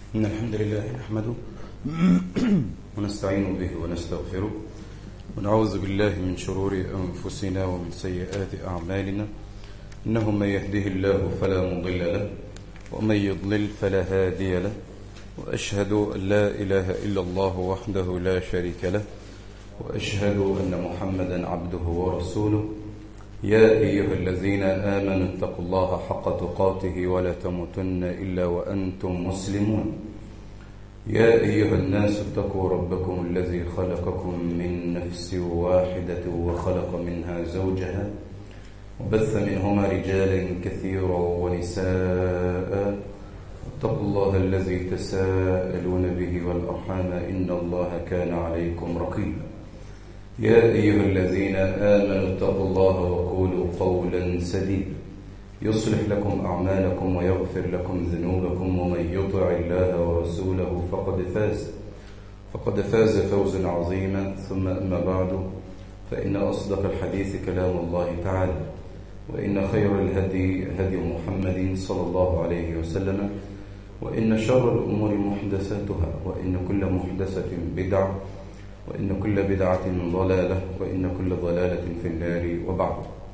إن الحمد لله نحمده ونستعين به ونستغفره ونعوذ بالله من شرور أنفسنا ومن سيئات أعمالنا. إنه من يهده الله فلا مضل له ومن يضلل فلا هادي له، وأشهد أن لا إله إلا الله وحده لا شريك له، وأشهد أن محمدا عبده ورسوله. يا أيها الذين آمنوا اتقوا الله حق تقاته ولا تموتن إلا وأنتم مسلمون. يا أيها الناس اتقوا ربكم الذي خلقكم من نفس واحدة وخلق منها زوجها وبث منهما رجالا كثيرا ونساء. اتقوا الله الذي تساءلون به والأرحام إن الله كان عليكم رقيبا. يا أيها الذين آمنوا اتقوا الله وقولوا قولا سديدا يصلح لكم أعمالكم ويغفر لكم ذنوبكم، ومن يطع الله ورسوله فقد فاز فوزا عظيما. ثم أما بعد، فإن أصدق الحديث كلام الله تعالى، وإن خير الهدي هدي محمد صلى الله عليه وسلم، وإن شر الأمور محدثاتها، وإن كل محدثة بدعة، وإن كل بدعة ضلالة، وإن كل ضلالة في النار. وبعد،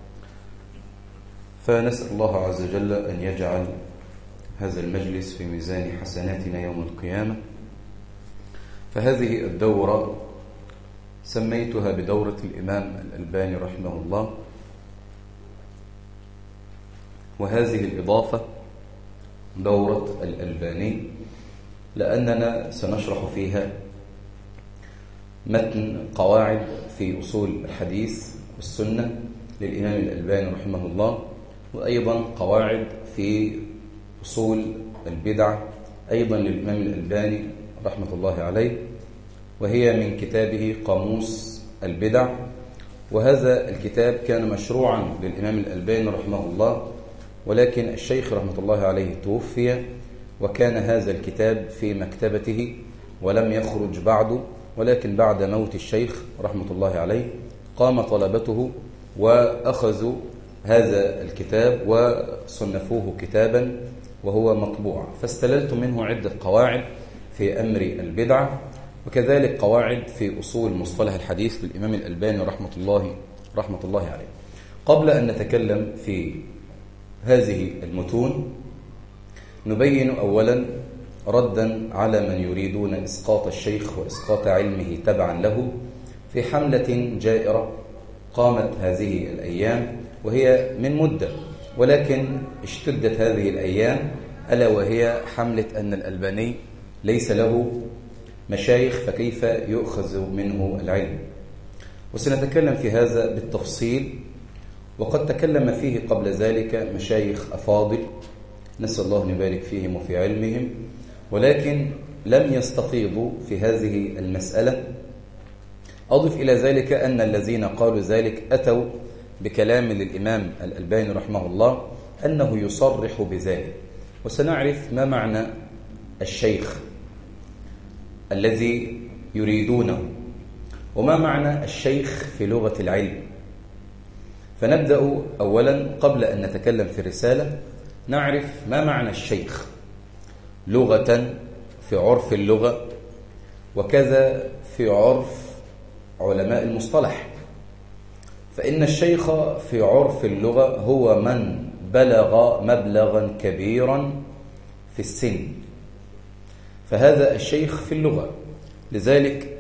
فنسأل الله عز وجل أن يجعل هذا المجلس في ميزان حسناتنا يوم القيامة. فهذه الدورة سميتها بدورة الإمام الألباني رحمه الله، وهذه الإضافة دورة الألباني، لأننا سنشرح فيها متن قواعد في أصول الحديث والسنة للإمام الألباني رحمه الله، وأيضا قواعد في أصول البدع أيضا للإمام الألباني رحمة الله عليه، وهي من كتابه قاموس البدع. وهذا الكتاب كان مشروعا للإمام الألباني رحمه الله، ولكن الشيخ رحمة الله عليه توفي، وكان هذا الكتاب في مكتبته ولم يخرج بعده، ولكن بعد موت الشيخ رحمة الله عليه قام طلبته وأخذوا هذا الكتاب وصنفوه كتابا وهو مطبوع، فاستللت منه عدة قواعد في أمر البدع، وكذلك قواعد في أصول مصطلح الحديث للإمام الألباني رحمة الله عليه. قبل أن نتكلم في هذه المتون، نبين أولا ردا على من يريدون إسقاط الشيخ وإسقاط علمه تبعا له في حملة جائرة قامت هذه الأيام، وهي من مدة ولكن اشتدت هذه الأيام، ألا وهي حملة أن الألباني ليس له مشايخ فكيف يؤخذ منه العلم. وسنتكلم في هذا بالتفصيل، وقد تكلم فيه قبل ذلك مشايخ أفاضل نسأل الله أن يبارك فيهم وفي علمهم، ولكن لم يستفيضوا في هذه المسألة. أضف إلى ذلك أن الذين قالوا ذلك أتوا بكلام للإمام الألباني رحمه الله أنه يصرح بذلك، وسنعرف ما معنى الشيخ الذي يريدونه وما معنى الشيخ في لغة العلم. فنبدأ أولا قبل أن نتكلم في الرسالة نعرف ما معنى الشيخ لغة في عرف اللغة، وكذا في عرف علماء المصطلح. فإن الشيخ في عرف اللغة هو من بلغ مبلغا كبيرا في السن، فهذا الشيخ في اللغة. لذلك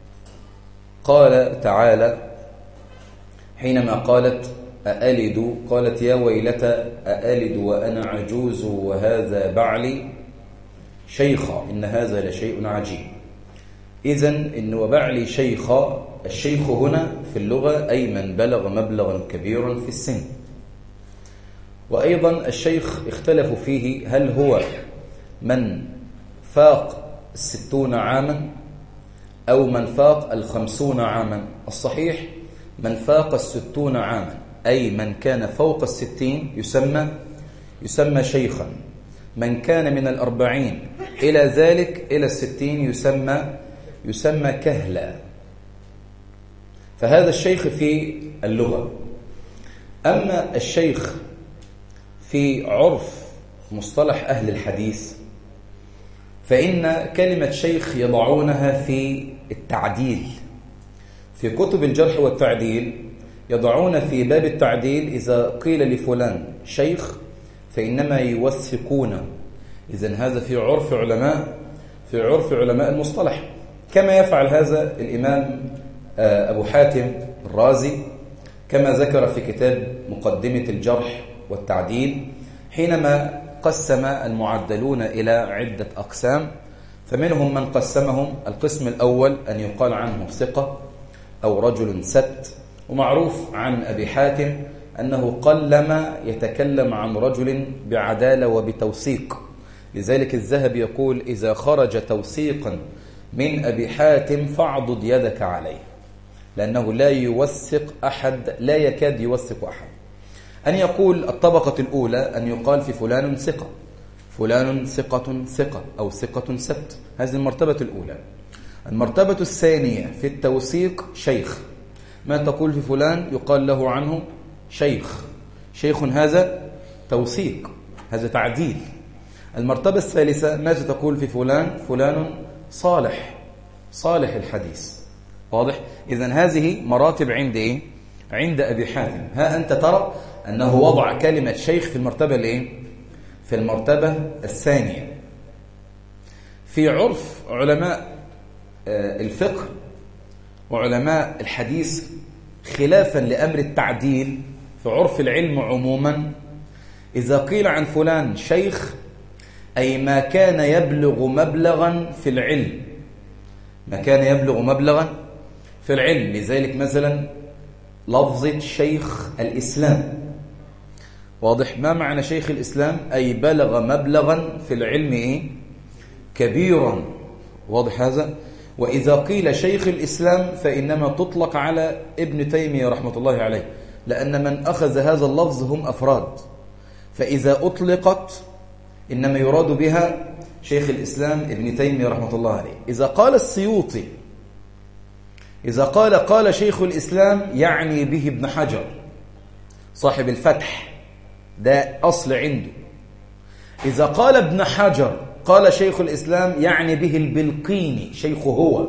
قال تعالى حينما قالت أألد، قالت يا ويلتى أألد وأنا عجوز وهذا بعلي شيخا إن هذا لشيء عجيب. إذن إن وبعلي شيخا، الشيخ هنا في اللغة أي من بلغ مبلغا كبيرا في السن. وأيضا الشيخ اختلفوا فيه هل هو من فاق 60 عاما أو من فاق 50 عاما. الصحيح من فاق 60 عاما، أي من كان فوق 60 يسمى شيخا. من كان من 40 إلى ذلك إلى 60 يسمى كهلا. فهذا الشيخ في اللغة. أما الشيخ في عرف مصطلح أهل الحديث فإن كلمة شيخ يضعونها في التعديل. في كتب الجرح والتعديل يضعون في باب التعديل إذا قيل لفلان شيخ فإنما يوثقون. إذن هذا في عرف علماء المصطلح، كما يفعل هذا الإمام أبو حاتم الرازي كما ذكر في كتاب مقدمة الجرح والتعديل، حينما قسم المعدلون إلى عدة أقسام. فمنهم من قسمهم القسم الأول أن يقال عنه ثقة أو رجل سبت، ومعروف عن أبي حاتم أنه قلما يتكلم عن رجل بعدالة وبتوثيق، لذلك الذهبي يقول إذا خرج توثيقا من أبي حاتم فاعضد يدك عليه، لأنه لا يوثق أحد، لا يكاد يوثق أحد. أن يقول الطبقة الأولى أن يقال في فلان ثقة، فلان ثقة ثقة أو ثقة سبت، هذه المرتبة الأولى. المرتبة الثانية في التوثيق شيخ، ما تقول في فلان يقال له عنه شيخ، شيخ هذا توثيق، هذا تعديل. المرتبة الثالثة ماذا تقول في فلان؟ فلان صالح الحديث. واضح؟ إذن هذه مراتب عند إيه؟ عند أبي حاتم. ها أنت ترى أنه وضع كلمة شيخ في المرتبة الإيه؟ في المرتبة الثانية. في عرف علماء الفقه وعلماء الحديث خلافا لأمر التعديل في عرف العلم عموما، إذا قيل عن فلان شيخ أي ما كان يبلغ مبلغا في العلم، ما كان يبلغ مبلغا في العلم. لذلك مثلا لفظة شيخ الإسلام، واضح؟ ما معنى شيخ الإسلام؟ أي بلغ مبلغا في العلم إيه؟ كبيرا، واضح هذا؟ وإذا قيل شيخ الإسلام فإنما تطلق على ابن تيمية رحمة الله عليه، لأن من أخذ هذا اللفظ هم أفراد، فإذا أطلقت إنما يراد بها شيخ الإسلام ابن تيمية رحمة الله عليه. إذا قال السيوطي، إذا قال شيخ الإسلام يعني به ابن حجر صاحب الفتح، ده أصل عنده. إذا قال ابن حجر قال شيخ الإسلام يعني به البلقيني شيخه هو،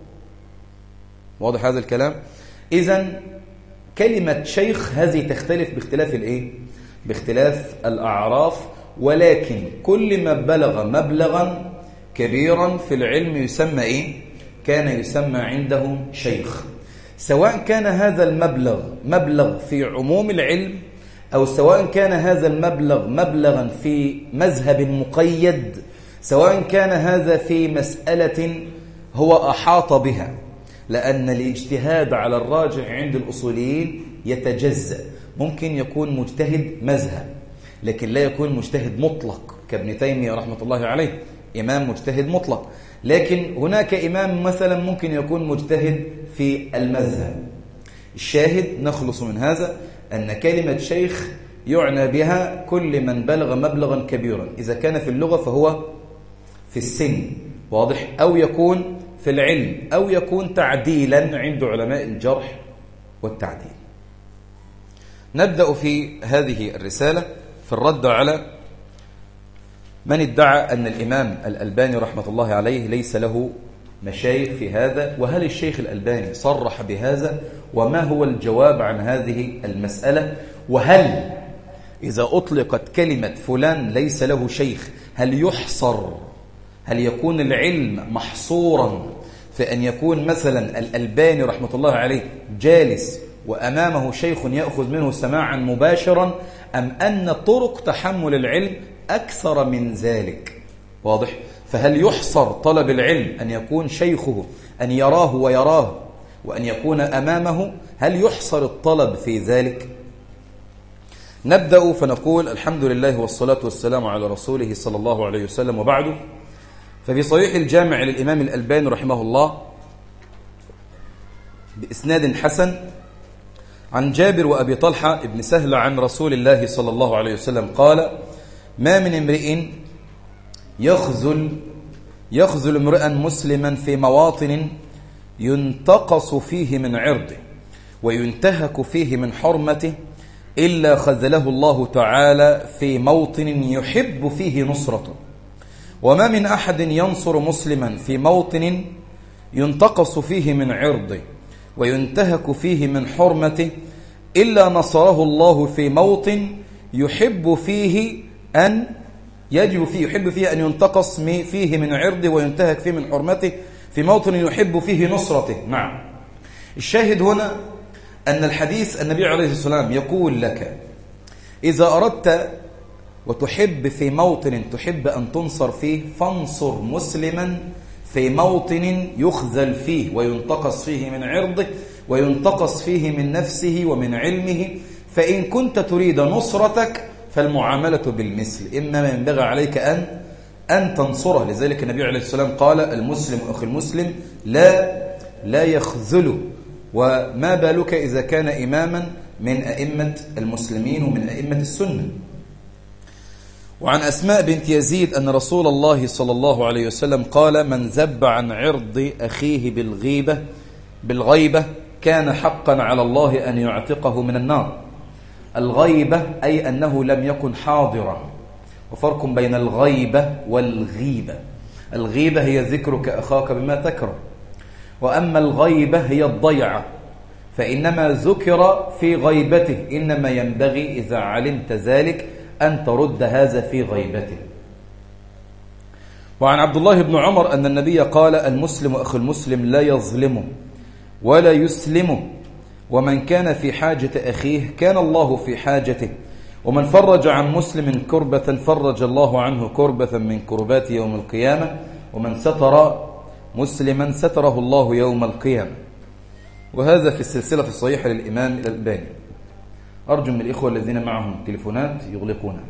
واضح هذا الكلام؟ إذن كلمة شيخ هذه تختلف باختلاف الإيه؟ باختلاف الأعراف، ولكن كل ما بلغ مبلغا كبيرا في العلم يسمى إيه؟ كان يسمى عندهم شيخ، سواء كان هذا المبلغ مبلغ في عموم العلم أو سواء كان هذا المبلغ مبلغا في مذهب مقيد، سواء كان هذا في مسألة هو أحاط بها، لأن الاجتهاد على الراجح عند الأصوليين يتجزأ. ممكن يكون مجتهد مذهب لكن لا يكون مجتهد مطلق كابن تيمية رحمة الله عليه، إمام مجتهد مطلق. لكن هناك إمام مثلا ممكن يكون مجتهد في المذهب. الشاهد نخلص من هذا أن كلمة شيخ يعنى بها كل من بلغ مبلغا كبيرا، إذا كان في اللغة فهو في السن، واضح؟ أو يكون في العلم أو يكون تعديلا عند علماء الجرح والتعديل. نبدأ في هذه الرسالة في الرد على من ادعى أن الإمام الألباني رحمة الله عليه ليس له مشايخ في هذا، وهل الشيخ الألباني صرح بهذا، وما هو الجواب عن هذه المسألة، وهل إذا أطلقت كلمة فلان ليس له شيخ هل يحصر، هل يكون العلم محصورا في أن يكون مثلا الألباني رحمة الله عليه جالس وأمامه شيخ يأخذ منه سماعا مباشرا، أم أن طرق تحمل العلم أكثر من ذلك؟ واضح؟ فهل يحصر طلب العلم أن يكون شيخه أن يراه ويراه وأن يكون أمامه؟ هل يحصر الطلب في ذلك؟ نبدأ فنقول الحمد لله والصلاة والسلام على رسوله صلى الله عليه وسلم، وبعد. ففي صحيح الجامع للإمام الألباني رحمه الله بإسناد حسن عن جابر وأبي طلحة ابن سهل عن رسول الله صلى الله عليه وسلم قال: ما من امرئ يخذل امرئا مسلما في مواطن ينتقص فيه من عرضه وينتهك فيه من حرمته إلا خذله الله تعالى في موطن يحب فيه نصرته وما من أحد ينصر مسلما في موطن ينتقص فيه من عرضه وينتهك فيه من حرمته إلا نصره الله في موطن يحب فيه أن ينتقص فيه من عرضه وينتهك فيه من حرمته، في موطن يحب فيه نصرته. نعم، الشاهد هنا أن الحديث النبي عليه الصلاة والسلام يقول لك إذا أردت وتحب في موطن تحب أن تنصر فيه فانصر مسلما في موطن يخذل فيه وينتقص فيه من عرضه وينتقص فيه من نفسه ومن علمه، فإن كنت تريد نصرتك فالمعاملة بالمثل، إنما ينبغي عليك أن تنصره. لذلك النبي عليه الصلاة والسلام قال المسلم أخي المسلم لا يخذله. وما بالك إذا كان إماما من أئمة المسلمين ومن أئمة السنة. وعن أسماء بنت يزيد أن رسول الله صلى الله عليه وسلم قال من ذب عن عرض أخيه بالغيبة كان حقا على الله أن يعتقه من النار. الغيبة أي أنه لم يكن حاضرا، وفرق بين الغيبة والغيبة. الغيبة هي ذكرك أخاك بما تكره، وأما الغيبة هي الضيعة، فإنما ذكر في غيبته، إنما ينبغي إذا علمت ذلك أن ترد هذا في غيبته. وعن عبد الله بن عمر أن النبي قال المسلم أخو المسلم لا يظلمه ولا يسلمه، ومن كان في حاجة أخيه كان الله في حاجته، ومن فرج عن مسلم كربة فرج الله عنه كربة من كربات يوم القيامة، ومن ستر مسلما ستره الله يوم القيامة. وهذا في السلسلة الصحيحة للإمام الألباني. أرجو من الإخوة الذين معهم تليفونات يغلقونها،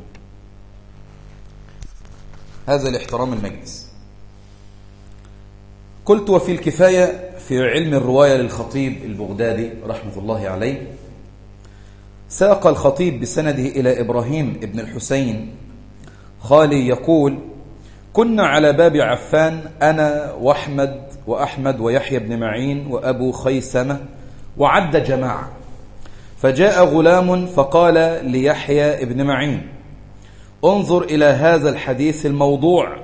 هذا لاحترام المجلس. قلت وفي الكفاية في علم الرواية للخطيب البغدادي رحمة الله عليه، ساق الخطيب بسنده إلى إبراهيم ابن الحسين خالي يقول كنا على باب عفان أنا وأحمد ويحيى بن معين وأبو خيسمة وعد جماعة، فجاء غلام فقال ليحيى ابن معين انظر إلى هذا الحديث الموضوع.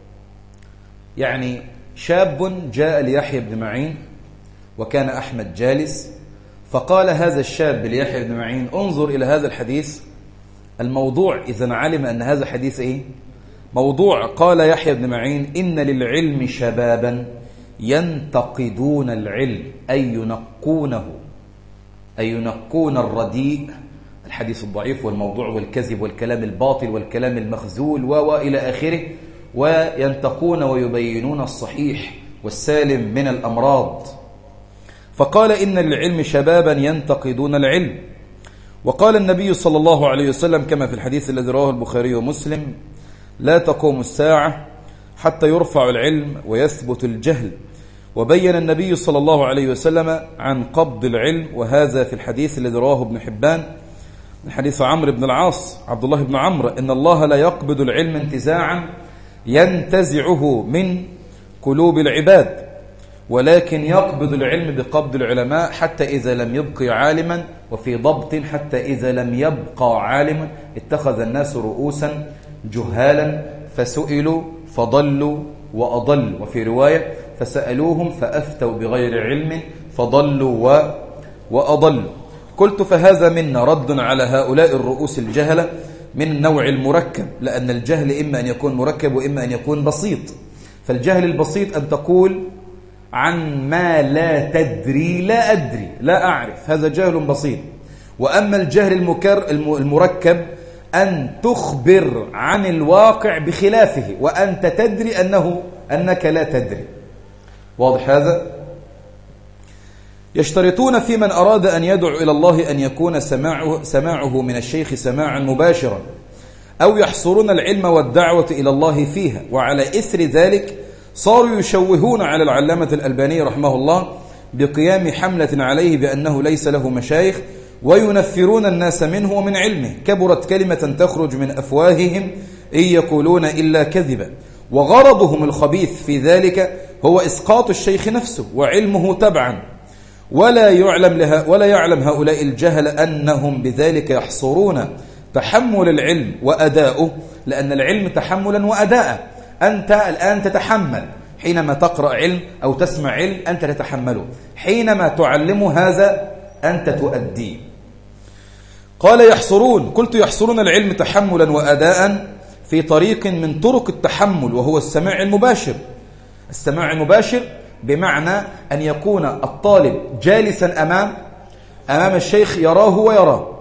يعني شاب جاء ليحيى بن معين وكان أحمد جالس، فقال هذا الشاب ليحيى بن معين انظر إلى هذا الحديث الموضوع. إذن علم أن هذا حديث موضوع. قال يحيى بن معين إن للعلم شبابا ينتقدون العلم أي ينقون الرديء، الحديث الضعيف والموضوع والكذب والكلام الباطل والكلام المخزول وإلى آخره، وينتقون ويبينون الصحيح والسالم من الأمراض. فقال إن للعلم شبابا ينتقدون العلم. وقال النبي صلى الله عليه وسلم كما في الحديث الذي رواه البخاري ومسلم لا تقوم الساعة حتى يرفع العلم ويثبت الجهل. وبين النبي صلى الله عليه وسلم عن قبض العلم، وهذا في الحديث الذي رواه ابن حبان من حديث عمرو بن العاص عبد الله بن عمرو إن الله لا يقبض العلم انتزاعا ينتزعه من قلوب العباد، ولكن يقبض العلم بقبض العلماء حتى إذا لم يبقى عالما، وفي ضبط حتى إذا لم يبقى عالما اتخذ الناس رؤوسا جهالا فسئلوا فضلوا وأضلوا، وفي رواية فسألوهم فأفتوا بغير علم فضلوا وأضلوا. قلت فهذا منا رد على هؤلاء الرؤوس الجهلة من النوع المركب، لأن الجهل إما أن يكون مركب وإما أن يكون بسيط. فالجهل البسيط أن تقول عن ما لا تدري لا أدري لا أعرف، هذا جهل بسيط. وأما الجهل المركب أن تخبر عن الواقع بخلافه وأنت تدري أنك لا تدري. واضح هذا؟ يشترطون في من أراد أن يدعو إلى الله أن يكون سماعه من الشيخ سماعا مباشرا، أو يحصرون العلم والدعوة إلى الله فيها. وعلى إثر ذلك صاروا يشوهون على العلامة الألباني رحمه الله بقيام حملة عليه بأنه ليس له مشايخ، وينفرون الناس منه ومن علمه. كبرت كلمة تخرج من أفواههم إن يقولون إلا كذبا. وغرضهم الخبيث في ذلك هو إسقاط الشيخ نفسه وعلمه تبعا. ولا يعلم هؤلاء الجهل أنهم بذلك يحصرون تحمل العلم وأداؤه، لأن العلم تحملا وأداء. أنت الآن تتحمل حينما تقرأ علم أو تسمع علم، أنت تتحمله. حينما تعلم هذا أنت تؤديه. قال يحصرون، قلت يحصرون العلم تحملا وأداء في طريق من طرق التحمل، وهو السماع المباشر. السماع المباشر بمعنى أن يكون الطالب جالسا أمام الشيخ يراه ويراه.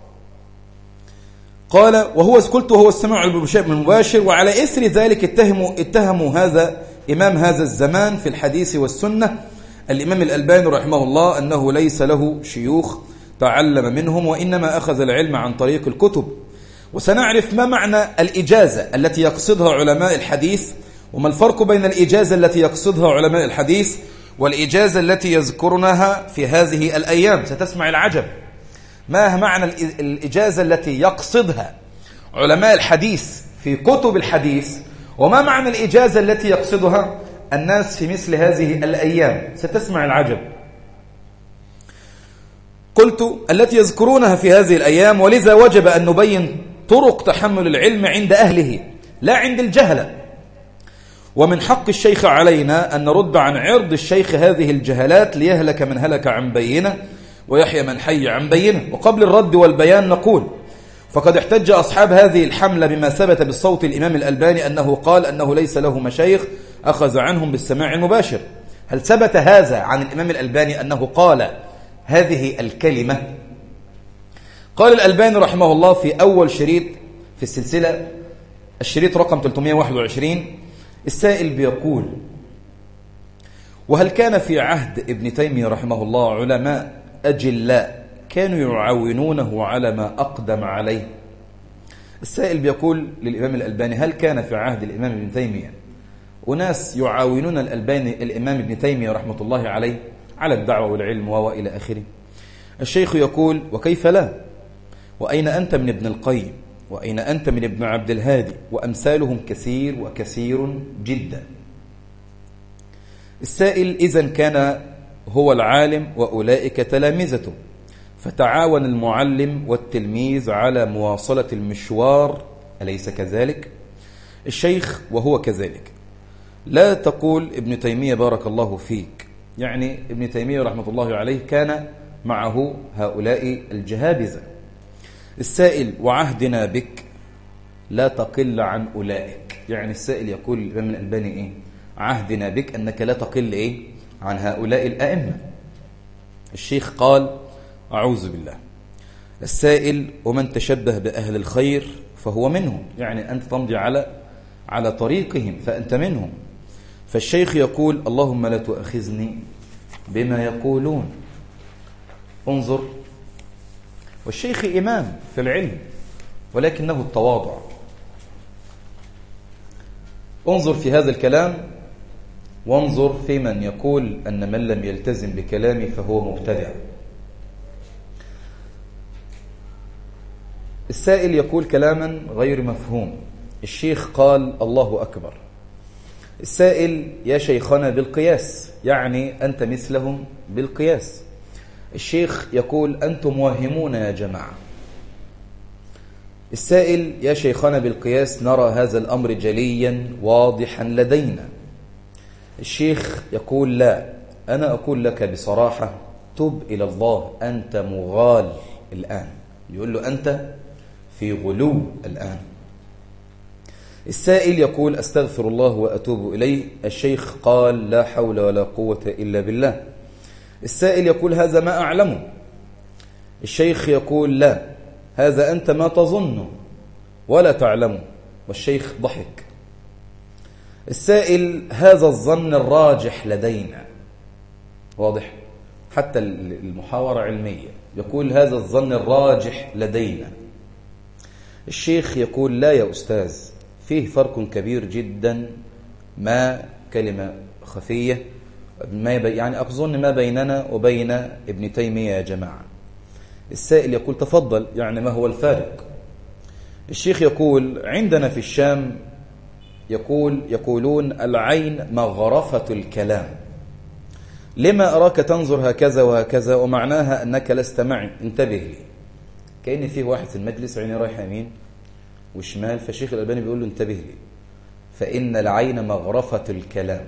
قال قلت وهو السماع المباشر. وعلى إثر ذلك اتهموا هذا إمام هذا الزمان في الحديث والسنة الإمام الألباني رحمه الله أنه ليس له شيوخ تعلم منهم، وإنما أخذ العلم عن طريق الكتب. وسنعرف ما معنى الإجازة التي يقصدها علماء الحديث، وما الفرق بين الإجازة التي يقصدها علماء الحديث والإجازة التي يذكرونها في هذه الأيام. ستسمع العجب. ما معنى الإجازة التي يقصدها علماء الحديث في كتب الحديث، وما معنى الإجازة التي يقصدها الناس في مثل هذه الأيام؟ ستسمع العجب. قلت التي يذكرونها في هذه الأيام، ولذا وجب أن نبين طرق تحمل العلم عند أهله لا عند الجهلة. ومن حق الشيخ علينا أن نرد عن عرض الشيخ هذه الجهلات، ليهلك من هلك عن بينة ويحيى من حي عن بينة. وقبل الرد والبيان نقول فقد احتج أصحاب هذه الحملة بما ثبت بالصوت الإمام الألباني أنه قال أنه ليس له مشايخ أخذ عنهم بالسماع المباشر. هل ثبت هذا عن الإمام الألباني أنه قال هذه الكلمة؟ قال الألباني رحمه الله في أول شريط في السلسلة، الشريط رقم 321، السائل بيقول: وهل كان في عهد ابن تيمية رحمه الله علماء أجلاء كانوا يعاونونه على ما أقدم عليه؟ السائل بيقول للإمام الألباني: هل كان في عهد الإمام ابن تيمية وناس يعاونون الإمام ابن تيمية رحمة الله عليه على الدعوة والعلم وإلى آخره؟ الشيخ يقول: وكيف لا؟ وأين أنت من ابن القيم؟ وأين أنت من ابن عبد الهادي؟ وأمثالهم كثير وكثير جدا. السائل: إذن كان هو العالم وأولئك تلامذته، فتعاون المعلم والتلميذ على مواصلة المشوار، أليس كذلك؟ الشيخ: وهو كذلك. لا تقول ابن تيمية بارك الله فيك، يعني ابن تيمية رحمة الله عليه كان معه هؤلاء الجهابذة. السائل: وعهدنا بك لا تقل عن أولئك، يعني السائل يقول الإمام الألباني إيه؟ عهدنا بك أنك لا تقل إيه؟ عن هؤلاء الأئمة. الشيخ قال: أعوذ بالله. السائل: ومن تشبه بأهل الخير فهو منهم، يعني أنت تمضي على طريقهم فأنت منهم. فالشيخ يقول: اللهم لا تؤاخذني بما يقولون. انظر، والشيخ إمام في العلم ولكنه التواضع. انظر في هذا الكلام، وانظر في من يقول أن من لم يلتزم بكلامي فهو مبتدع. السائل يقول كلاما غير مفهوم. الشيخ قال: الله أكبر. السائل: يا شيخنا بالقياس، يعني أنت مثلهم بالقياس. الشيخ يقول: أنتم واهمون يا جماعة. السائل: يا شيخنا بالقياس نرى هذا الأمر جليا واضحا لدينا. الشيخ يقول: لا، أنا أقول لك بصراحة تب إلى الله، أنت مغال الآن. يقول له: أنت في غلو الآن. السائل يقول: أستغفر الله وأتوب إليه. الشيخ قال: لا حول ولا قوة إلا بالله. السائل يقول: هذا ما أعلمه. الشيخ يقول: لا، هذا أنت ما تظنه ولا تعلمه. والشيخ ضحك. السائل: هذا الظن الراجح لدينا. واضح؟ حتى المحاورة علمية. يقول: هذا الظن الراجح لدينا. الشيخ يقول: لا يا أستاذ، فيه فرق كبير جدا، ما كلمة خفية، يعني أظن ما بيننا وبين ابن تيمية يا جماعة. السائل يقول: تفضل، يعني ما هو الفارق؟ الشيخ يقول: عندنا في الشام يقولون العين مغرفة الكلام، لما أراك تنظر هكذا وهكذا ومعناها أنك لست معي، انتبه لي. كأن فيه واحد في المجلس عيني رايحة يمين وشمال، فالشيخ الألباني بيقول له: انتبه لي، فإن العين مغرفة الكلام.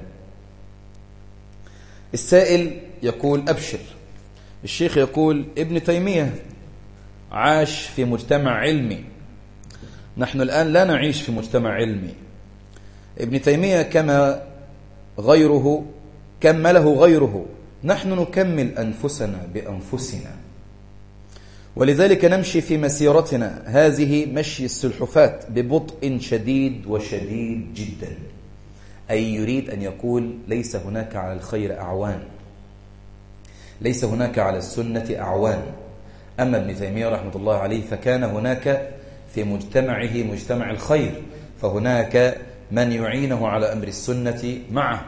السائل يقول: أبشر. الشيخ يقول: ابن تيمية عاش في مجتمع علمي، نحن الآن لا نعيش في مجتمع علمي. ابن تيمية كما كمله غيره، نحن نكمل أنفسنا بأنفسنا، ولذلك نمشي في مسيرتنا هذه مشي السلحفاة ببطء شديد وشديد جدا. أي يريد أن يقول: ليس هناك على الخير أعوان، ليس هناك على السنة أعوان. أما ابن تيمية رحمة الله عليه فكان هناك في مجتمعه مجتمع الخير، فهناك من يعينه على أمر السنة معه.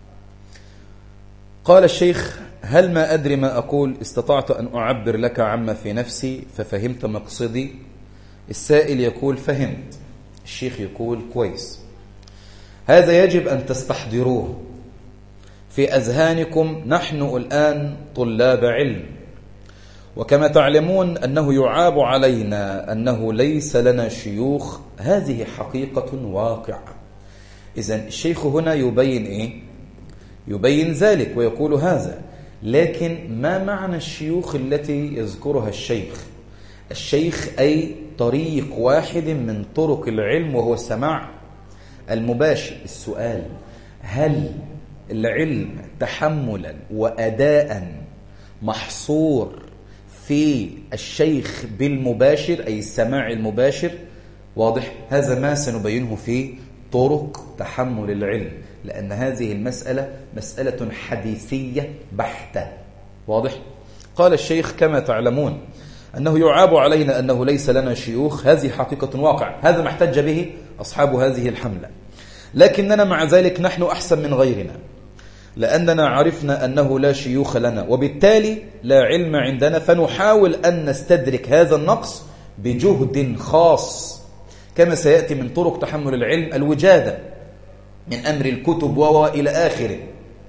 قال الشيخ: هل ما أدري ما أقول استطعت أن أعبر لك عما في نفسي ففهمت مقصدي؟ السائل يقول: فهمت. الشيخ يقول: كويس، هذا يجب أن تستحضروه في أذهانكم. نحن الآن طلاب علم، وكما تعلمون أنه يعاب علينا أنه ليس لنا شيوخ. هذه حقيقة واقعة. إذن الشيخ هنا يبين إيه؟ يبين ذلك ويقول هذا. لكن ما معنى الشيوخ التي يذكرها الشيخ؟ الشيخ أي طريق واحد من طرق العلم، وهو السماع المباشر. السؤال: هل العلم تحملا وأداء محصور في الشيخ بالمباشر أي السماع المباشر؟ واضح؟ هذا ما سنبينه في طرق تحمل العلم، لأن هذه المسألة مسألة حديثية بحتة. واضح؟ قال الشيخ: كما تعلمون أنه يعاب علينا أنه ليس لنا شيوخ. هذه حقيقة واقع، هذا ما احتج به أصحاب هذه الحملة. لكننا مع ذلك نحن أحسن من غيرنا، لأننا عرفنا أنه لا شيوخ لنا، وبالتالي لا علم عندنا، فنحاول أن نستدرك هذا النقص بجهد خاص، كما سيأتي من طرق تحمل العلم الوجادة من أمر الكتب وإلى آخره.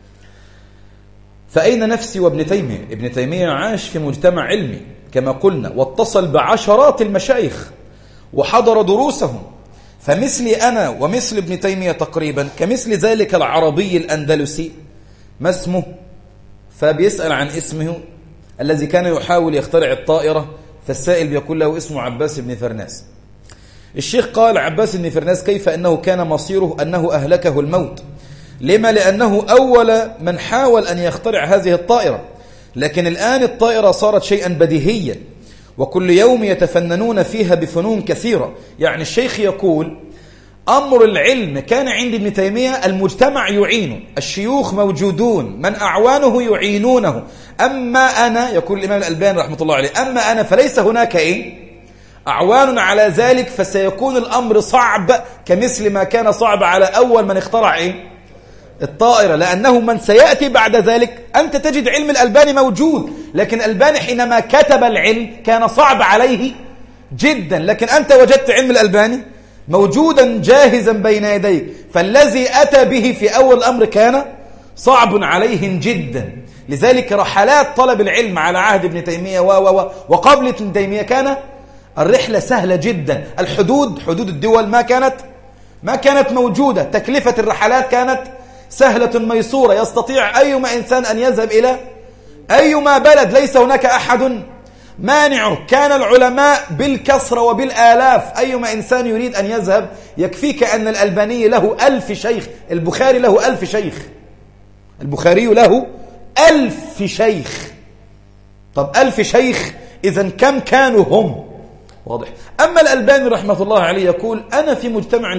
فأين نفسي وابن تيمية؟ ابن تيمية عاش في مجتمع علمي كما قلنا، واتصل بعشرات المشايخ وحضر دروسهم. فمثلي أنا ومثل ابن تيمية تقريبا كمثل ذلك العربي الأندلسي، ما اسمه؟ فبيسأل عن اسمه الذي كان يحاول يخترع الطائرة، فالسائل بيقول له اسمه عباس بن فرناس. الشيخ قال: عباس بن فرناس كيف أنه كان مصيره أنه أهلكه الموت؟ لما؟ لأنه أول من حاول أن يخترع هذه الطائرة، لكن الآن الطائرة صارت شيئا بديهيا، وكل يوم يتفننون فيها بفنون كثيرة. يعني الشيخ يقول: أمر العلم كان عند ابن تيمية المجتمع يعينه، الشيوخ موجودون، من أعوانه يعينونه. أما أنا، يقول الإمام الألباني رحمة الله عليه، أما أنا فليس هناك أعوان على ذلك، فسيكون الأمر صعب كمثل ما كان صعب على أول من اخترع الطائرة، لأنه من سيأتي بعد ذلك أنت تجد علم الألباني موجود، لكن الألباني حينما كتب العلم كان صعب عليه جدا، لكن أنت وجدت علم الألباني موجودا جاهزا بين يديك، فالذي أتى به في أول الأمر كان صعب عليهم جدا. لذلك رحلات طلب العلم على عهد ابن تيمية وقبل ابن تيمية كان الرحلة سهلة جدا. حدود الدول ما كانت موجودة، تكلفة الرحلات كانت سهلة ميسورة، يستطيع أيما إنسان أن يذهب إلى أيما بلد، ليس هناك أحد مانعه. كان العلماء بالكثرة وبالآلاف، أيما إنسان يريد أن يذهب يكفيك أن الألباني له 1000 شيخ، البخاري له 1000 شيخ، البخاري له 1000 شيخ. طب 1000 شيخ، إذن كم كانوا هم؟ واضح. أما الألباني رحمة الله عليه يقول: أنا في مجتمع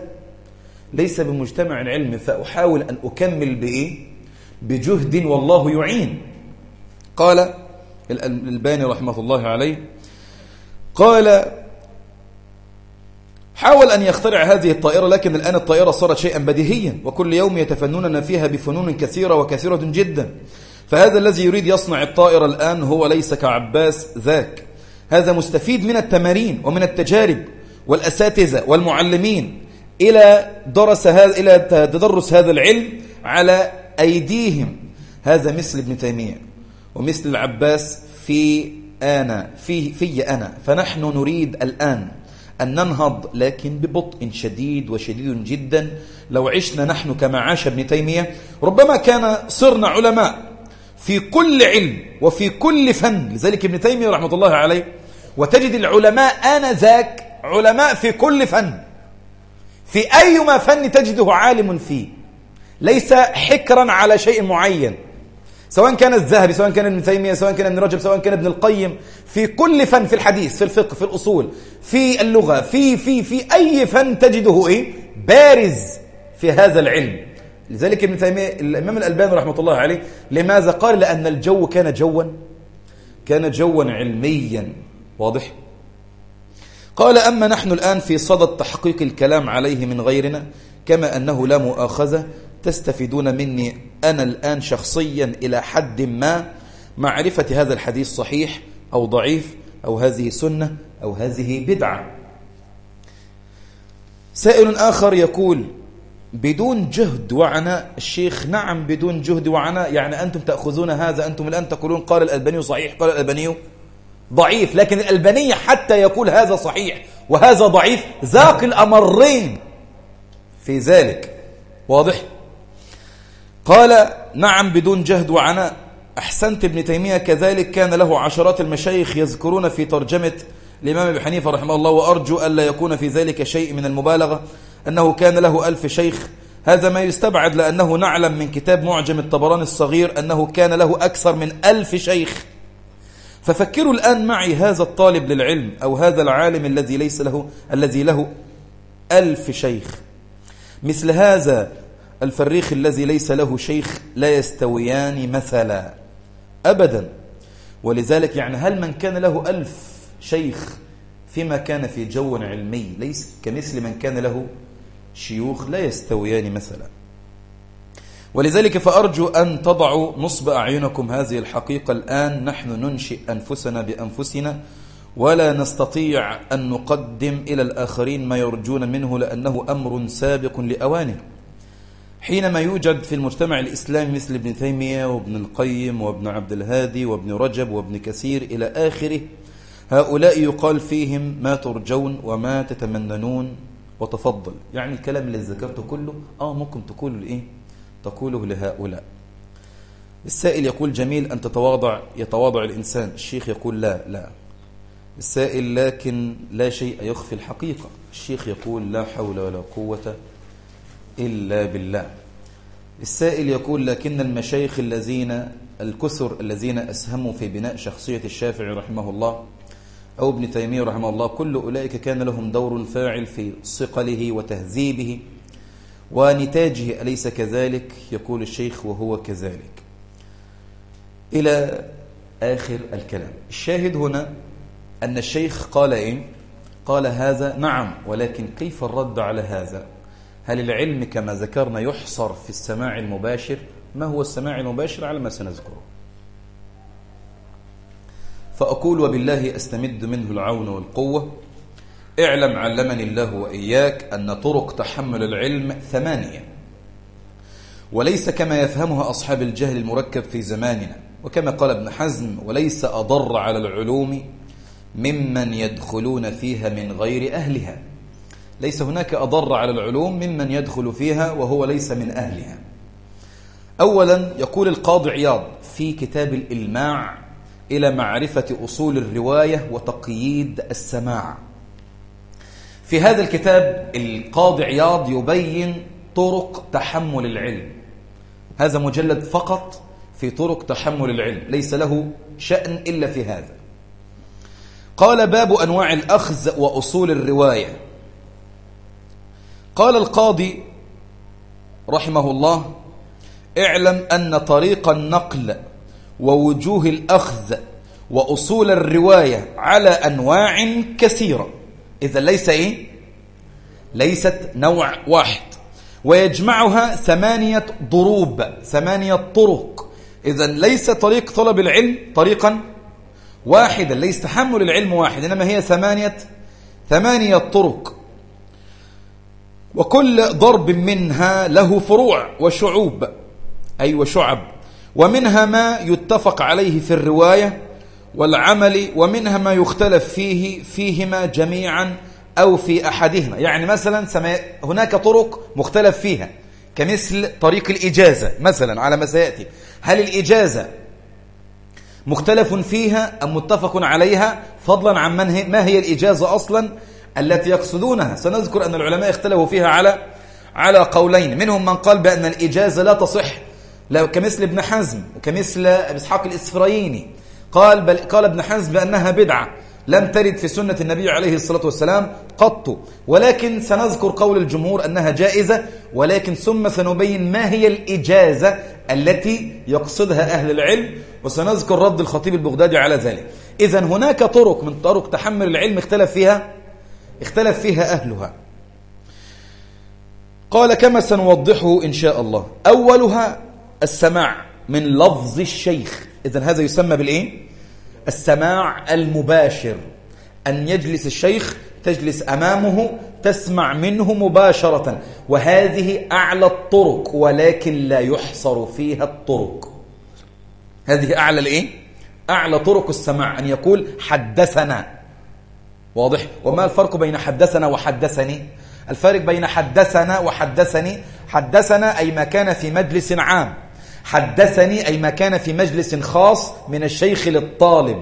ليس بمجتمع علمي، فأحاول أن أكمل بجهد والله يعين. قال الألباني رحمة الله عليه، قال: حاول أن يخترع هذه الطائرة، لكن الآن الطائرة صارت شيئا بديهيا، وكل يوم يتفنون فيها بفنون كثيرة وكثيرة جدا. فهذا الذي يريد يصنع الطائرة الآن هو ليس كعباس ذاك، هذا مستفيد من التمارين ومن التجارب والأساتذة والمعلمين إلى تدرس هذا العلم على أيديهم. هذا مثل ابن تيمية ومثل العباس في أنا. فنحن نريد الآن أن ننهض، لكن ببطء شديد وشديد جدا. لو عشنا نحن كما عاش ابن تيمية ربما كان صرنا علماء في كل علم وفي كل فن. لذلك ابن تيمية رحمة الله عليه، وتجد العلماء آنذاك علماء في كل فن، في أيما فن تجده عالم فيه، ليس حكرا على شيء معين، سواء كان الذهبي، سواء كان ابن تيمية، سواء كان ابن رجب، سواء كان ابن القيم، في كل فن، في الحديث، في الفقه، في الأصول، في اللغة، في أي فن تجده بارز في هذا العلم. لذلك ابن تيمية الإمام الألباني رحمة الله عليه لماذا قال؟ لأن الجو كان جوا علميا واضح. قال: أما نحن الآن في صدد تحقيق الكلام عليه من غيرنا، كما أنه لا مؤاخذة تستفيدون مني أنا الآن شخصيا إلى حد ما معرفة هذا الحديث صحيح أو ضعيف، أو هذه سنة أو هذه بدعة. سائل آخر يقول: بدون جهد وعناء. الشيخ: نعم بدون جهد وعناء، يعني أنتم تأخذون هذا، أنتم الآن تقولون قال الألباني صحيح، قال الألباني ضعيف، لكن الألباني حتى يقول هذا صحيح وهذا ضعيف ذاق الأمرين في ذلك، واضح؟ قال: نعم بدون جهد وعناء. أحسنت. ابن تيمية كذلك كان له عشرات المشايخ يذكرون في ترجمة الإمام أبي حنيفة رحمه الله، وأرجو ألا يكون في ذلك شيء من المبالغة، أنه كان له 1000 شيخ. هذا ما يستبعد، لأنه نعلم من كتاب معجم الطبراني الصغير أنه كان له أكثر من 1000 شيخ. ففكروا الآن معي هذا الطالب للعلم أو هذا العالم الذي له 1000 شيخ، مثل هذا الفريخ الذي ليس له شيخ، لا يستويان مثلا أبدا. ولذلك يعني هل من كان له 1000 شيخ فيما كان في جو علمي ليس كمثل من كان له شيوخ، لا يستويان مثلا. ولذلك فأرجو أن تضعوا نصب أعينكم هذه الحقيقة الآن. نحن ننشئ أنفسنا بأنفسنا، ولا نستطيع أن نقدم إلى الآخرين ما يرجون منه، لأنه أمر سابق لأوانه. حينما يوجد في المجتمع الإسلامي مثل ابن تيمية وابن القيم وابن عبد الهادي وابن رجب وابن كثير إلى آخره، هؤلاء يقال فيهم ما ترجون وما تتمنون وتفضل. يعني الكلام اللي ذكرته كله ممكن تقوله لهؤلاء. السائل يقول: جميل أن يتواضع الإنسان. الشيخ يقول: لا. السائل: لكن لا شيء يخفي الحقيقة. الشيخ يقول: لا حول ولا قوة إلا بالله. السائل يقول: لكن المشايخ الكثر الذين أسهموا في بناء شخصية الشافعي رحمه الله أو ابن تيمية رحمه الله، كل أولئك كان لهم دور فاعل في صقله وتهذيبه ونتاجه، أليس كذلك؟ يقول الشيخ: وهو كذلك، إلى آخر الكلام. الشاهد هنا أن الشيخ قال قال هذا نعم، ولكن كيف الرد على هذا؟ هل العلم كما ذكرنا يحصر في السماع المباشر؟ ما هو السماع المباشر على ما سنذكره؟ فأقول: وبالله أستمد منه العون والقوة. اعلم علمني الله وإياك أن طرق تحمل العلم 8، وليس كما يفهمها أصحاب الجهل المركب في زماننا، وكما قال ابن حزم: وليس أضر على العلوم ممن يدخلون فيها من غير أهلها. ليس هناك أضر على العلوم ممن يدخل فيها وهو ليس من أهلها. أولا يقول القاضي عياض في كتاب الإلماع إلى معرفة أصول الرواية وتقييد السماع. في هذا الكتاب القاضي عياض يبين طرق تحمل العلم. هذا مجلد فقط في طرق تحمل العلم، ليس له شأن إلا في هذا. قال: باب أنواع الأخذ وأصول الرواية. قال القاضي رحمه الله: اعلم أن طريق النقل ووجوه الأخذ وأصول الرواية على أنواع كثيرة. إذا ليست نوع واحد، ويجمعها 8 ضروب، 8 طرق. إذا ليس طريق طلب العلم طريقا واحدا، ليس تحمل العلم واحد، إنما هي 8 طرق، وكل ضرب منها له فروع وشعوب وشعب، ومنها ما يتفق عليه في الرواية والعمل، ومنها ما يختلف فيهما جميعا أو في أحدهما. يعني مثلا هناك طرق مختلف فيها، كمثل طريق الإجازة مثلا على ما سيأتي. هل الإجازة مختلف فيها أم متفق عليها؟ فضلا عن ما هي الإجازة أصلا التي يقصدونها. سنذكر أن العلماء اختلفوا فيها على قولين، منهم من قال بأن الإجازة لا تصح، كمثل ابن حزم وكمثل إسحاق الإسفرايني. قال ابن حزم بأنها بدعة لم ترد في سنة النبي عليه الصلاة والسلام قط، ولكن سنذكر قول الجمهور أنها جائزة، ولكن ثم سنبين ما هي الإجازة التي يقصدها أهل العلم، وسنذكر رد الخطيب البغدادي على ذلك. إذن هناك طرق من طرق تحمل العلم اختلف فيها أهلها. قال كما سنوضحه إن شاء الله. أولها السماع من لفظ الشيخ. إذن هذا يسمى بالإيه؟ السماع المباشر، أن يجلس الشيخ، تجلس أمامه، تسمع منه مباشرة، وهذه أعلى الطرق، ولكن لا يحصر فيها الطرق. هذه أعلى الإيه؟ أعلى طرق السماع، أن يقول حدثنا. واضح؟ وما الفرق بين حدثنا وحدثني؟ الفارق بين حدثنا وحدثني: حدثنا أي ما كان في مجلس عام، حدثني أي ما كان في مجلس خاص من الشيخ للطالب.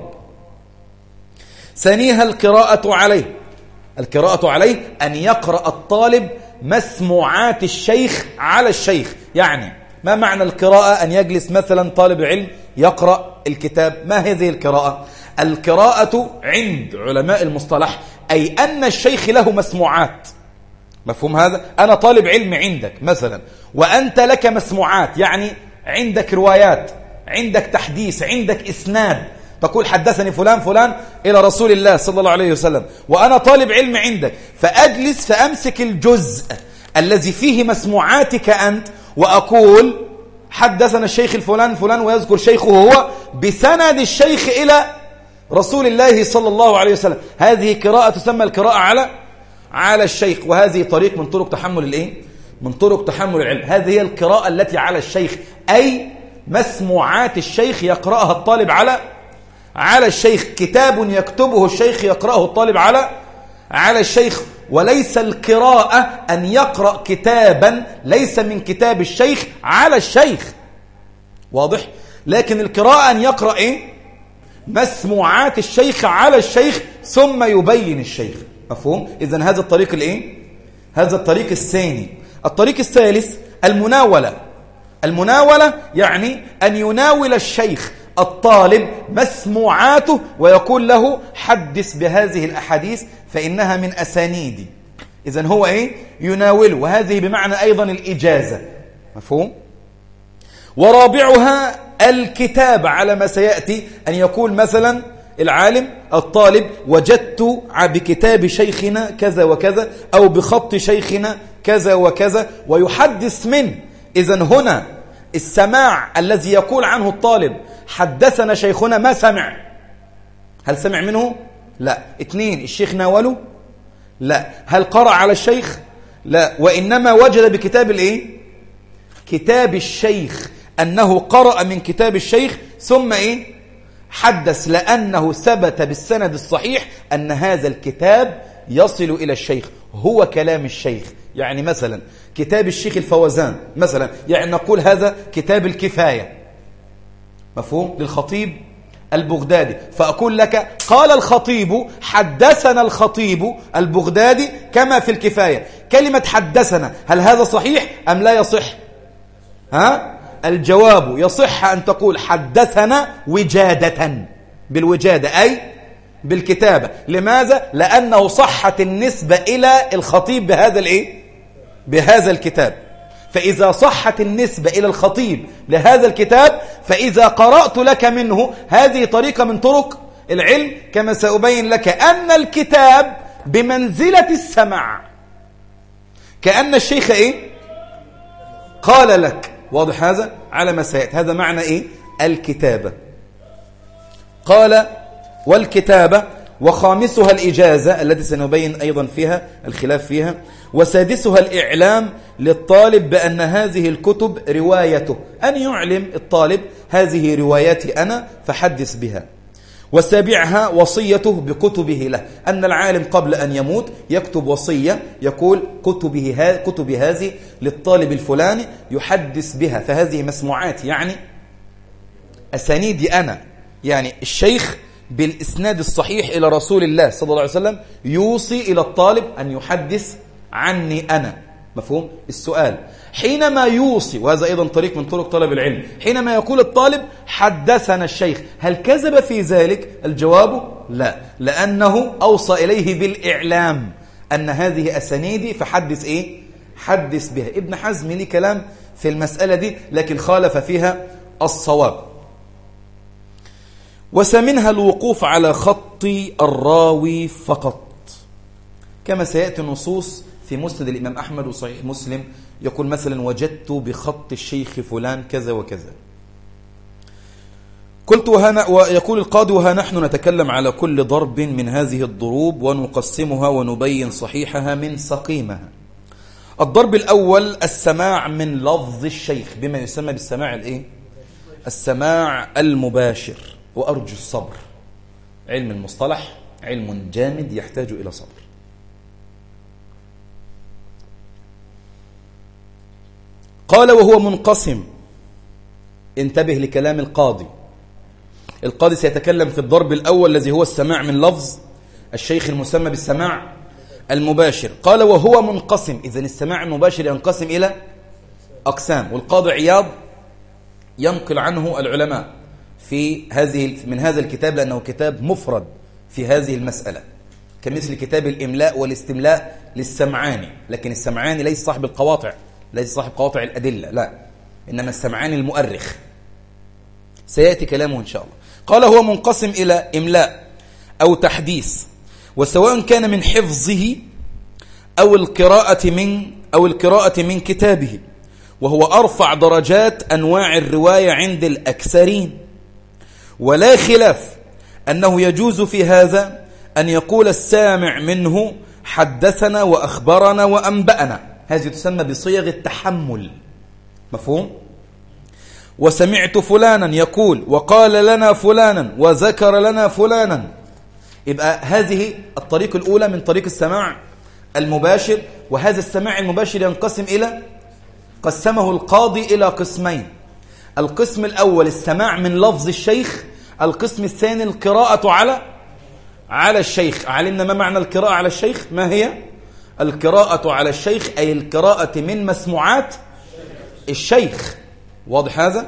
ثانيها القراءة عليه. القراءة عليه أن يقرأ الطالب مسموعات الشيخ على الشيخ. يعني ما معنى القراءة؟ أن يجلس مثلا طالب علم يقرأ الكتاب. ما هذه القراءة؟ القراءة عند علماء المصطلح أي أن الشيخ له مسموعات. مفهوم هذا؟ أنا طالب علم عندك مثلا، وأنت لك مسموعات، يعني عندك روايات، عندك تحديث، عندك إسناد، تقول حدثني فلان فلان إلى رسول الله صلى الله عليه وسلم، وأنا طالب علم عندك، فأجلس فأمسك الجزء الذي فيه مسموعاتك أنت وأقول حدثنا الشيخ الفلان فلان، ويذكر شيخه هو بسند الشيخ إلى رسول الله صلى الله عليه وسلم. هذه قراءة تسمى القراءة على الشيخ، وهذه طريق من طرق تحمل الإيه؟ من طرق تحمل العلم. هذه هي القراءة التي على الشيخ، أي مسموعات الشيخ يقرأها الطالب على الشيخ، كتاب يكتبه الشيخ يقرأه الطالب على الشيخ. وليس القراءة أن يقرأ كتابا ليس من كتاب الشيخ على الشيخ. واضح؟ لكن القراءة أن يقرأ إيه؟ مسموعات الشيخ على الشيخ ثم يبين الشيخ. مفهوم؟ إذن هذا الطريق الإيه؟ هذا الطريق الثاني. الطريق الثالث المناولة. المناولة يعني أن يناول الشيخ الطالب مسموعاته ويقول له حدث بهذه الأحاديث فإنها من أسانيدي. إذن هو إيه؟ يناوله، وهذه بمعنى أيضا الإجازة. مفهوم؟ ورابعها الكتاب على ما سيأتي، أن يقول مثلا العالم الطالب وجدت بكتاب شيخنا كذا وكذا، أو بخط شيخنا كذا وكذا، ويحدث منه. إذن هنا السماع الذي يقول عنه الطالب حدثنا شيخنا، ما سمع. هل سمع منه؟ لا. 2 الشيخ ناوله؟ لا. هل قرأ على الشيخ؟ لا. وإنما وجد بكتاب الإيه؟ كتاب الشيخ، أنه قرأ من كتاب الشيخ ثم إيه؟ حدث، لأنه ثبت بالسند الصحيح أن هذا الكتاب يصل إلى الشيخ، هو كلام الشيخ. يعني مثلا كتاب الشيخ الفوزان مثلا، يعني نقول هذا كتاب الكفاية، مفهوم، للخطيب البغدادي، فأقول لك قال الخطيب حدثنا الخطيب البغدادي كما في الكفاية. كلمة حدثنا هل هذا صحيح أم لا يصح؟ الجواب يصح أن تقول حدثنا وجادة، بالوجادة أي بالكتابة. لماذا؟ لأنه صحت النسبة إلى الخطيب بهذا الإيه؟ بهذا الكتاب. فإذا صحت النسبة إلى الخطيب لهذا الكتاب، فإذا قرأت لك منه، هذه طريقة من طرق العلم، كما سأبين لك أن الكتاب بمنزلة السمع، كأن الشيخ إيه؟ قال لك. واضح هذا؟ على ما سيأتي. هذا معنى إيه؟ الكتابة. قال والكتابة. وخامسها الإجازة التي سنبين أيضا فيها الخلاف فيها. وسادسها الإعلام للطالب بأن هذه الكتب روايته، أن يعلم الطالب هذه رواياتي أنا فحدث بها. وسابعها وصيته بكتبه له، أن العالم قبل أن يموت يكتب وصية يقول كتبي هذه للطالب الفلاني يحدث بها، فهذه مسموعات يعني أسانيدي أنا، يعني الشيخ بالإسناد الصحيح إلى رسول الله صلى الله عليه وسلم يوصي إلى الطالب أن يحدث عني أنا. مفهوم؟ السؤال حينما يوصي، وهذا أيضا طريق من طرق طلب العلم، حينما يقول الطالب حدثنا الشيخ، هل كذب في ذلك؟ الجواب لا، لأنه أوصى إليه بالإعلام أن هذه أسانيدي فحدث إيه؟ حدث بها. ابن حزم لي كلام في المسألة دي لكن خالف فيها الصواب. وسمنها الوقوف على خط الراوي فقط، كما سيأتي النصوص في مسند الإمام أحمد وصحيح مسلم، يقول مثلا وجدت بخط الشيخ فلان كذا وكذا. قلت ويقول القاضي وها نحن نتكلم على كل ضرب من هذه الضروب ونقسمها ونبين صحيحها من سقيمها. الضرب الأول السماع من لفظ الشيخ بما يسمى بالسماع الإيه؟ السماع المباشر. وأرجو الصبر، علم المصطلح علم جامد يحتاج إلى صبر. قال وهو منقسم، انتبه لكلام القاضي. القاضي سيتكلم في الضرب الأول الذي هو السماع من لفظ الشيخ المسمى بالسماع المباشر. قال وهو منقسم، إذن السماع المباشر ينقسم إلى أقسام، والقاضي عياض ينقل عنه العلماء من هذا الكتاب لأنه كتاب مفرد في هذه المسألة، كمثل كتاب الإملاء والاستملاء للسمعاني، لكن السمعاني ليس صاحب القواطع، ليس صاحب قواطع الأدلة، لا، إنما السمعاني المؤرخ، سيأتي كلامه إن شاء الله. قال هو منقسم إلى إملاء أو تحديث، وسواء كان من حفظه أو القراءة من كتابه، وهو أرفع درجات أنواع الرواية عند الأكثرين، ولا خلاف أنه يجوز في هذا أن يقول السامع منه حدثنا وأخبرنا وأنبأنا، هذه تسمى بصيغ التحمل. مفهوم؟ وسمعت فلانا يقول وقال لنا فلانا وذكر لنا فلانا. يبقى هذه الطريق الأولى من طريق السماع المباشر. وهذا السماع المباشر ينقسم قسمه القاضي إلى قسمين. القسم الأول السماع من لفظ الشيخ، القسم الثاني القراءة على الشيخ. علمنا ما معنى القراءة على الشيخ؟ ما هي القراءة على الشيخ؟ أي القراءة من مسموعات الشيخ. واضح هذا؟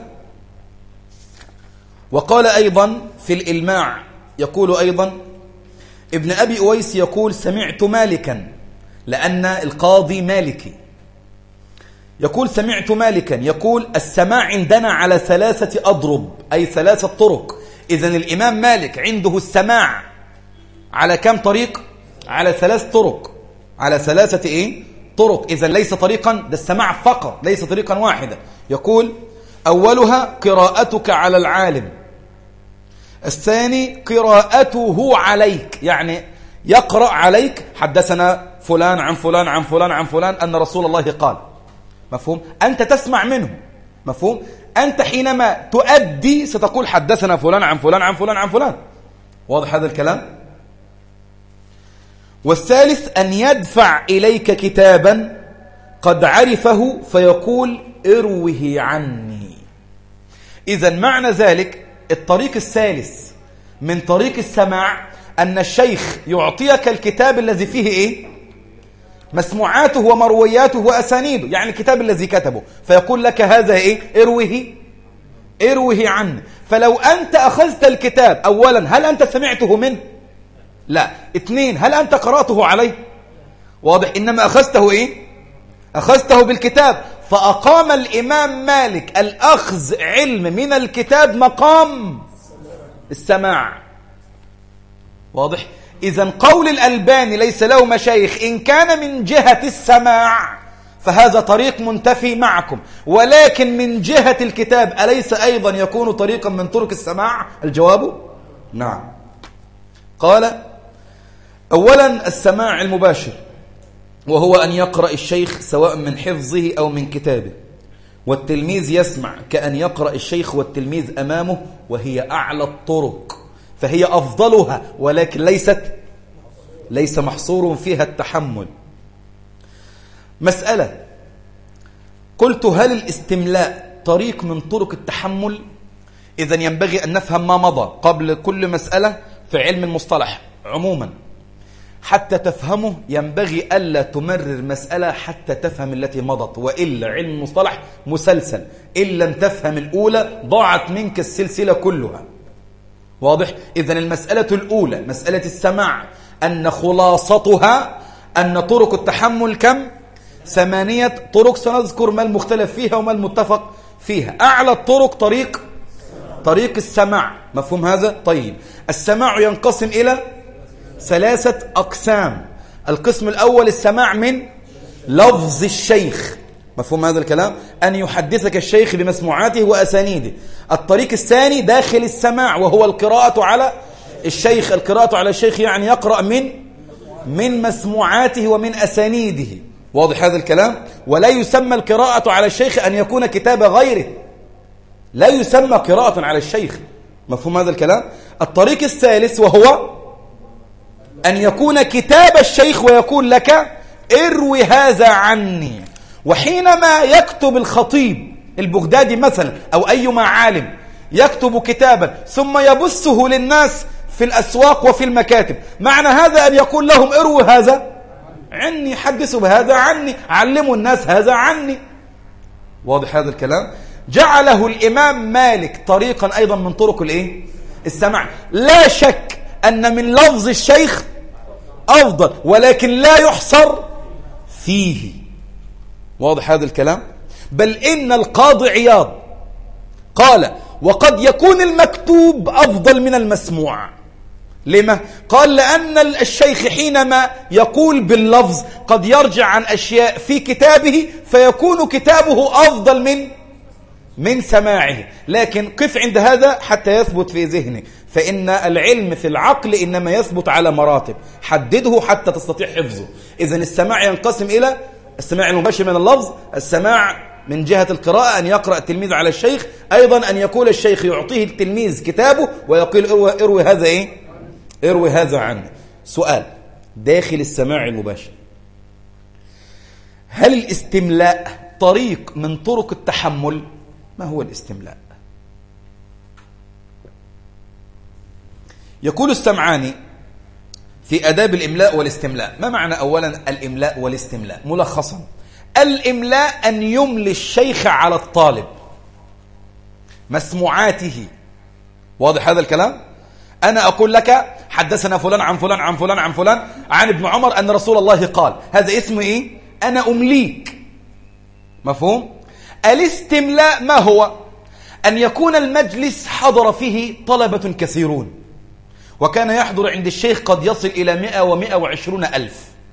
وقال أيضا في الإلماع، يقول أيضا ابن أبي أويس يقول سمعت مالكا، لأن القاضي مالكي، يقول سمعت مالكا يقول السماع عندنا على 3 أضرب، أي 3 طرق. إذن الإمام مالك عنده السماع على كم طريق؟ على 3 طرق، على 3 طرق. إذن ليس طريقا، ده السماع فقط، ليس طريقا واحدا. يقول أولها قراءتك على العالم، الثاني قراءته عليك، يعني يقرأ عليك حدثنا فلان عن فلان عن فلان عن فلان أن رسول الله قال. مفهوم؟ أنت تسمع منه. مفهوم؟ أنت حينما تؤدي ستقول حدثنا فلان عن فلان عن فلان عن فلان. واضح هذا الكلام؟ والثالث أن يدفع إليك كتابا قد عرفه فيقول اروه عني. إذن معنى ذلك الطريق الثالث من طريق السماع أن الشيخ يعطيك الكتاب الذي فيه مسموعاته ومروياته وأسانيده، يعني الكتاب الذي كتبه، فيقول لك هذا اروه عنه. فلو أنت أخذت الكتاب، أولا هل أنت سمعته منه؟ لا. 2 هل أنت قرأته عليه؟ واضح؟ إنما أخذته أخذته بالكتاب. فأقام الإمام مالك الأخذ علم من الكتاب مقام السماع. واضح؟ إذن قول الألباني ليس له مشايخ إن كان من جهة السماع فهذا طريق منتفي معكم، ولكن من جهة الكتاب أليس أيضا يكون طريقا من طرق السماع؟ الجواب نعم. قال أولا السماع المباشر، وهو أن يقرأ الشيخ سواء من حفظه أو من كتابه، والتلميذ يسمع كأن يقرأ الشيخ والتلميذ أمامه، وهي أعلى الطرق، فهي أفضلها، ولكن ليس محصور فيها التحمل. مسألة، قلت هل الاستملاء طريق من طرق التحمل؟ إذن ينبغي أن نفهم ما مضى قبل كل مسألة في علم المصطلح عموما. حتى تفهمه ينبغي ألا تمرر مسألة حتى تفهم التي مضت، وإلا علم المصطلح مسلسل، إن لم تفهم الأولى ضاعت منك السلسلة كلها. واضح؟ إذن المسألة الأولى مسألة السماع، أن خلاصتها أن طرق التحمل كم؟ 8 طرق، سنذكر ما المختلف فيها وما المتفق فيها. أعلى الطرق طريق السماع، مفهوم هذا؟ طيب، السماع ينقسم إلى 3 أقسام. القسم الأول السماع من لفظ الشيخ، مفهوم هذا الكلام؟ أن يحدثك الشيخ بمسموعاته وأسانيده. الطريق الثاني داخل السماع، وهو القراءة على الشيخ. القراءة على الشيخ يعني يقرأ من مسموعاته ومن أسانيده. واضح هذا الكلام؟ ولا يسمى القراءة على الشيخ أن يكون كتاب غيره، لا يسمى قراءة على الشيخ، مفهوم هذا الكلام؟ الطريق الثالث وهو أن يكون كتاب الشيخ ويقول لك اروي هذا عني. وحينما يكتب الخطيب البغدادي مثلا أو أيما عالم يكتب كتابا ثم يبثه للناس في الأسواق وفي المكاتب، معنى هذا أن يقول لهم اروي هذا عني، حدثوا بهذا عني، علموا الناس هذا عني. واضح هذا الكلام؟ جعله الإمام مالك طريقا أيضا من طرق السماع. لا شك أن من لفظ الشيخ أفضل، ولكن لا يحصر فيه. واضح هذا الكلام؟ بل إن القاضي عياض قال وقد يكون المكتوب أفضل من المسموع. لما؟ قال لأن الشيخ حينما يقول باللفظ قد يرجع عن أشياء في كتابه فيكون كتابه أفضل من سماعه. لكن قف عند هذا حتى يثبت في ذهنك، فإن العلم في العقل إنما يثبت على مراتب، حدده حتى تستطيع حفظه. إذن السماع ينقسم إلى السماع المباشر من اللفظ، السماع من جهة القراءة أن يقرأ التلميذ على الشيخ، أيضا أن يقول الشيخ يعطيه التلميذ كتابه ويقول اروي هذا اروي هذا عنه. سؤال داخل السماع المباشر، هل الاستملاء طريق من طرق التحمل؟ ما هو الاستملاء؟ يقول السمعاني في آداب الإملاء والاستملاء. ما معنى أولا الإملاء والاستملاء؟ ملخصا، الإملاء أن يملي الشيخ على الطالب مسموعاته. واضح هذا الكلام؟ أنا أقول لك حدثنا فلان عن فلان عن فلان عن فلان عن ابن عمر أن رسول الله قال، هذا اسمه إيه؟ أنا أمليك، مفهوم؟ الاستملاء ما هو؟ أن يكون المجلس حضر فيه طلبة كثيرون، وكان يحضر عند الشيخ قد يصل إلى 100 و120 ألف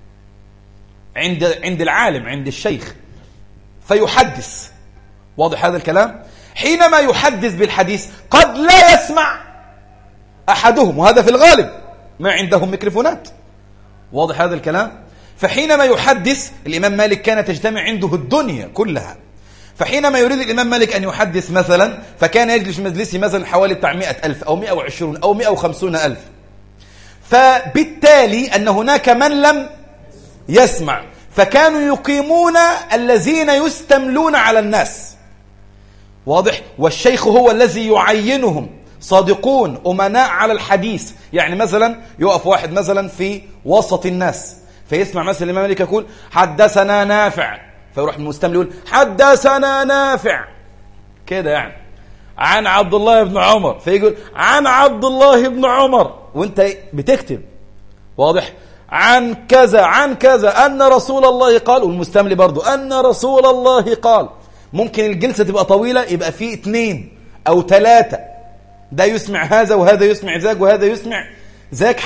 عند العالم عند الشيخ، فيحدث. واضح هذا الكلام؟ حينما يحدث بالحديث قد لا يسمع أحدهم، وهذا في الغالب ما عندهم ميكروفونات. واضح هذا الكلام؟ فحينما يحدث، الإمام مالك كان تجتمع عنده الدنيا كلها، فحينما يريد الإمام مالك أن يحدث مثلا فكان يجلس في مجلسه مثلا حوالي 100 ألف أو 120 أو 150 ألف، فبالتالي أن هناك من لم يسمع، فكانوا يقيمون الذين يستملون على الناس. واضح؟ والشيخ هو الذي يعينهم صادقون أمناء على الحديث. يعني مثلا يقف واحد مثلا في وسط الناس فيسمع مثلا الإمام مالك يقول حدثنا نافع، فيروح المستمل يقول حدثنا نافع كده، يعني عن عبد الله بن عمر، فيقول عن عبد الله بن عمر وانت بتكتب. واضح؟ عن كذا عن كذا أن رسول الله قال، والمستمل برضو أن رسول الله قال. ممكن الجلسة تبقى طويلة، يبقى فيه 2 أو 3، ده يسمع هذا وهذا يسمع ذاك وهذا يسمع ذاك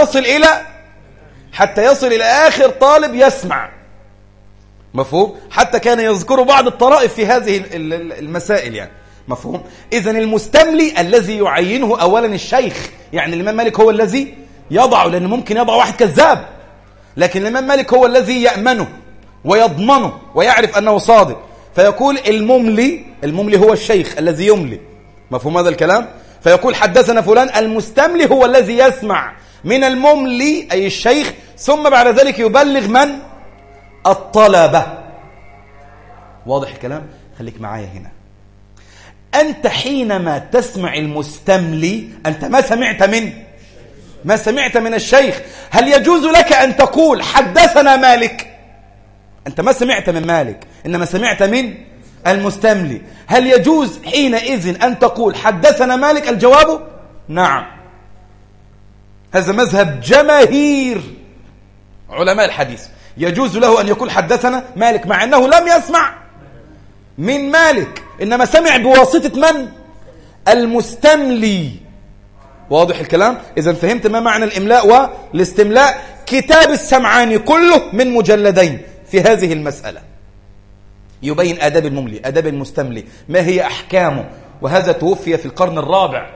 حتى يصل إلى آخر طالب يسمع. مفهوم؟ حتى كان يذكر بعض الطرائف في هذه المسائل، يعني مفهوم؟ إذن المستملي الذي يعينه أولا الشيخ، يعني الإمام مالك هو الذي يضعه، لأنه ممكن يضع واحد كذاب، لكن الإمام مالك هو الذي يأمنه ويضمنه ويعرف أنه صادق، فيقول المملي هو الشيخ الذي يملي. مفهوم هذا الكلام؟ فيقول حدثنا فلان، المستملي هو الذي يسمع من المملي أي الشيخ، ثم بعد ذلك يبلغ من؟ الطلبة. واضح الكلام؟ خليك معايا هنا. أنت حينما تسمع المستملي أنت ما سمعت من الشيخ. هل يجوز لك أن تقول حدثنا مالك؟ أنت ما سمعت من مالك، إنما سمعت من المستملي. هل يجوز حينئذ أن تقول حدثنا مالك؟ الجواب نعم. هذا مذهب جماهير علماء الحديث، يجوز له أن يقول حدثنا مالك مع أنه لم يسمع من مالك، إنما سمع بواسطة من؟ المستملي. واضح الكلام؟ إذن فهمت ما معنى الإملاء والاستملاء. كتاب السمعاني كله من مجلدين في هذه المسألة، يبين آداب المملي، آداب المستملي، ما هي أحكامه، وهذا توفي في القرن الرابع.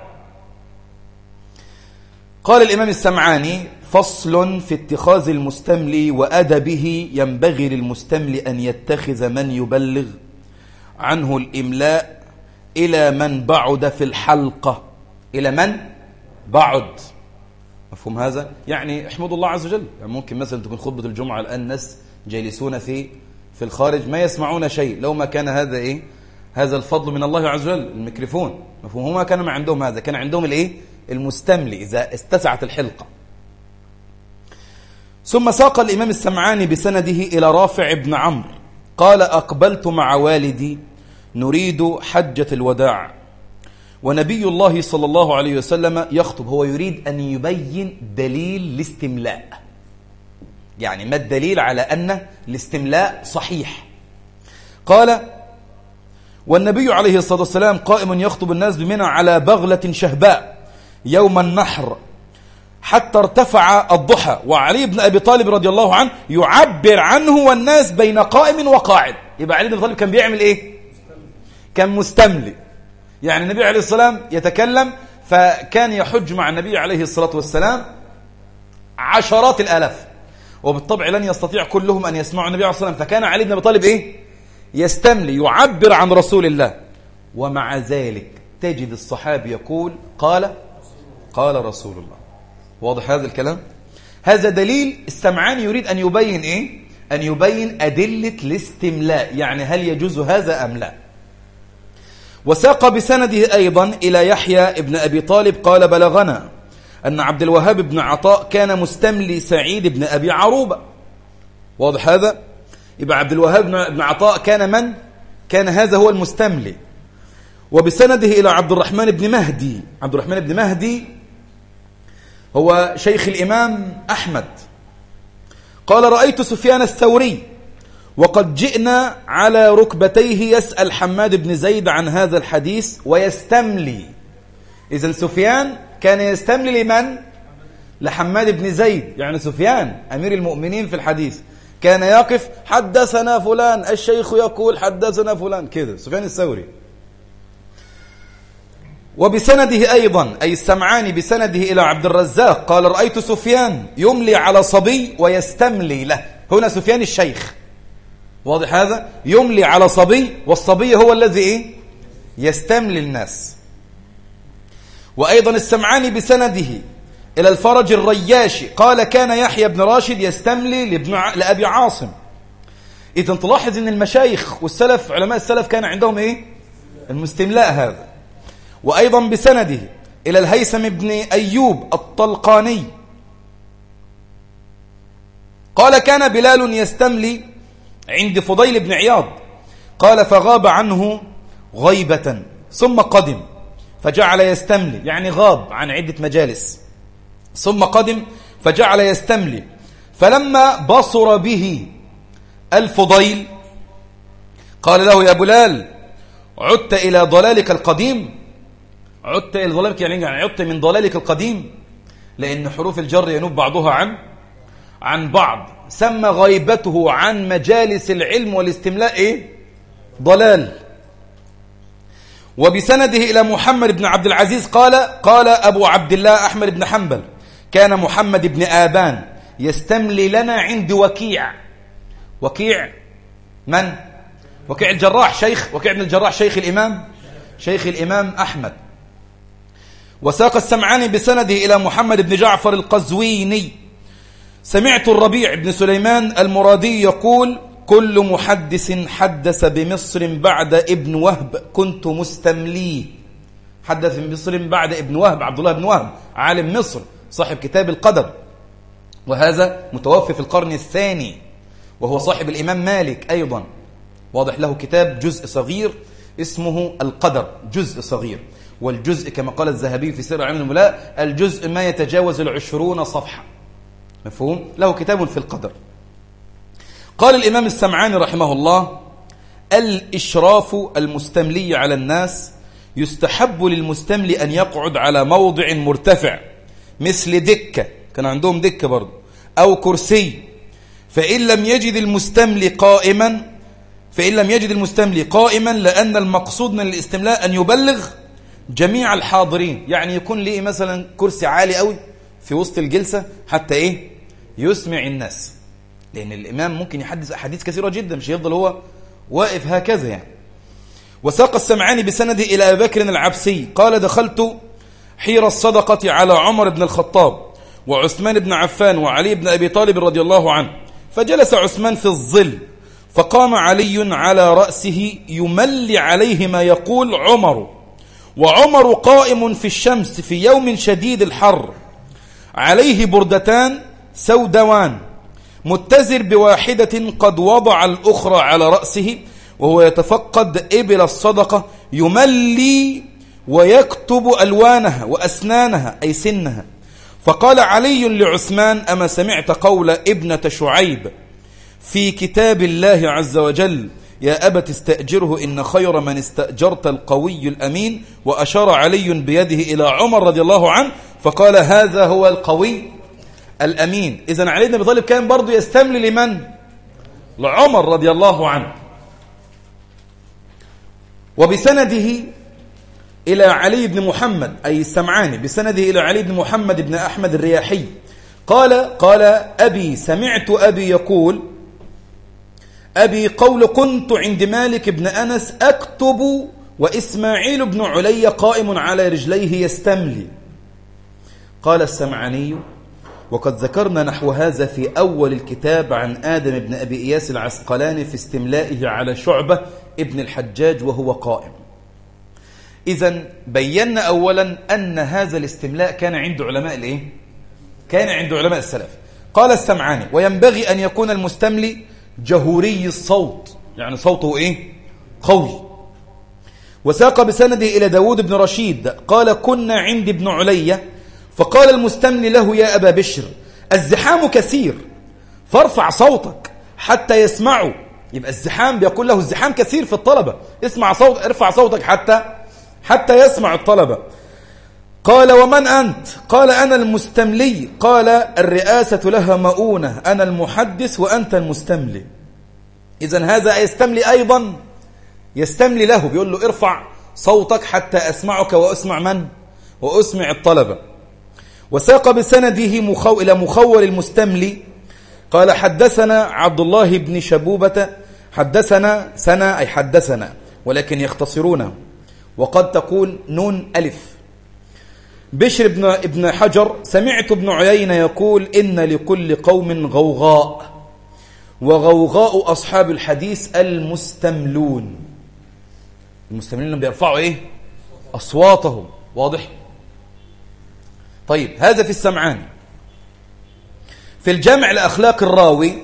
قال الإمام السمعاني: فصل في اتخاذ المستملي وأدبه. ينبغي للمستملي أن يتخذ من يبلغ عنه الإملاء إلى من بعد في الحلقة. إلى من بعد، مفهوم هذا؟ يعني احمد الله عز وجل. يعني ممكن مثلا تكون خطبة الجمعة الآن الناس جالسون في الخارج ما يسمعون شيء، لو ما كان هذا هذا الفضل من الله عز وجل، الميكروفون، مفهوم؟ هما كانوا ما عندهم هذا، كان عندهم المستملي إذا اتسعت الحلقة. ثم ساق الإمام السمعاني بسنده إلى رافع بن عمرو قال: أقبلت مع والدي نريد حجة الوداع، ونبي الله صلى الله عليه وسلم يخطب. هو يريد أن يبين دليل الاستملاء، يعني ما الدليل على أن الاستملاء صحيح. قال: والنبي عليه الصلاة والسلام قائم يخطب الناس بمنى على بغلة شهباء يوم النحر حتى ارتفع الضحى، وعلي بن أبي طالب رضي الله عنه يعبر عنه والناس بين قائم وقاعد. يبقى علي بن أبي طالب كان بيعمل إيه؟ كان مستملي. يعني النبي عليه الصلاة والسلام يتكلم، فكان يحج مع النبي عليه الصلاة والسلام عشرات الآلاف، وبالطبع لن يستطيع كلهم أن يسمعوا النبي عليه الصلاة والسلام، فكان علي بن أبي طالب يستملي، يعبر عن رسول الله. ومع ذلك تجد الصحابي يقول قال رسول الله. واضح هذا الكلام؟ هذا دليل. السمعاني يريد أن يبين أن يبين أدلة الاستملاء، يعني هل يجوز هذا أم لا. وساق بسنده أيضا إلى يحيى ابن أبي طالب قال: بلغنا أن عبد الوهاب بن عطاء كان مستملي سعيد بن أبي عروبة. واضح هذا؟ يبقى عبد الوهاب بن عطاء كان من؟ كان هذا هو المستملي. وبسنده إلى عبد الرحمن بن مهدي. عبد الرحمن بن مهدي هو شيخ الإمام أحمد. قال: رأيت سفيان الثوري وقد جئنا على ركبتيه يسأل حماد بن زيد عن هذا الحديث ويستملي. إذن سفيان كان يستملي لمن؟ لحماد بن زيد. يعني سفيان أمير المؤمنين في الحديث كان يقف: حدثنا فلان، الشيخ يقول حدثنا فلان، كذا سفيان الثوري. وبسنده أيضا أي السمعاني بسنده إلى عبد الرزاق قال: رأيت سفيان يملي على صبي ويستملي له. هنا سفيان الشيخ، واضح هذا؟ يملي على صبي، والصبي هو الذي يستملي الناس. وأيضا السمعاني بسنده إلى الفرج الرياشي قال: كان يحيى بن راشد يستملي لأبي عاصم. إذن تلاحظ أن المشايخ والسلف، علماء السلف، كان عندهم المستملاء هذا. وأيضا بسنده إلى الهيثم بن أيوب الطلقاني قال: كان بلال يستملي عند فضيل بن عياض. قال: فغاب عنه غيبة ثم قدم فجعل يستملي، يعني غاب عن عدة مجالس، ثم قدم فجعل يستملي. فلما بصر به الفضيل قال له: يا بلال، عدت إلى ضلالك القديم. عدت إلى ضلالك يعني عدت من ضلالك القديم، لأن حروف الجر ينوب بعضها عن بعض. سمى غيبته عن مجالس العلم والاستملاء ضلال. وبسنده إلى محمد بن عبد العزيز قال أبو عبد الله أحمد بن حنبل: كان محمد بن آبان يستملي لنا عند وكيع. وكيع من؟ وكيع الجراح، وكيع بن الجراح شيخ الإمام أحمد. وساق السمعاني بسنده إلى محمد بن جعفر القزويني: سمعت الربيع بن سليمان المرادي يقول: كل محدث حدث بمصر بعد ابن وهب كنت مستمليه. حدث بمصر بعد ابن وهب، عبد الله بن وهب عالم مصر صاحب كتاب القدر، وهذا متوفي في القرن الثاني، وهو صاحب الإمام مالك أيضا، واضح، له كتاب جزء صغير اسمه القدر، جزء صغير، والجزء كما قال الذهبي في سير أعلام النبلاء الجزء ما يتجاوز 20 صفحة، مفهوم؟ له كتاب في القدر. قال الإمام السمعاني رحمه الله: الإشراف المستملي على الناس يستحب للمستملي أن يقعد على موضع مرتفع مثل دكة، كان عندهم دكة برضو، أو كرسي، فإن لم يجد المستملي قائما لأن المقصود من الاستملاء أن يبلغ جميع الحاضرين، يعني يكون ليه مثلا كرسي عالي قوي في وسط الجلسة حتى يسمع الناس، لأن الإمام ممكن يحدث أحاديث كثيرة جدا، مش يفضل هو واقف هكذا يعني. وساق السمعاني بسنده إلى أبي بكر العبسي قال: دخلت حير الصدقة على عمر بن الخطاب وعثمان بن عفان وعلي بن أبي طالب رضي الله عنه، فجلس عثمان في الظل، فقام علي على رأسه يملي عليه ما يقول عمر، وعمر قائم في الشمس في يوم شديد الحر، عليه بردتان سودوان، متزر بواحدة قد وضع الأخرى على رأسه، وهو يتفقد إبل الصدقة يملي ويكتب ألوانها وأسنانها أي سنها. فقال علي لعثمان: أما سمعت قول ابنة شعيب في كتاب الله عز وجل: يا أبت استأجره إن خير من استأجرت القوي الأمين؟ وأشار علي بيده إلى عمر رضي الله عنه فقال: هذا هو القوي الأمين. إذن علي بن أبي طالب كان برضو يستملي لمن؟ لعمر رضي الله عنه. وبسنده إلى علي بن محمد أي السمعاني بسنده إلى علي بن محمد بن أحمد الرياحي قال أبي سمعت أبي يقول: أبي قول كنت عند مالك بن أنس أكتب وإسماعيل بن علي قائم على رجليه يستملي. قال السمعاني: وقد ذكرنا نحو هذا في أول الكتاب عن آدم بن أبي إياس العسقلاني في استملائه على شعبة ابن الحجاج وهو قائم. إذن بينا أولا أن هذا الاستملاء كان عند علماء كان عند علماء السلف. قال السمعاني: وينبغي أن يكون المستملي جهوري الصوت، يعني صوته قوي. وساق بسنده إلى داود بن رشيد قال: كنا عند ابن علي فقال المستملي له: يا أبا بشر الزحام كثير فارفع صوتك حتى يسمعوا. يبقى الزحام بيقول له الزحام كثير في الطلبة، ارفع صوتك حتى يسمع الطلبة. قال: ومن أنت؟ قال: أنا المستملي. قال: الرئاسة لها مؤونة، أنا المحدث وأنت المستملي. إذن هذا يستملي أيضا، يستملي له، بيقول له ارفع صوتك حتى أسمعك وأسمع من؟ وأسمع الطلبة. وساق بسنده إلى مخول المستملي قال: حدثنا عبد الله بن شبوبة حدثنا سنة أي حدثنا، ولكن يختصرونه وقد تقول نون ألف. بشر ابن حجر سمعت ابن عيينة يقول: إن لكل قوم غوغاء، وغوغاء أصحاب الحديث المستملون. المستملون اللي بيرفعوا أصواتهم، واضح؟ طيب، هذا في السمعاني. في الجامع لأخلاق الراوي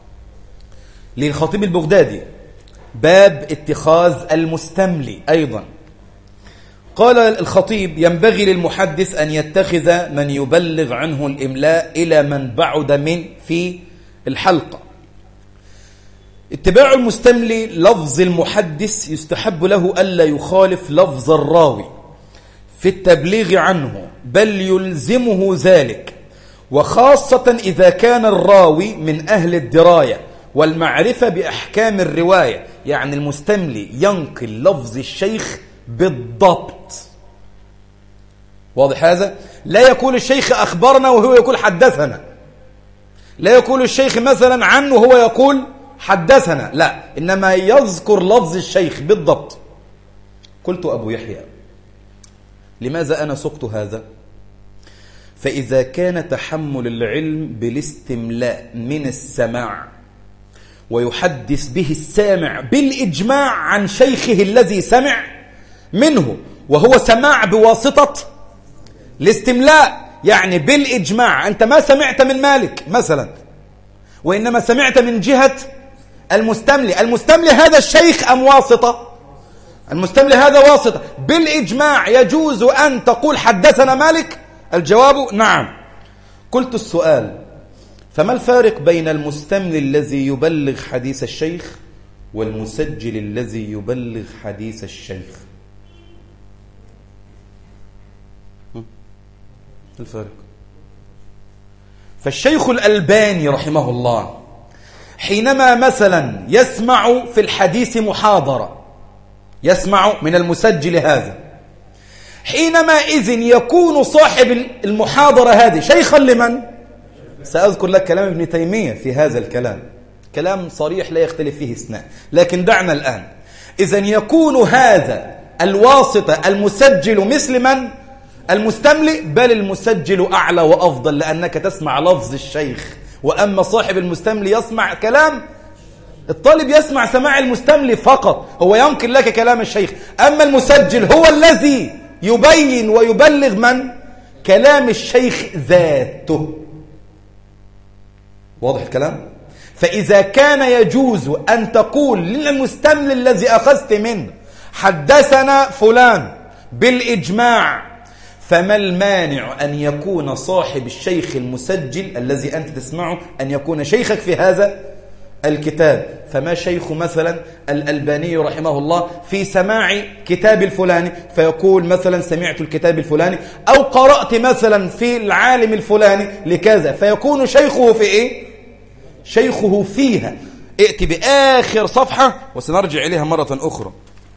للخطيب البغدادي باب اتخاذ المستملي أيضا قال الخطيب: ينبغي للمحدث أن يتخذ من يبلغ عنه الإملاء إلى من بعد من في الحلقة. اتباع المستملي لفظ المحدث يستحب له ألا يخالف لفظ الراوي في التبليغ عنه، بل يلزمه ذلك، وخاصة إذا كان الراوي من أهل الدراية والمعرفة بأحكام الرواية، يعني المستملي ينقل لفظ الشيخ بالضبط، واضح هذا؟ لا يقول الشيخ أخبرنا وهو يقول حدثنا، لا يقول الشيخ مثلا عنه وهو يقول حدثنا، لا، إنما يذكر لفظ الشيخ بالضبط. قلت أبو يحيى لماذا أنا سقت هذا؟ فإذا كان تحمل العلم بالاستملاء من السماع ويحدث به السامع بالإجماع عن شيخه الذي سمع منه، وهو سماع بواسطة الاستملاء، يعني بالإجماع أنت ما سمعت من مالك مثلا، وإنما سمعت من جهة المستملي. المستملي هذا الشيخ أم واسطة؟ المستملي هذا واسطة. بالإجماع يجوز أن تقول حدثنا مالك؟ الجواب نعم. قلت السؤال: فما الفارق بين المستملي الذي يبلغ حديث الشيخ والمسجل الذي يبلغ حديث الشيخ؟ الفارق. فالشيخ الألباني رحمه الله حينما مثلا يسمع في الحديث محاضرة، يسمع من المسجل هذا، حينما إذن يكون صاحب المحاضرة هذه شيخا لمن؟ سأذكر لك كلام ابن تيمية في هذا الكلام، كلام صريح لا يختلف فيه اثنان، لكن دعنا الآن. إذن يكون هذا الواسطة المسجل مثل من؟ المستملئ، بل المسجل أعلى وأفضل، لأنك تسمع لفظ الشيخ، وأما صاحب المستملي يسمع كلام الطالب، يسمع سماع المستملي فقط، هو ينقل لك كلام الشيخ. أما المسجل هو الذي يبين ويبلغ من؟ كلام الشيخ ذاته. واضح الكلام؟ فإذا كان يجوز أن تقول للمستملي الذي أخذت منه حدثنا فلان بالإجماع، فما المانع أن يكون صاحب الشيخ المسجل الذي أنت تسمعه أن يكون شيخك في هذا الكتاب؟ فما شيخ مثلا الألباني رحمه الله في سماع كتاب الفلاني فيقول مثلا سمعت الكتاب الفلاني، أو قرأت مثلا في العالم الفلاني لكذا، فيكون شيخه في إيه؟ شيخه فيها. ائت بآخر صفحة وسنرجع إليها مرة أخرى.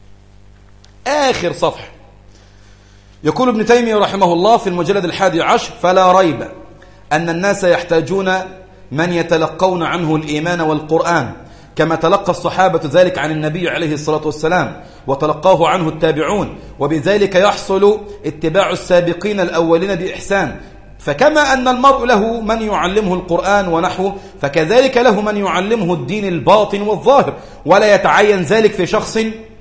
آخر صفحة يقول ابن تيمية رحمه الله في المجلد 11: فلا ريب أن الناس يحتاجون من يتلقون عنه الإيمان والقرآن كما تلقى الصحابة ذلك عن النبي عليه الصلاة والسلام وتلقاه عنه التابعون، وبذلك يحصل اتباع السابقين الأولين بإحسان. فكما أن المرء له من يعلمه القرآن ونحوه، فكذلك له من يعلمه الدين الباطن والظاهر، ولا يتعين ذلك في شخص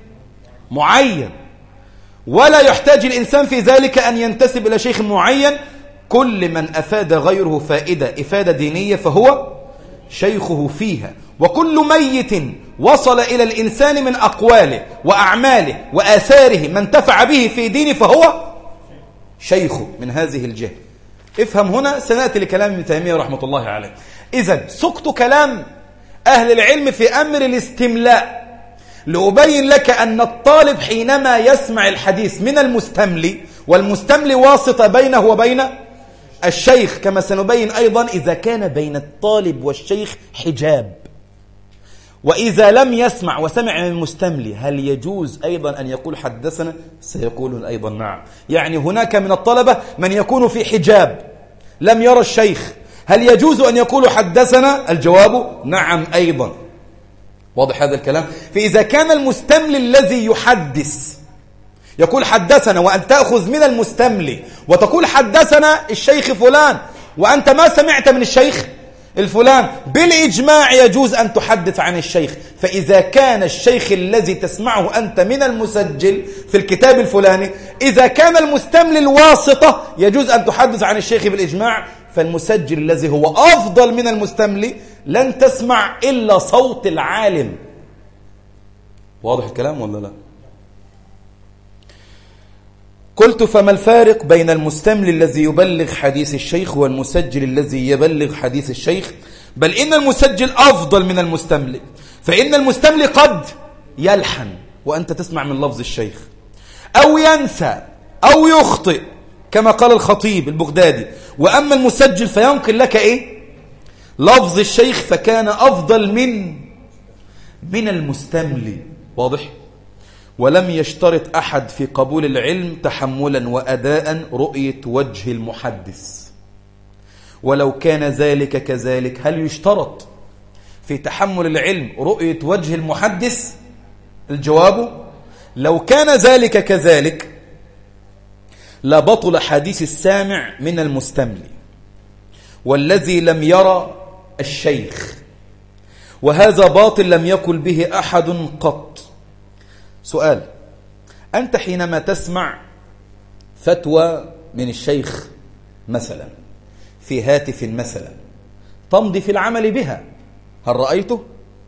معين، ولا يحتاج الإنسان في ذلك أن ينتسب إلى شيخ معين. كل من أفاد غيره إفادة دينية فهو شيخه فيها، وكل ميت وصل إلى الإنسان من أقواله وأعماله وآثاره ما انتفع به في دينه فهو شيخه من هذه الجهة. افهم هنا، سنأتي لكلام ابن تيمية رحمة الله عليه. إذن سقط كلام أهل العلم في أمر الاستملاء لأبين لك أن الطالب حينما يسمع الحديث من المستملي، والمستملي واسطة بينه وبين الشيخ، كما سنبين أيضا إذا كان بين الطالب والشيخ حجاب، وإذا لم يسمع وسمع من المستملي هل يجوز أيضا أن يقول حدثنا؟ سيقولون أيضا نعم. يعني هناك من الطلبة من يكون في حجاب لم يرى الشيخ، هل يجوز أن يقول حدثنا؟ الجواب نعم أيضا. واضح هذا الكلام؟ فإذا كان المستملي الذي يحدث يقول حدثنا، وأن تأخذ من المستملي وتقول حدثنا الشيخ فلان وأنت ما سمعت من الشيخ الفلان، بالإجماع يجوز أن تحدث عن الشيخ. فإذا كان الشيخ الذي تسمعه أنت من المسجل في الكتاب الفلاني، إذا كان المستملي الواسطة يجوز أن تحدث عن الشيخ بالإجماع، فالمسجل الذي هو أفضل من المستملي لن تسمع إلا صوت العالم. واضح الكلام ولا لا؟ قلت: فما الفارق بين المستملي الذي يبلغ حديث الشيخ والمسجل الذي يبلغ حديث الشيخ؟ بل إن المسجل أفضل من المستملي، فإن المستملي قد يلحن وأنت تسمع من لفظ الشيخ، أو ينسى أو يخطئ كما قال الخطيب البغدادي، وأما المسجل فينقل لك إيه؟ لفظ الشيخ، فكان أفضل من المستملي. واضح؟ ولم يشترط أحد في قبول العلم تحملا وأداء رؤية وجه المحدث. ولو كان ذلك كذلك، هل يشترط في تحمل العلم رؤية وجه المحدث؟ الجواب: لو كان ذلك كذلك لبطل حديث السامع من المستملي والذي لم يرى الشيخ، وهذا باطل لم يقل به أحد قط. سؤال: أنت حينما تسمع فتوى من الشيخ مثلا في هاتف مثلا تمضي في العمل بها، هل رأيته؟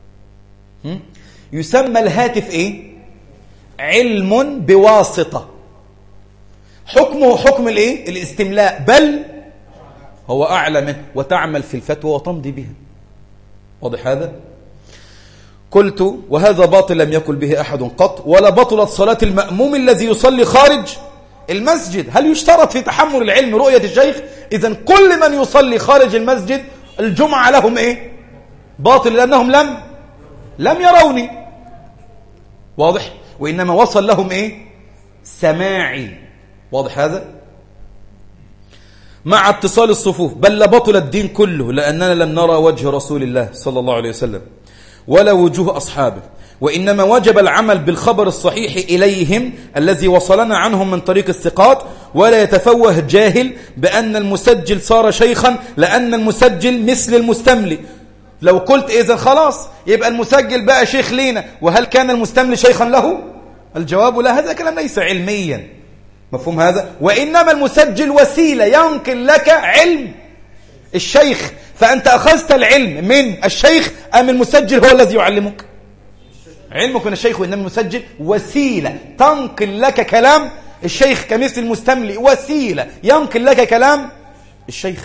يسمى الهاتف إيه؟ علم بواسطة، حكمه حكم الإيه؟ الاستملاء، بل هو أعلى منه، وتعمل في الفتوى وتمضي بها. واضح هذا؟ قلت: وهذا باطل لم يقل به أحد قط، ولا بطلت صلاة المأموم الذي يصلي خارج المسجد. هل يشترط في تحمل العلم رؤية الشيخ؟ إذن كل من يصلي خارج المسجد الجمعة لهم إيه؟ باطل، لأنهم لم يروني. واضح؟ وإنما وصل لهم إيه؟ سماعي. واضح هذا؟ مع اتصال الصفوف. بل لبطل الدين كله، لأننا لم نرى وجه رسول الله صلى الله عليه وسلم ولا وجوه أصحابه، وإنما وجب العمل بالخبر الصحيح إليهم الذي وصلنا عنهم من طريق الثقات، ولا يتفوه جاهل بأن المسجل صار شيخا، لأن المسجل مثل المستملي. لو قلت إذن خلاص يبقى المسجل بقى شيخ لينا، وهل كان المستملي شيخا له؟ الجواب لا، هذا كلام ليس علميا. مفهوم هذا؟ وإنما المسجل وسيلة ينقل لك علم الشيخ، فأنت أخذت العلم من الشيخ أم المسجل هو الذي يعلمك؟ علمك من الشيخ، وإنما المسجل وسيلة تنقل لك كلام الشيخ، كمثل المستملي وسيلة ينقل لك كلام الشيخ.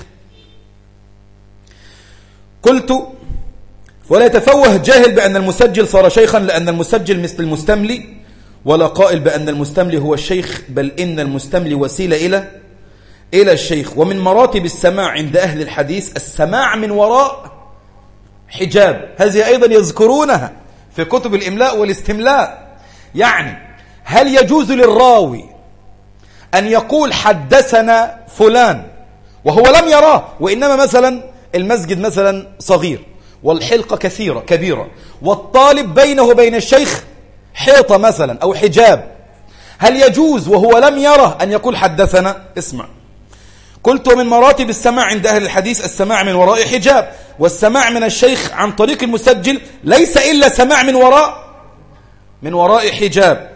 قلت: ولا يتفوه جاهل بأن المسجل صار شيخا، لأن المسجل مثل المستملي، ولا قائل بأن المستملي هو الشيخ، بل إن المستملي وسيلة إلى الشيخ. ومن مراتب السماع عند أهل الحديث السماع من وراء حجاب، هذه أيضا يذكرونها في كتب الإملاء والاستملاء. يعني هل يجوز للراوي أن يقول حدثنا فلان وهو لم يراه، وإنما مثلا المسجد مثلا صغير والحلقة كبيرة والطالب بينه وبين الشيخ حيطة مثلا أو حجاب، هل يجوز وهو لم يره أن يقول حدثنا؟ اسمع. قلت: ومن مراتب السماع عند أهل الحديث السماع من وراء حجاب، والسماع من الشيخ عن طريق المسجل ليس إلا سماع من وراء حجاب.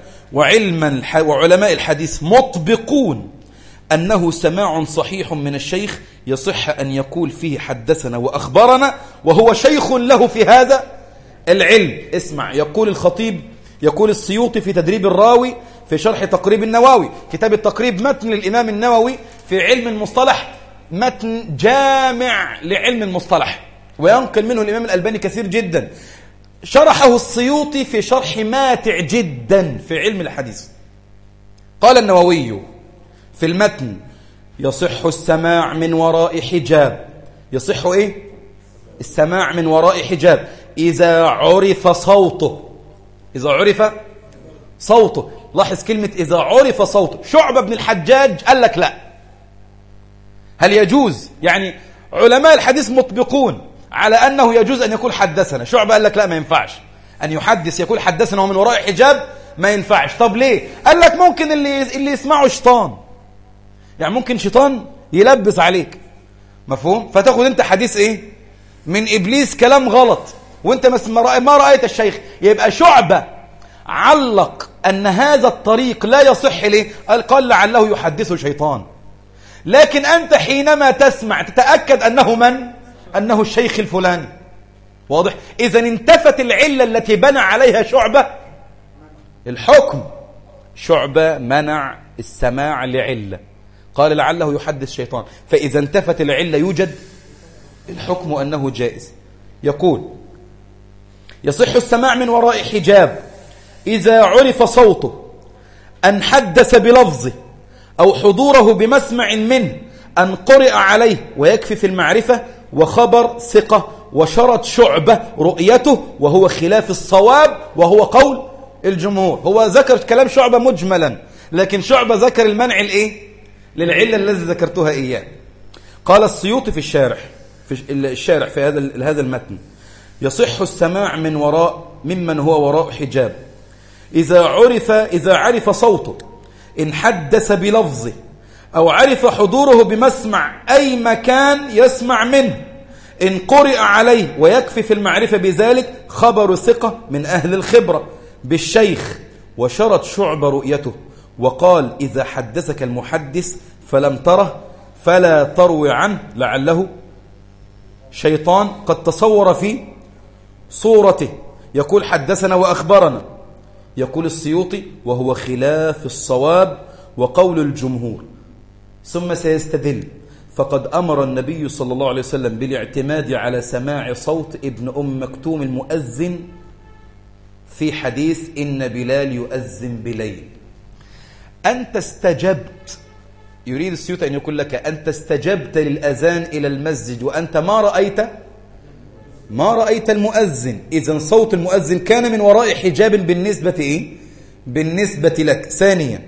وعلماء الحديث مطبقون أنه سماع صحيح من الشيخ يصح أن يقول فيه حدثنا وأخبرنا وهو شيخ له في هذا العلم. اسمع، يقول الخطيب، يقول السيوطي في تدريب الراوي في شرح تقريب النووي، كتاب التقريب متن للإمام النووي في علم المصطلح، متن جامع لعلم المصطلح، وينقل منه الإمام الألباني كثير جدا. شرحه السيوطي في شرح ماتع جدا في علم الحديث. قال النووي في المتن: يصح السماع من وراء حجاب. يصح إيه؟ السماع من وراء حجاب إذا عرف صوته. إذا عرف صوته. لاحظ كلمة إذا عرف صوته. شعبة بن الحجاج قال لك لا. هل يجوز؟ يعني علماء الحديث مطبقون على أنه يجوز أن يقول حدثنا. شعبة قال لك لا، ما ينفعش أن يحدث يقول حدثنا ومن وراء حجاب، ما ينفعش. طب ليه؟ قال لك ممكن اللي يسمعه شيطان، يعني ممكن شيطان يلبس عليك، مفهوم؟ فتاخد انت حديث ايه من إبليس، كلام غلط، وانت ما رأيت الشيخ. يبقى شعبة علق أن هذا الطريق لا يصح ليه؟ قال لعله يحدث شيطان. لكن أنت حينما تسمع تتأكد أنه الشيخ الفلاني. واضح؟ إذن انتفت العلة التي بنى عليها شعبة الحكم. شعبة منع السماع لعلة، قال لعله يحدث شيطان، فإذا انتفت العلة يوجد الحكم أنه جائز. يقول: يصح السماع من وراء حجاب إذا عرف صوته، أن حدث بلفظه أو حضوره بمسمع منه، أن قرئ عليه، ويكفي في المعرفة وخبر ثقة، وشرط شعبة رؤيته، وهو خلاف الصواب وهو قول الجمهور. هو ذكر كلام شعبة مجملا، لكن شعبة ذكر المنع للعلة الذي ذكرتها إياه. قال السيوطي في الشارح في هذا المتن: يصح السماع من وراء ممن هو وراء حجاب إذا عرف صوته، إن حدث بلفظه أو عرف حضوره بمسمع أي مكان يسمع منه إن قرئ عليه، ويكفي في المعرفة بذلك خبر ثقة من أهل الخبرة بالشيخ. وشرط شعبة رؤيته وقال: إذا حدثك المحدث فلم تره فلا تروي عنه لعله شيطان قد تصور في صورته. يقول: حدثنا وأخبرنا. يقول السيوطي: وهو خلاف الصواب وقول الجمهور. ثم سيستدل: فقد أمر النبي صلى الله عليه وسلم بالاعتماد على سماع صوت ابن أم مكتوم المؤذن في حديث إن بلال يؤذن بليل. أنت استجبت، يريد السيوطي أن يقول لك أنت استجبت للأذان إلى المسجد وأنت ما رأيت المؤذن. إذن صوت المؤذن كان من وراء حجاب بالنسبة لك. ثانيا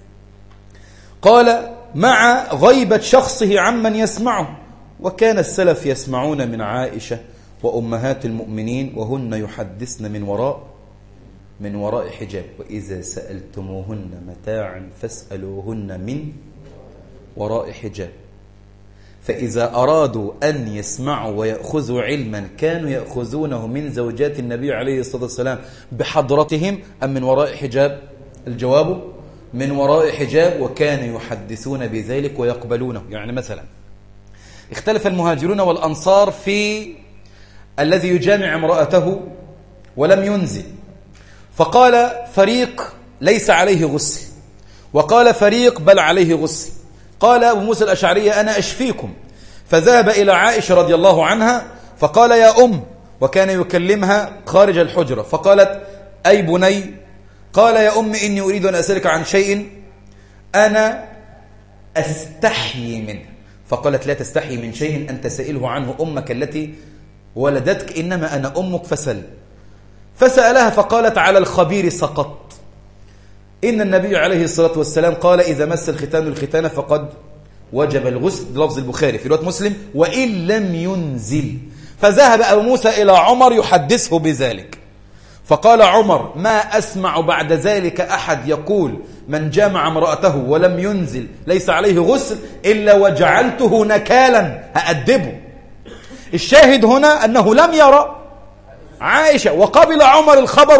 قال: مع غيبة شخصه عمن يسمعه. وكان السلف يسمعون من عائشة وأمهات المؤمنين وهن يحدثن من وراء حجاب. وإذا سألتموهن متاعا فاسألوهن من وراء حجاب. فإذا أرادوا أن يسمعوا ويأخذوا علما كانوا يأخذونه من زوجات النبي عليه الصلاة والسلام بحضرتهم أم من وراء حجاب؟ الجواب: من وراء حجاب، وكانوا يحدثون بذلك ويقبلونه. يعني مثلا اختلف المهاجرون والأنصار في الذي يجامع امرأته ولم ينزل، فقال فريق ليس عليه غسل، وقال فريق بل عليه غسل. قال أبو موسى الأشعري: أنا أشفيكم. فذهب إلى عائشة رضي الله عنها فقال: يا أم، وكان يكلمها خارج الحجرة، فقالت: أي بني. قال: يا أم، إني أريد أن أسألك عن شيء أنا أستحيي منه. فقالت: لا تستحي من شيء أنت سائله عنه أمك التي ولدتك، إنما أنا أمك فسل. فسألها فقالت: على الخبير سقط. إن النبي عليه الصلاة والسلام قال: إذا مس الختان الختان فقد وجب الغسل، لفظ البخاري. في رواية مسلم: وإن لم ينزل. فذهب أبو موسى إلى عمر يحدثه بذلك، فقال عمر: ما أسمع بعد ذلك أحد يقول من جامع امرأته ولم ينزل ليس عليه غسل إلا وجعلته نكالا، هأدبه. الشاهد هنا أنه لم يرى عائشة، وقبل عمر الخبر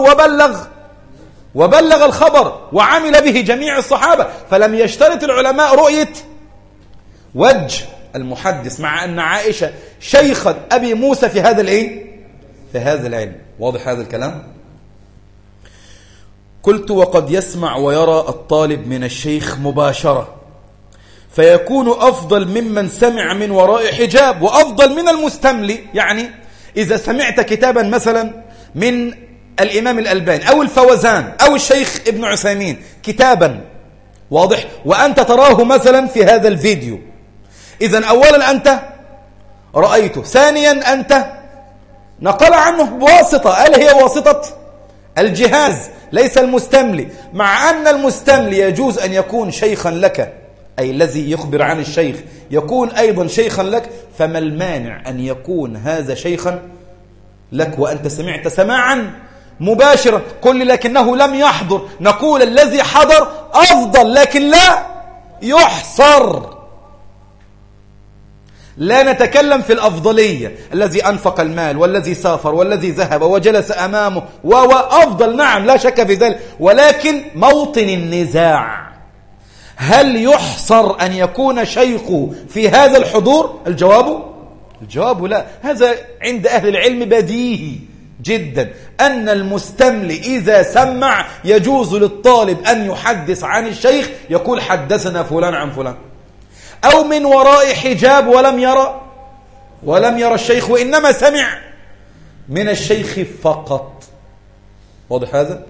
وبلغ الخبر وعمل به جميع الصحابة. فلم يشترط العلماء رؤية وجه المحدث، مع أن عائشة شيخة أبي موسى في هذا العلم. واضح هذا الكلام؟ قلت: وقد يسمع ويرى الطالب من الشيخ مباشرة، فيكون أفضل ممن سمع من وراء حجاب، وأفضل من المستملي. يعني إذا سمعت كتابا مثلا من الإمام الألباني أو الفوزان أو الشيخ ابن عثيمين كتابا، واضح، وأنت تراه مثلا في هذا الفيديو، إذن أولا أنت رأيته، ثانيا أنت نقل عنه بواسطة، هل هي واسطة الجهاز ليس المستملي، مع أن المستملي يجوز أن يكون شيخا لك، أي الذي يخبر عن الشيخ يكون أيضا شيخا لك. فما المانع أن يكون هذا شيخا لك وأنت سمعت سماعا مباشرا؟ قل لكنه لم يحضر، نقول الذي حضر أفضل، لكن لا يحصر. لا نتكلم في الأفضلية، الذي أنفق المال والذي سافر والذي ذهب وجلس أمامه وأفضل، نعم لا شك في ذلك، ولكن موطن النزاع هل يحصر أن يكون شيخه في هذا الحضور؟ الجواب لا. هذا عند أهل العلم بديهي جدا، أن المستملي إذا سمع يجوز للطالب أن يحدث عن الشيخ، يقول حدثنا فلان عن فلان، أو من وراء حجاب ولم يرى الشيخ، وإنما سمع من الشيخ فقط. واضح هذا؟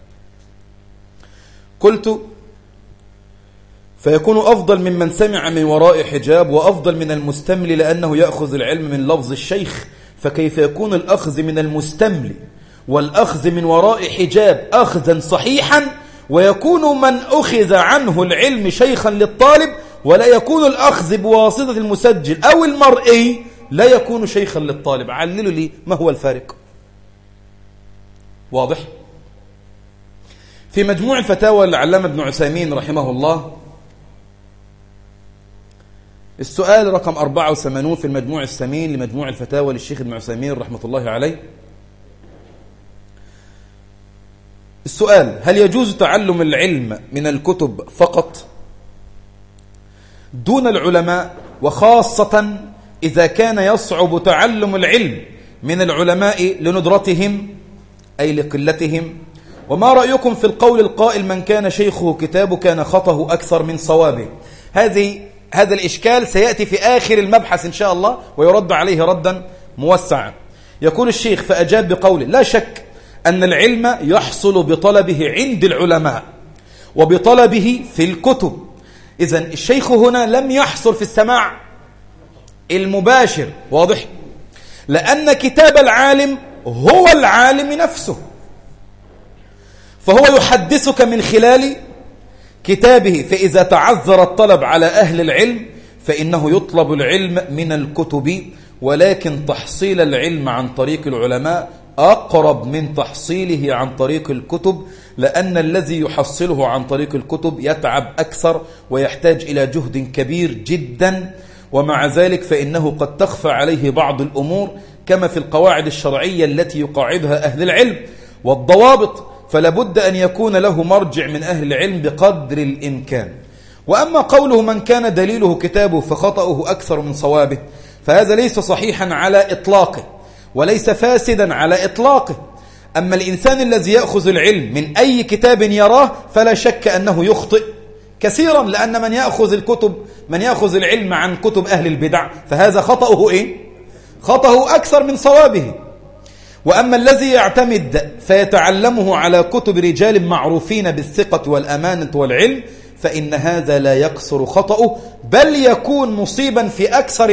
قلت: فيكون أفضل ممن سمع من وراء حجاب، وأفضل من المستملي، لأنه يأخذ العلم من لفظ الشيخ. فكيف يكون الأخذ من المستملي والأخذ من وراء حجاب أخذا صحيحا، ويكون من أخذ عنه العلم شيخا للطالب، ولا يكون الأخذ بواسطة المسجل أو المرئي لا يكون شيخا للطالب؟ عللوا لي ما هو الفارق. واضح؟ في مجموع الفتاوى العلامة ابن عثيمين رحمه الله السؤال رقم 84 في المجموع الثمين لمجموع الفتاوى للشيخ ابن عثيمين رحمة الله عليه. السؤال: هل يجوز تعلم العلم من الكتب فقط دون العلماء، وخاصة إذا كان يصعب تعلم العلم من العلماء لندرتهم أي لقلتهم؟ وما رأيكم في القول القائل من كان شيخه كتابه كان خطأه أكثر من صوابه؟ هذا الإشكال سيأتي في آخر المبحث إن شاء الله ويرد عليه ردا موسعا. يقول الشيخ: فأجاب بقوله: لا شك أن العلم يحصل بطلبه عند العلماء وبطلبه في الكتب. إذن الشيخ هنا لم يحصل في السماع المباشر، واضح؟ لأن كتاب العالم هو العالم نفسه، فهو يحدثك من خلال كتابه. فإذا تعذر الطلب على أهل العلم فإنه يطلب العلم من الكتب، ولكن تحصيل العلم عن طريق العلماء أقرب من تحصيله عن طريق الكتب، لأن الذي يحصله عن طريق الكتب يتعب أكثر ويحتاج إلى جهد كبير جدا، ومع ذلك فإنه قد تخفى عليه بعض الأمور كما في القواعد الشرعية التي يقاعدها أهل العلم والضوابط، فلابد أن يكون له مرجع من أهل العلم بقدر الإمكان. وأما قوله من كان دليله كتابه فخطأه أكثر من صوابه، فهذا ليس صحيحا على إطلاقه وليس فاسدا على إطلاقه. أما الإنسان الذي يأخذ العلم من أي كتاب يراه فلا شك أنه يخطئ كثيرا، لأن من يأخذ العلم عن كتب أهل البدع فهذا خطأه خطأه أكثر من صوابه. وأما الذي يعتمد فيتعلمه على كتب رجال معروفين بالثقة والأمانة والعلم فإن هذا لا يكثر خطأه، بل يكون مصيبا في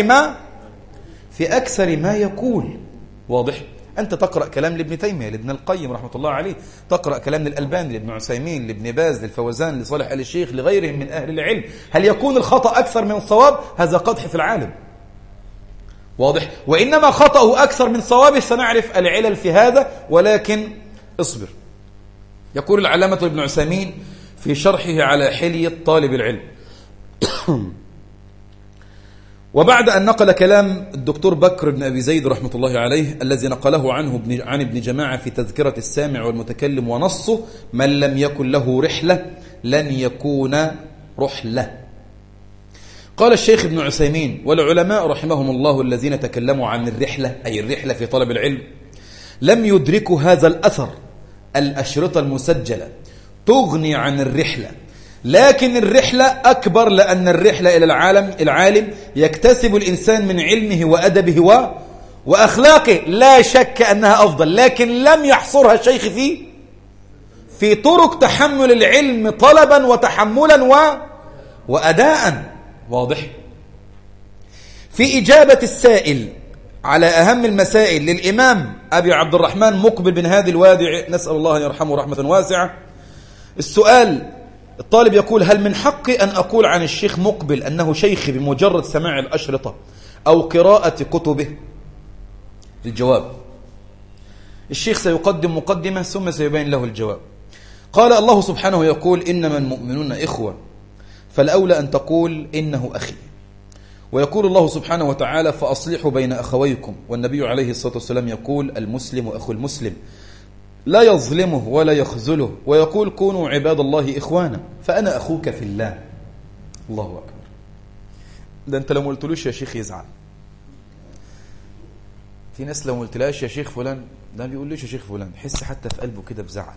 أكثر ما يقول. واضح؟ أنت تقرأ كلام لابن تيمية، لابن القيم رحمة الله عليه، تقرأ كلام للألباني، لابن عثيمين، لابن باز، للفوزان، لصالح آل الشيخ، لغيرهم من أهل العلم. هل يكون الخطأ أكثر من الصواب؟ هذا قدح في العالم. واضح؟ وإنما خطأه أكثر من صوابه سنعرف العلل في هذا، ولكن اصبر. يقول العلامة ابن عثيمين في شرحه على حلية طالب العلم: وبعد أن نقل كلام الدكتور بكر بن أبي زيد رحمة الله عليه الذي نقله عن ابن جماعة في تذكرة السامع والمتكلم ونصه: من لم يكن له رحلة لن يكون رحلة. قال الشيخ ابن عثيمين: والعلماء رحمهم الله الذين تكلموا عن الرحلة أي الرحلة في طلب العلم لم يدركوا هذا الأثر. الأشرطة المسجلة تغني عن الرحلة، لكن الرحلة أكبر، لأن الرحلة إلى العالم يكتسب الإنسان من علمه وأدبه وأخلاقه، لا شك أنها أفضل، لكن لم يحصرها الشيخ في طرق تحمل العلم طلبا وتحملا وأداء. واضح؟ في إجابة السائل على أهم المسائل للإمام أبي عبد الرحمن مقبل بن هادي الوادع، نسأل الله أن يرحمه رحمة واسعة، السؤال: الطالب يقول: هل من حقي أن أقول عن الشيخ مقبل أنه شيخي بمجرد سماع الأشرطة أو قراءة كتبه؟ الجواب: الشيخ سيقدم مقدمة ثم سيبين له الجواب. قال الله سبحانه يقول: إنما المؤمنون إخوة، فالأولى أن تقول إنه أخي. ويقول الله سبحانه وتعالى: فأصلحوا بين أخويكم. والنبي عليه الصلاة والسلام يقول: المسلم أخو المسلم لا يظلمه ولا يخذله، ويقول: كونوا عباد الله إخوانا، فأنا أخوك في الله. الله أكبر. ده أنت لو ما قلتلوش يا شيخ يزعل. في ناس لو ما قلتلاش يا شيخ فلان، ده بيقولوش يا شيخ فلان، حس حتى في قلبه كده بزعل.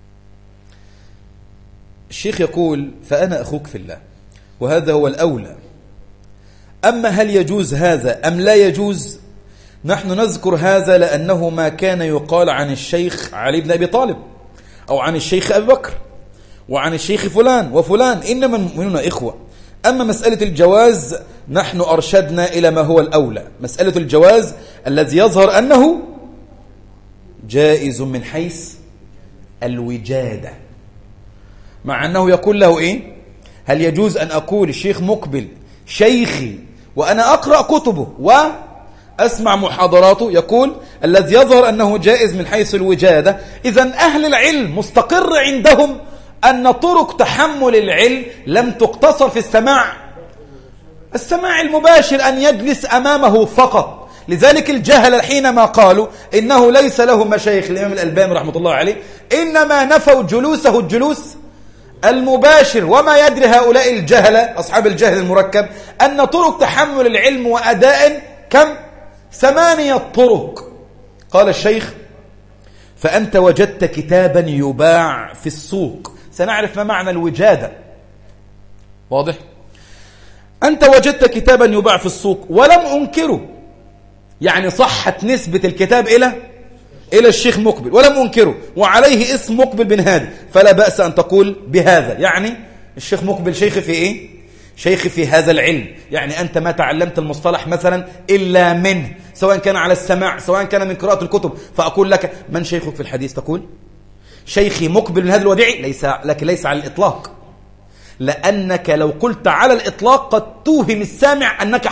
الشيخ يقول: فأنا أخوك في الله، وهذا هو الأولى. أما هل يجوز هذا أم لا يجوز؟ نحن نذكر هذا لأنه ما كان يقال عن الشيخ علي بن أبي طالب أو عن الشيخ أبي بكر وعن الشيخ فلان وفلان، إنما المؤمنون إخوة. أما مسألة الجواز نحن أرشدنا إلى ما هو الأولى، مسألة الجواز الذي يظهر أنه جائز من حيث الوجادة، مع أنه يقول له هل يجوز أن أقول الشيخ مقبل شيخي وأنا أقرأ كتبه وأسمع محاضراته؟ يقول الذي يظهر أنه جائز من حيث الوجادة. إذن أهل العلم مستقر عندهم أن طرق تحمل العلم لم تقتصر في السماع السماع المباشر أن يجلس أمامه فقط. لذلك الجهل حينما قالوا إنه ليس له مشايخ الإمام الألباني رحمة الله عليه إنما نفوا جلوسه الجلوس المباشر. وما يدري هؤلاء الجهلة أصحاب الجهل المركب أن طرق تحمل العلم وأداء كم؟ 8 طرق. قال الشيخ: فأنت وجدت كتابا يباع في السوق. سنعرف ما معنى الوجادة. واضح؟ أنت وجدت كتابا يباع في السوق ولم أنكره، يعني صحت نسبة الكتاب إلى الشيخ مقبل ولم أنكره، وعليه اسم مقبل بن هادي، فلا بأس أن تقول بهذا. يعني الشيخ مقبل شيخ في إيه؟ شيخ في هذا العلم. يعني أنت ما تعلمت المصطلح مثلا إلا منه، سواء كان على السماع سواء كان من قراءة الكتب، فأقول لك: من شيخك في الحديث؟ تقول: شيخي مقبل بن هادي الوديعي. ليس على الإطلاق، لأنك لو قلت على الإطلاق قد توهم السامع أنك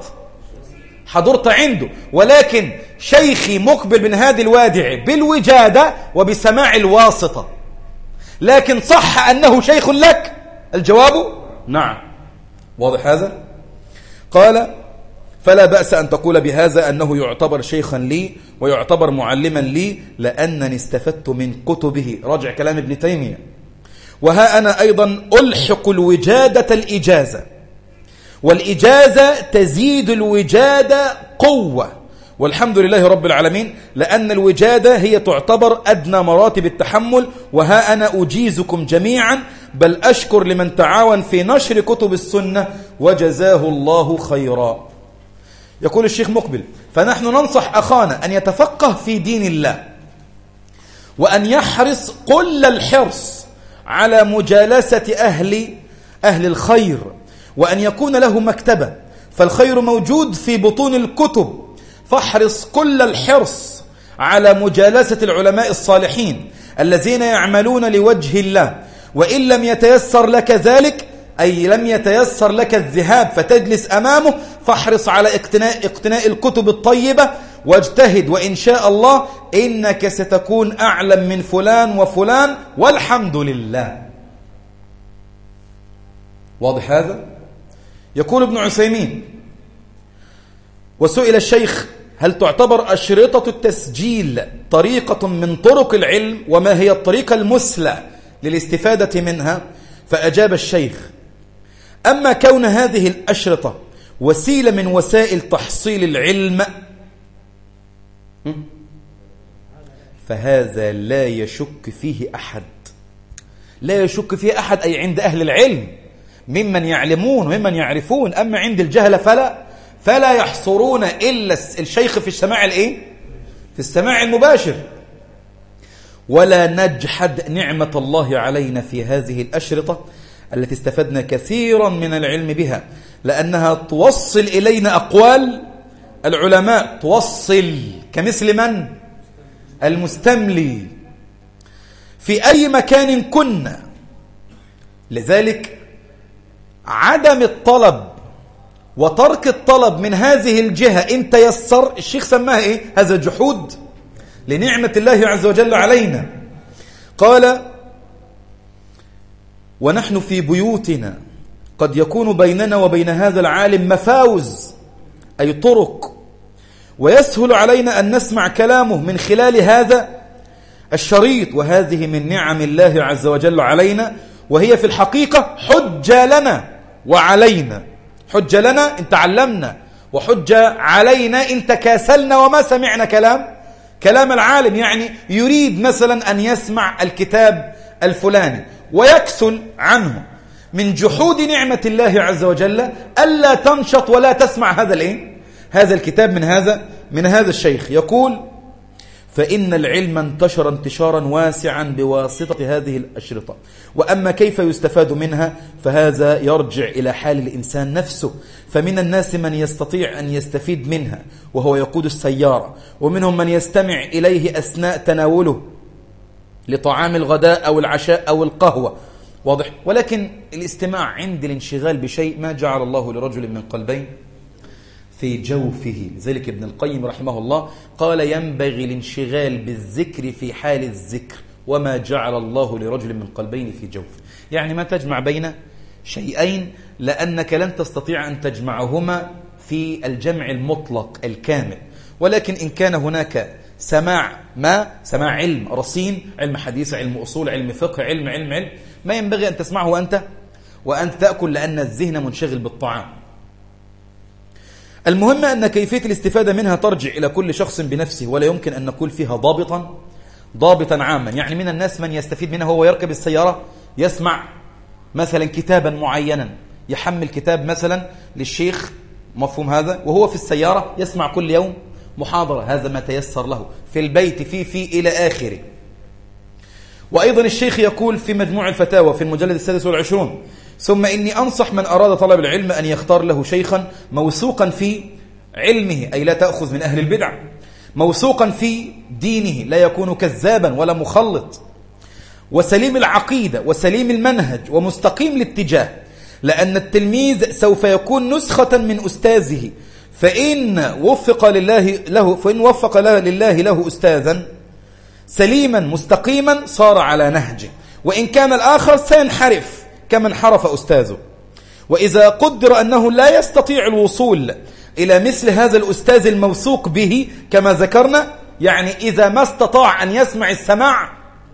حضرت عنده. ولكن شيخي مقبل بن هادي الوادعي بالوجادة وبسماع الواسطة. لكن صح أنه شيخ لك؟ الجواب نعم. واضح هذا؟ قال: فلا بأس أن تقول بهذا أنه يعتبر شيخا لي ويعتبر معلما لي لأنني استفدت من كتبه. راجع كلام ابن تيمية. وها أنا أيضا ألحق الوجادة الإجازة، والإجازة تزيد الوجادة قوة، والحمد لله رب العالمين، لأن الوجادة هي تعتبر أدنى مراتب التحمل. وها أنا أجيزكم جميعا، بل أشكر لمن تعاون في نشر كتب السنة وجزاه الله خيرا. يقول الشيخ مقبل: فنحن ننصح أخانا أن يتفقه في دين الله، وأن يحرص كل الحرص على مجالسة أهل الخير، وأن يكون له مكتبة، فالخير موجود في بطون الكتب. فاحرص كل الحرص على مجالسة العلماء الصالحين الذين يعملون لوجه الله، وإن لم يتيسر لك ذلك، أي لم يتيسر لك الذهاب فتجلس أمامه، فاحرص على اقتناء الكتب الطيبة، واجتهد، وإن شاء الله إنك ستكون أعلم من فلان وفلان، والحمد لله. واضح هذا؟ يقول ابن عثيمين: وسئل الشيخ: هل تعتبر أشرطة التسجيل طريقة من طرق العلم؟ وما هي الطريقة المثلى للاستفادة منها؟ فأجاب الشيخ: أما كون هذه الأشرطة وسيلة من وسائل تحصيل العلم فهذا لا يشك فيه أحد. لا يشك فيه أحد، أي عند أهل العلم ممن يعلمون وممن يعرفون. أما عند الجهل فلا يحصرون إلا الشيخ في السماع في السماع المباشر. ولا نجحد نعمة الله علينا في هذه الأشرطة التي استفدنا كثيرا من العلم بها، لأنها توصل إلينا أقوال العلماء، توصل كمثل من؟ المستملي في أي مكان كنا. لذلك عدم الطلب وترك الطلب من هذه الجهة إن تيسر، الشيخ سماها إيه؟ هذا جحود لنعمة الله عز وجل علينا. قال: ونحن في بيوتنا قد يكون بيننا وبين هذا العالم مفاوز، أي طرق، ويسهل علينا أن نسمع كلامه من خلال هذا الشريط، وهذه من نعم الله عز وجل علينا، وهي في الحقيقة حجة لنا وعلينا. حجة لنا إن تعلمنا، وحجة علينا إن تكاسلنا وما سمعنا كلام العالم. يعني يريد مثلا أن يسمع الكتاب الفلاني ويكسل عنه، من جحود نعمة الله عز وجل ألا تنشط ولا تسمع هذا الكتاب من هذا الشيخ. يقول: فإن العلم انتشر انتشارا واسعا بواسطة هذه الأشرطة، وأما كيف يستفاد منها فهذا يرجع إلى حال الإنسان نفسه. فمن الناس من يستطيع أن يستفيد منها وهو يقود السيارة، ومنهم من يستمع إليه أثناء تناوله لطعام الغداء أو العشاء أو القهوة. واضح؟ ولكن الاستماع عند الانشغال بشيء ما جعل الله لرجل من قلبين في جوفه. لذلك ابن القيم رحمه الله قال: ينبغي الانشغال بالذكر في حال الذكر، وما جعل الله لرجل من قلبين في جوفه. يعني ما تجمع بين شيئين لأنك لن تستطيع أن تجمعهما في الجمع المطلق الكامل، ولكن إن كان هناك سماع علم رصين، علم حديث، علم أصول، علم فقه، علم ما ينبغي أن تسمعه وأنت تأكل، لأن الذهن منشغل بالطعام. المهم أن كيفية الاستفادة منها ترجع إلى كل شخص بنفسه، ولا يمكن أن نقول فيها ضابطا عاما. يعني من الناس من يستفيد منها وهو يركب السيارة، يسمع مثلا كتابا معينا، يحمل كتاب مثلا للشيخ، مفهوم هذا، وهو في السيارة يسمع كل يوم محاضرة، هذا ما تيسر له، في البيت في إلى آخره. وأيضا الشيخ يقول في مجموع الفتاوى في المجلد 26: ثم إني أنصح من أراد طلب العلم أن يختار له شيخا موثوقا في علمه، أي لا تأخذ من أهل البدع، موثوقا في دينه، لا يكون كذابا ولا مخلط، وسليم العقيدة وسليم المنهج ومستقيم الاتجاه، لأن التلميذ سوف يكون نسخة من أستاذه، فإن وفق لله له أستاذا سليما مستقيما صار على نهجه، وإن كان الآخر سينحرف كما انحرف أستاذه. وإذا قدر أنه لا يستطيع الوصول إلى مثل هذا الأستاذ الموثوق به كما ذكرنا، يعني إذا ما استطاع أن يسمع السماع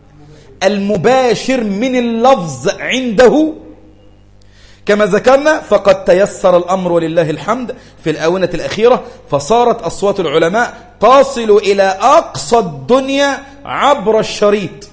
المباشر من اللفظ عنده كما ذكرنا، فقد تيسر الأمر ولله الحمد في الآونة الأخيرة، فصارت أصوات العلماء تصل إلى أقصى الدنيا عبر الشريط،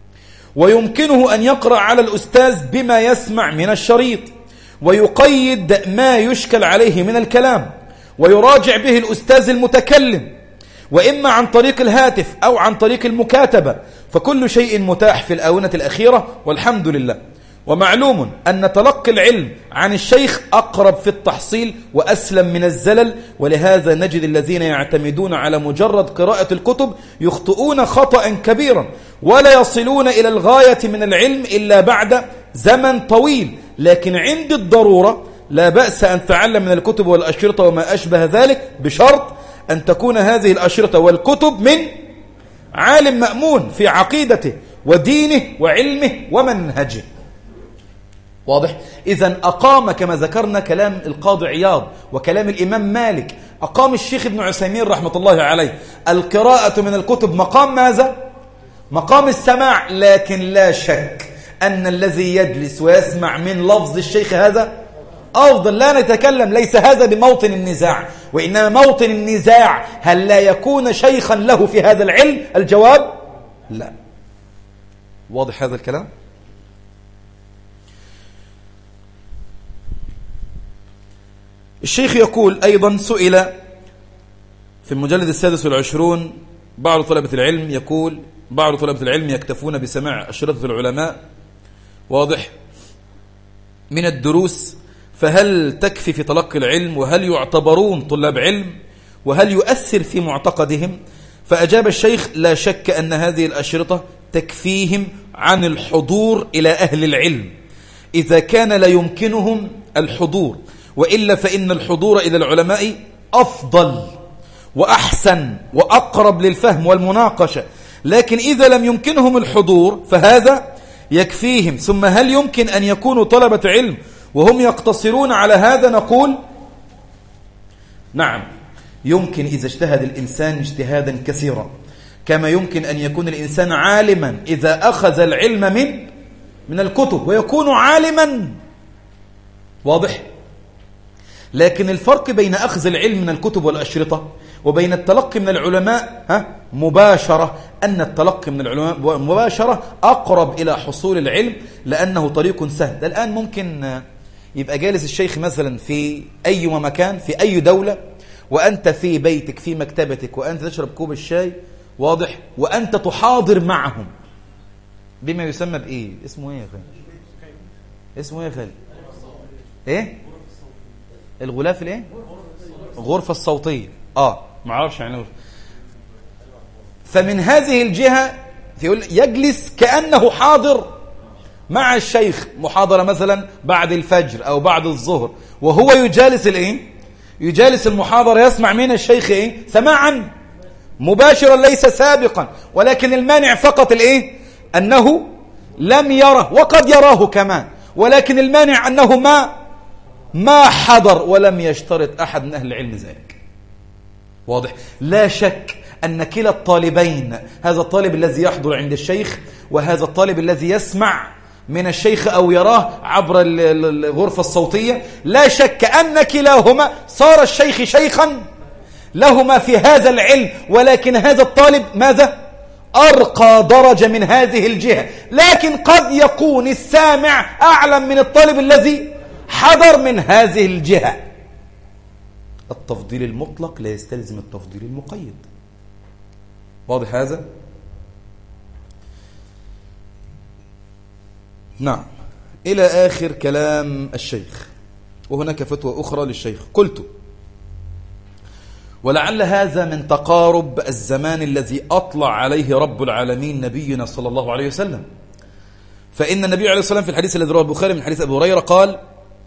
ويمكنه أن يقرأ على الأستاذ بما يسمع من الشريط، ويقيد ما يشكل عليه من الكلام، ويراجع به الأستاذ المتكلم، وإما عن طريق الهاتف أو عن طريق المكاتبة، فكل شيء متاح في الآونة الأخيرة والحمد لله. ومعلوم أن تلقي العلم عن الشيخ أقرب في التحصيل وأسلم من الزلل، ولهذا نجد الذين يعتمدون على مجرد قراءة الكتب يخطئون خطأ كبيرا، ولا يصلون إلى الغاية من العلم إلا بعد زمن طويل. لكن عند الضرورة لا بأس أن تعلم من الكتب والأشرطة وما أشبه ذلك، بشرط أن تكون هذه الأشرطة والكتب من عالم مأمون في عقيدته ودينه وعلمه ومنهجه. واضح؟ إذن أقام كما ذكرنا كلام القاضي عياض وكلام الإمام مالك، أقام الشيخ ابن عثيمين رحمة الله عليه القراءة من الكتب مقام ماذا؟ مقام السماع. لكن لا شك أن الذي يجلس ويسمع من لفظ الشيخ هذا أفضل. لا نتكلم، ليس هذا بموطن النزاع، وإنما موطن النزاع هل لا يكون شيخا له في هذا العلم؟ الجواب لا. واضح هذا الكلام؟ الشيخ يقول أيضا، سئل في المجلد 26 بعض طلبة العلم، يقول بعض طلبة العلم يكتفون بسماع أشرطة العلماء، واضح، من الدروس، فهل تكفي في تلقي العلم؟ وهل يعتبرون طلاب علم؟ وهل يؤثر في معتقدهم؟ فأجاب الشيخ: لا شك أن هذه الأشرطة تكفيهم عن الحضور إلى أهل العلم إذا كان لا يمكنهم الحضور، وإلا فإن الحضور إلى العلماء أفضل وأحسن وأقرب للفهم والمناقشة. لكن إذا لم يمكنهم الحضور فهذا يكفيهم. ثم هل يمكن أن يكونوا طلبة علم وهم يقتصرون على هذا؟ نقول نعم، يمكن إذا اجتهد الإنسان اجتهادا كثيرا، كما يمكن أن يكون الإنسان عالما إذا أخذ العلم من الكتب ويكون عالما. واضح؟ لكن الفرق بين أخذ العلم من الكتب والأشرطة وبين التلقي من العلماء مباشرة، أن التلقي من العلماء مباشرة أقرب إلى حصول العلم، لأنه طريق سهل. الآن ممكن يبقى جالس الشيخ مثلا في أي مكان في أي دولة، وأنت في بيتك في مكتبتك وأنت تشرب كوب الشاي، واضح، وأنت تحاضر معهم بما يسمى بإيه؟ اسمه إيه يا خالد؟ اسمه إيه يا خالد؟ إيه؟ الغلاف الإيه؟ غرفة الصوتية. ما اعرفش يعني. فمن هذه الجهة يجلس كأنه حاضر مع الشيخ، محاضرة مثلا بعد الفجر أو بعد الظهر، وهو يجالس الإيه؟ يجالس المحاضرة، يسمع من الشيخ إيه؟ سماعا مباشرا ليس سابقا، ولكن المانع فقط الإيه؟ أنه لم يره، وقد يراه كمان، ولكن المانع أنه ما حضر ولم يشترط أحد من أهل العلم ذلك. واضح؟ لا شك أن كلا الطالبين، هذا الطالب الذي يحضر عند الشيخ وهذا الطالب الذي يسمع من الشيخ أو يراه عبر الغرفة الصوتية، لا شك أن كلاهما صار الشيخ شيخا لهما في هذا العلم، ولكن هذا الطالب ماذا؟ أرقى درجة من هذه الجهة، لكن قد يكون السامع أعلم من الطالب الذي حضر من هذه الجهة. التفضيل المطلق لا يستلزم التفضيل المقيد. واضح هذا؟ نعم. إلى آخر كلام الشيخ. وهناك فتوى أخرى للشيخ. قلت: ولعل هذا من تقارب الزمان الذي أطلع عليه رب العالمين نبينا صلى الله عليه وسلم، فإن النبي عليه الصلاة والسلام في الحديث الذي رواه البخاري من حديث أبي هريرة قال: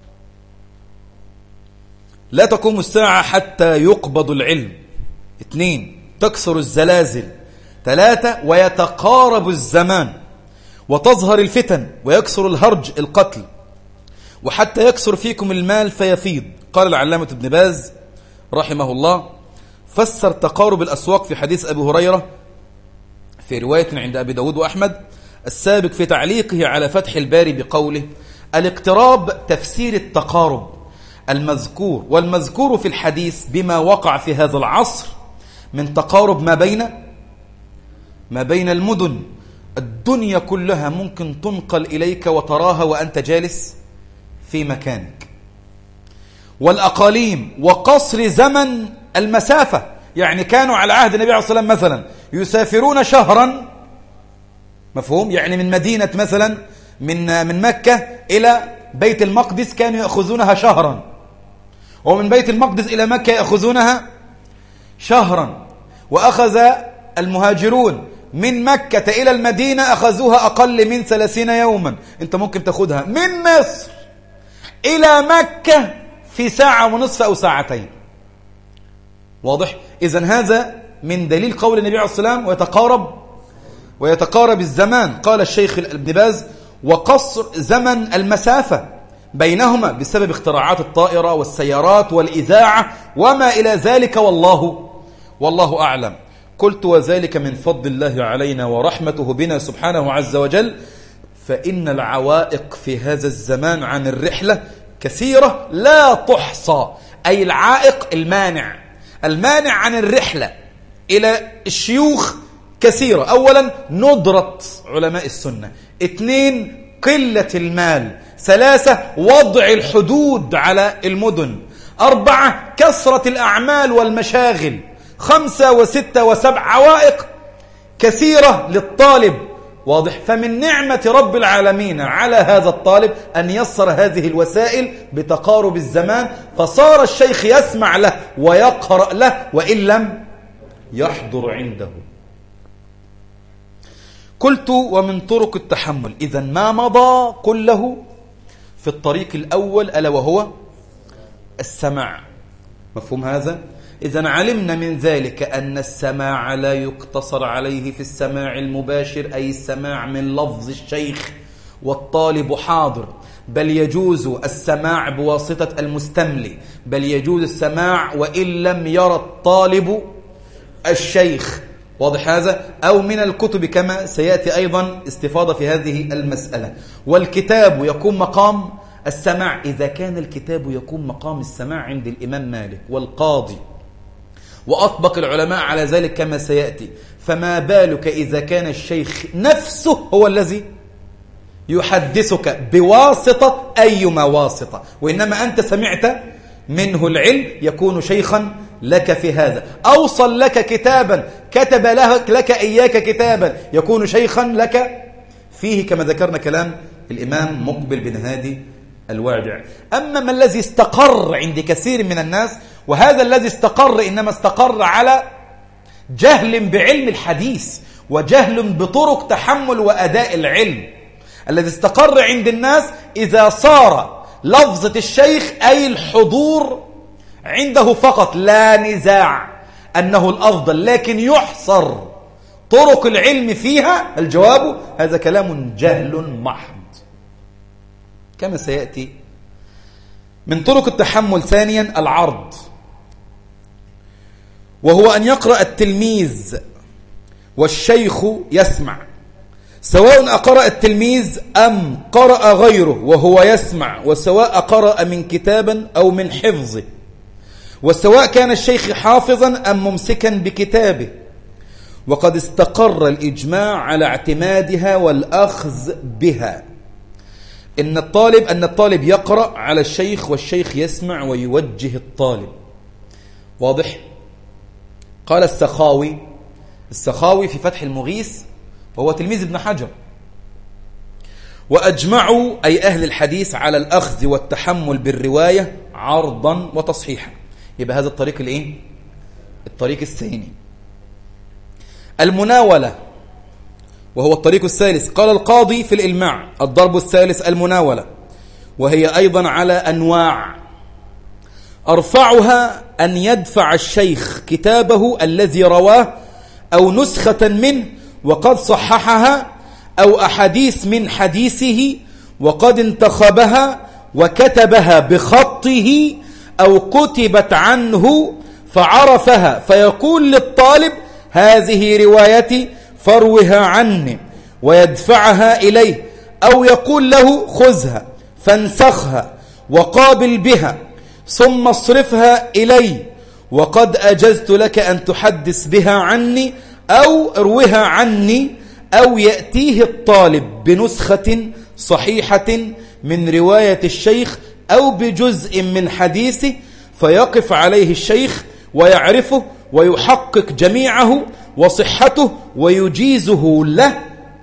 لا تقوم الساعة حتى يقبض العلم. 2 تكسر الزلازل. 3 ويتقارب الزمان وتظهر الفتن ويكسر الهرج القتل، وحتى يكسر فيكم المال فيفيض. قال العلامة ابن باز رحمه الله: فسر تقارب الأسواق في حديث أبي هريرة في رواية عند أبي داود وأحمد السابق في تعليقه على فتح الباري بقوله: الاقتراب تفسير التقارب المذكور، والمذكور في الحديث بما وقع في هذا العصر من تقارب ما بين المدن. الدنيا كلها ممكن تنقل إليك وتراها وأنت جالس في مكانك. والأقاليم وقصر زمن المسافة، يعني كانوا على عهد النبي عليه الصلاة والسلام مثلا يسافرون شهرا، مفهوم؟ يعني من مدينة مثلا من مكة إلى بيت المقدس كانوا يأخذونها شهرا، ومن بيت المقدس إلى مكة يأخذونها شهرا. وأخذ المهاجرون من مكة إلى المدينة أخذوها أقل من 30 يوما. أنت ممكن تأخذها من مصر إلى مكة في 1.5 ساعة أو 2 ساعات. واضح؟ إذن هذا من دليل قول النبي عليه الصلاة والسلام ويتقارب الزمان. قال الشيخ ابن باز: وقصر زمن المسافة بينهما بسبب اختراعات الطائرة والسيارات والإذاعة وما إلى ذلك، والله أعلم. قلت: وذلك من فضل الله علينا ورحمته بنا سبحانه عز وجل، فإن العوائق في هذا الزمان عن الرحلة كثيرة لا تحصى. أي العائق المانع عن الرحلة إلى الشيوخ كثيرة. أولا ندرة علماء السنة. 2 قلة المال. 3 وضع الحدود على المدن. 4 كثرة الأعمال والمشاغل. 5 و6 و7 عوائق كثيرة للطالب. واضح؟ فمن نعمة رب العالمين على هذا الطالب أن يسر هذه الوسائل بتقارب الزمان، فصار الشيخ يسمع له ويقرأ له وإن لم يحضر عنده. قلت: ومن طرق التحمل. إذن ما مضى كله في الطريق الأول ألا وهو السماع. مفهوم هذا؟ إذن علمنا من ذلك أن السماع لا يقتصر عليه في السماع المباشر، أي السماع من لفظ الشيخ والطالب حاضر، بل يجوز السماع بواسطة المستملي، بل يجوز السماع وإن لم يرى الطالب الشيخ. واضح هذا؟ أو من الكتب كما سيأتي أيضا استفاضة في هذه المسألة. والكتاب يكون مقام السماع إذا كان الكتاب يكون مقام السماع عند الإمام مالك والقاضي وأطبق العلماء على ذلك كما سيأتي، فما بالك إذا كان الشيخ نفسه هو الذي يحدثك بواسطة أيما واسطة، وإنما أنت سمعت منه العلم، يكون شيخا لك في هذا. أوصل لك كتابا، كتب لك إياك كتابا، يكون شيخا لك فيه، كما ذكرنا كلام الإمام مقبل بن هادي الوادع. أما ما الذي استقر عند كثير من الناس، وهذا الذي استقر إنما استقر على جهل بعلم الحديث وجهل بطرق تحمل وأداء العلم. الذي استقر عند الناس إذا صار لفظة الشيخ أي الحضور عنده فقط، لا نزاع أنه الأفضل، لكن يحصر طرق العلم فيها. الجواب: هذا كلام جهل محض، كما سيأتي. من طرق التحمل ثانيا العرض، وهو أن يقرأ التلميذ والشيخ يسمع، سواء أقرأ التلميذ أم قرأ غيره وهو يسمع، وسواء قرأ من كتاب أو من حفظه، وسواء كان الشيخ حافظا أم ممسكا بكتابه. وقد استقر الإجماع على اعتمادها والأخذ بها. أن الطالب يقرأ على الشيخ والشيخ يسمع ويوجه الطالب. واضح؟ قال السخاوي في فتح المغيث، وهو تلميذ ابن حجر: وأجمعوا أي أهل الحديث على الأخذ والتحمل بالرواية عرضا وتصحيحا. يبقى هذا الطريق الإيه؟ الطريق الثاني. المناولة وهو الطريق الثالث. قال القاضي في الإلماع: الضرب الثالث المناولة، وهي أيضا على أنواع. أرفعها أن يدفع الشيخ كتابه الذي رواه أو نسخة منه وقد صححها، أو أحاديث من حديثه وقد انتخبها وكتبها بخطه، أو كتبت عنه فعرفها، فيقول للطالب: هذه روايتي فاروها عني، ويدفعها إليه، أو يقول له: خذها فانسخها وقابل بها ثم اصرفها إلي، وقد أجزت لك أن تحدث بها عني أو اروها عني. أو يأتيه الطالب بنسخة صحيحة من رواية الشيخ أو بجزء من حديثه، فيقف عليه الشيخ ويعرفه ويحقق جميعه وصحته ويجيزه له.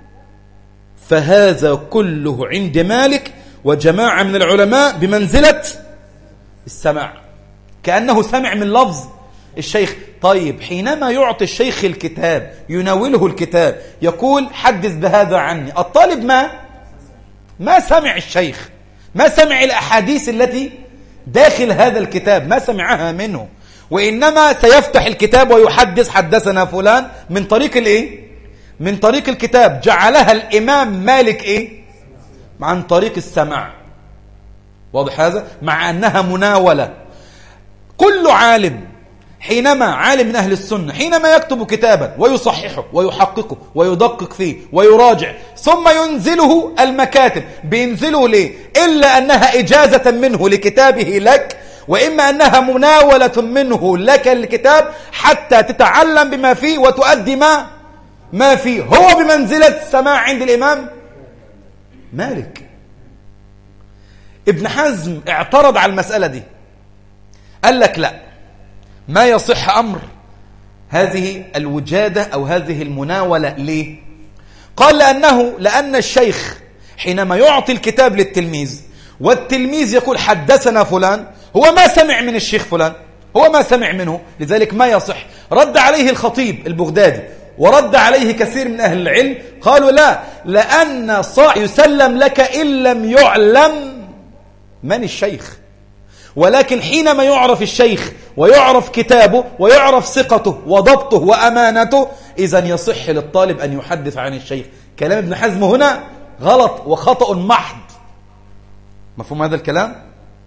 فهذا كله عند مالك وجماعة من العلماء بمنزلة السماع، كأنه سمع من لفظ الشيخ. طيب، حينما يعطي الشيخ الكتاب، يناوله الكتاب، يقول: حدث بهذا عني، الطالب ما سمع الشيخ، ما سمع الأحاديث التي داخل هذا الكتاب، ما سمعها منه، وإنما سيفتح الكتاب ويحدث: حدثنا فلان، من طريق الإيه؟ من طريق الكتاب. جعلها الإمام مالك عن طريق السماع. واضح هذا؟ مع أنها مناولة. كل عالم عالم من أهل السنة حينما يكتب كتابا ويصححه ويحققه ويدقق فيه ويراجع، ثم ينزله المكاتب. بينزله ليه؟ إلا أنها إجازة منه لكتابه لك، وإما أنها مناولة منه لك الكتاب حتى تتعلم بما فيه وتؤدي ما فيه. هو بمنزلة السماع عند الإمام مالك. ابن حزم اعترض على المسألة دي، قال لك: لا، ما يصح أمر هذه الوجادة أو هذه المناولة. ليه؟ قال: لأن الشيخ حينما يعطي الكتاب للتلميذ والتلميذ يقول: حدثنا فلان، هو ما سمع من الشيخ فلان، هو ما سمع منه، لذلك ما يصح. رد عليه الخطيب البغدادي ورد عليه كثير من أهل العلم، قالوا: لا، لأن يسلم لك إن لم يعلم من الشيخ، ولكن حينما يعرف الشيخ ويعرف كتابه ويعرف ثقته وضبطه وأمانته، إذن يصح للطالب أن يحدث عن الشيخ. كلام ابن حزم هنا غلط وخطأ محض. مفهوم هذا الكلام؟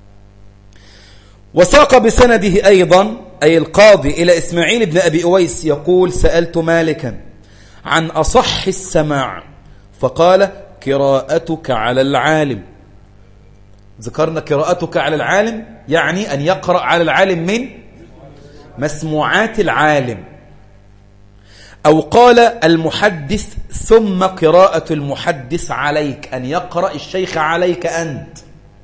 وساق بسنده أيضا أي القاضي إلى إسماعيل بن أبي أويس يقول: سألت مالكا عن أصح السماع فقال: قراءتك على العالم. ذكرنا قراءتك على العالم يعني أن يقرأ على العالم من مسموعات العالم. أو قال المحدث ثم قراءة المحدث عليك، أن يقرأ الشيخ عليك أنت،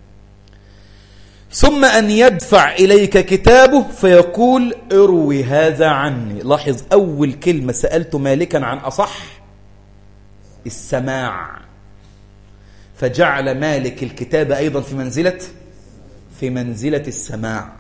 ثم أن يدفع إليك كتابه فيقول: اروي هذا عني. لاحظ أول كلمة: سألت مالكا عن أصح السماع، فجعل مالك الكتاب أيضا في منزلة السماع.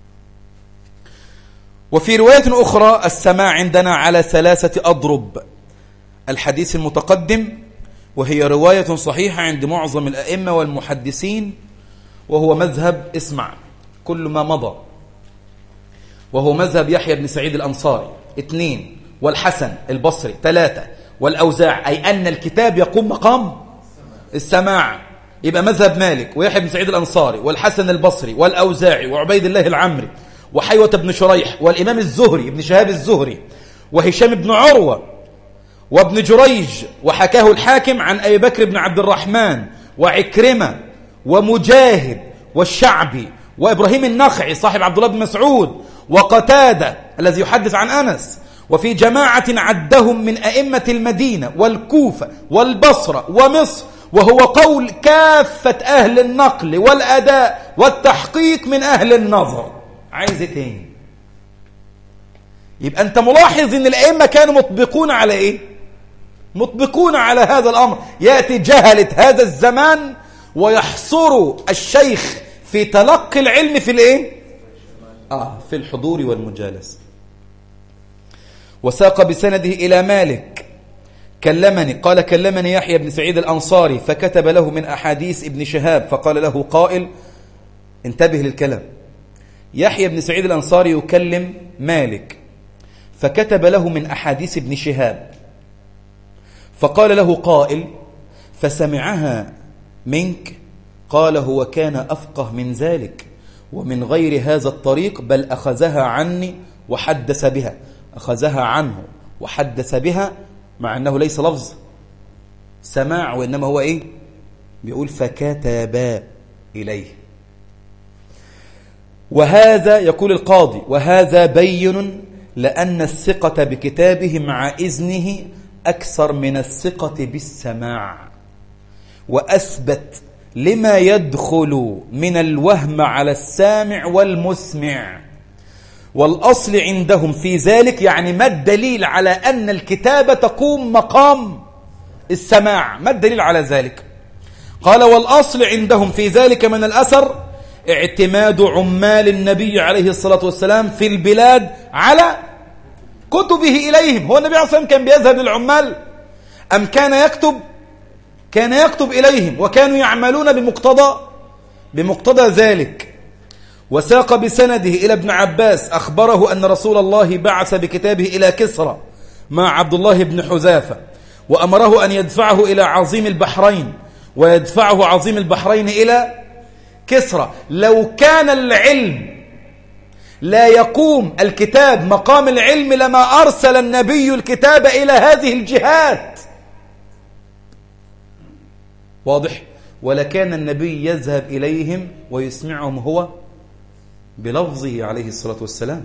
وفي رواية أخرى: السماع عندنا على 3 أضرب. الحديث المتقدم، وهي رواية صحيحة عند معظم الأئمة والمحدثين، وهو مذهب اسمع كل ما مضى، وهو مذهب يحيى بن سعيد الأنصاري 2، والحسن البصري 3، والأوزاع، أي أن الكتاب يقوم مقام السماع. يبقى مذهب مالك ويحيى بن سعيد الأنصاري والحسن البصري والأوزاعي وعبيد الله العمري وحيوة بن شريح والإمام الزهري ابن شهاب الزهري وهشام بن عروة وابن جريج، وحكاه الحاكم عن أبي بكر بن عبد الرحمن وعكرمة ومجاهد والشعبي وإبراهيم النخعي صاحب عبد الله بن مسعود وقتادة الذي يحدث عن أنس، وفي جماعة عدهم من أئمة المدينة والكوفة والبصرة ومصر، وهو قول كافة أهل النقل والأداء والتحقيق من أهل النظر. عايز ايه تاني؟ يبقى أنت ملاحظ أن الأئمة كانوا مطبقون على إيه؟ مطبقون على هذا الأمر. يأتي جهلة هذا الزمان ويحصروا الشيخ في تلقي العلم في الإيه؟ في الحضور والمجالس. وساق بسنده إلى مالك قال كلمني يحيى بن سعيد الأنصاري فكتب له من أحاديث ابن شهاب، فقال له قائل، انتبه للكلام، يحيى بن سعيد الأنصاري يكلم مالك فكتب له من أحاديث ابن شهاب، فقال له قائل فسمعها منك، قال هو كان أفقه من ذلك ومن غير هذا الطريق، بل أخذها عني وحدث بها، أخذها عنه وحدث بها، مع أنه ليس لفظ سماع وإنما هو إيه؟ بيقول فكتب إليه. وهذا يقول القاضي وهذا بين لأن الثقة بكتابه مع إذنه أكثر من الثقة بالسماع، وأثبت لما يدخل من الوهم على السامع والمسمع. والأصل عندهم في ذلك، يعني ما الدليل على أن الكتابة تقوم مقام السماع؟ ما الدليل على ذلك؟ قال والأصل عندهم في ذلك من الأثر اعتماد عمال النبي عليه الصلاة والسلام في البلاد على كتبه إليهم. هو النبي عليه الصلاة والسلام كان بيذهب للعمال أم كان يكتب؟ كان يكتب إليهم، وكانوا يعملون بمقتضى ذلك. وساق بسنده إلى ابن عباس أخبره أن رسول الله بعث بكتابه إلى كسرى مع عبد الله بن حذافة، وأمره أن يدفعه إلى عظيم البحرين، ويدفعه عظيم البحرين إلى كسرى. لو كان العلم لا يقوم الكتاب مقام العلم لما أرسل النبي الكتاب إلى هذه الجهات، واضح؟ ولكان النبي يذهب إليهم ويسمعهم هو بلفظه عليه الصلاة والسلام.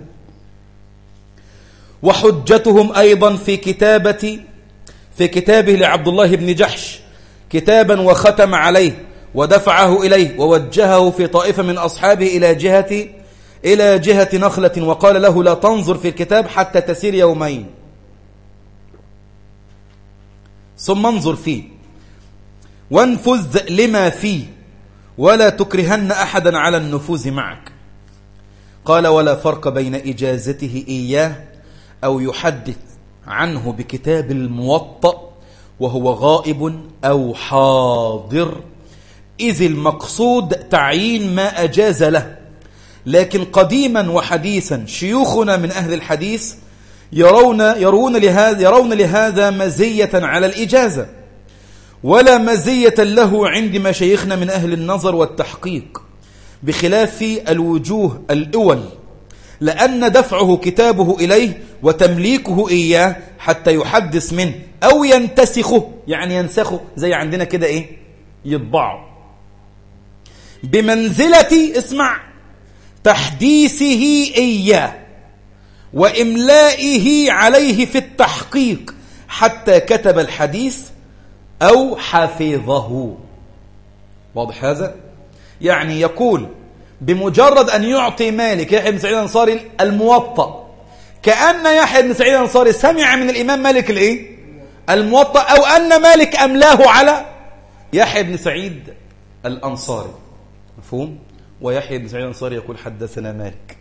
وحجتهم أيضا في كتابه لعبد الله بن جحش كتابا وختم عليه ودفعه إليه، ووجهه في طائفة من أصحابه إلى جهة نخلة، وقال له لا تنظر في الكتاب حتى تسير يومين ثم انظر فيه وانفذ لما فيه ولا تكرهن أحدا على النفوذ معك. قال ولا فرق بين إجازته إياه أو يحدث عنه بكتاب الموطأ وهو غائب أو حاضر، إذ المقصود تعيين ما أجاز له. لكن قديما وحديثا شيوخنا من أهل الحديث يرون لهذا مزية على الإجازة، ولا مزية له عند مشايخنا من أهل النظر والتحقيق، بخلاف الوجوه الأول، لأن دفعه كتابه إليه وتمليكه إياه حتى يحدث منه أو ينتسخه، يعني ينسخه زي عندنا كده إيه؟ يطبعه، بمنزلة اسمع تحديثه إياه وإملائه عليه في التحقيق حتى كتب الحديث أو حفظه. واضح هذا؟ يعني يقول بمجرد أن يعطي مالك يحيى بن سعيد الأنصاري الموطأ، كأن يحيى بن سعيد الأنصاري سمع من الإمام مالك الإيه؟ الموطأ، أو أن مالك أملاه على يحيى بن سعيد الأنصاري. مفهوم؟ ويحيى بن سعيد الأنصاري يقول حدثنا مالك.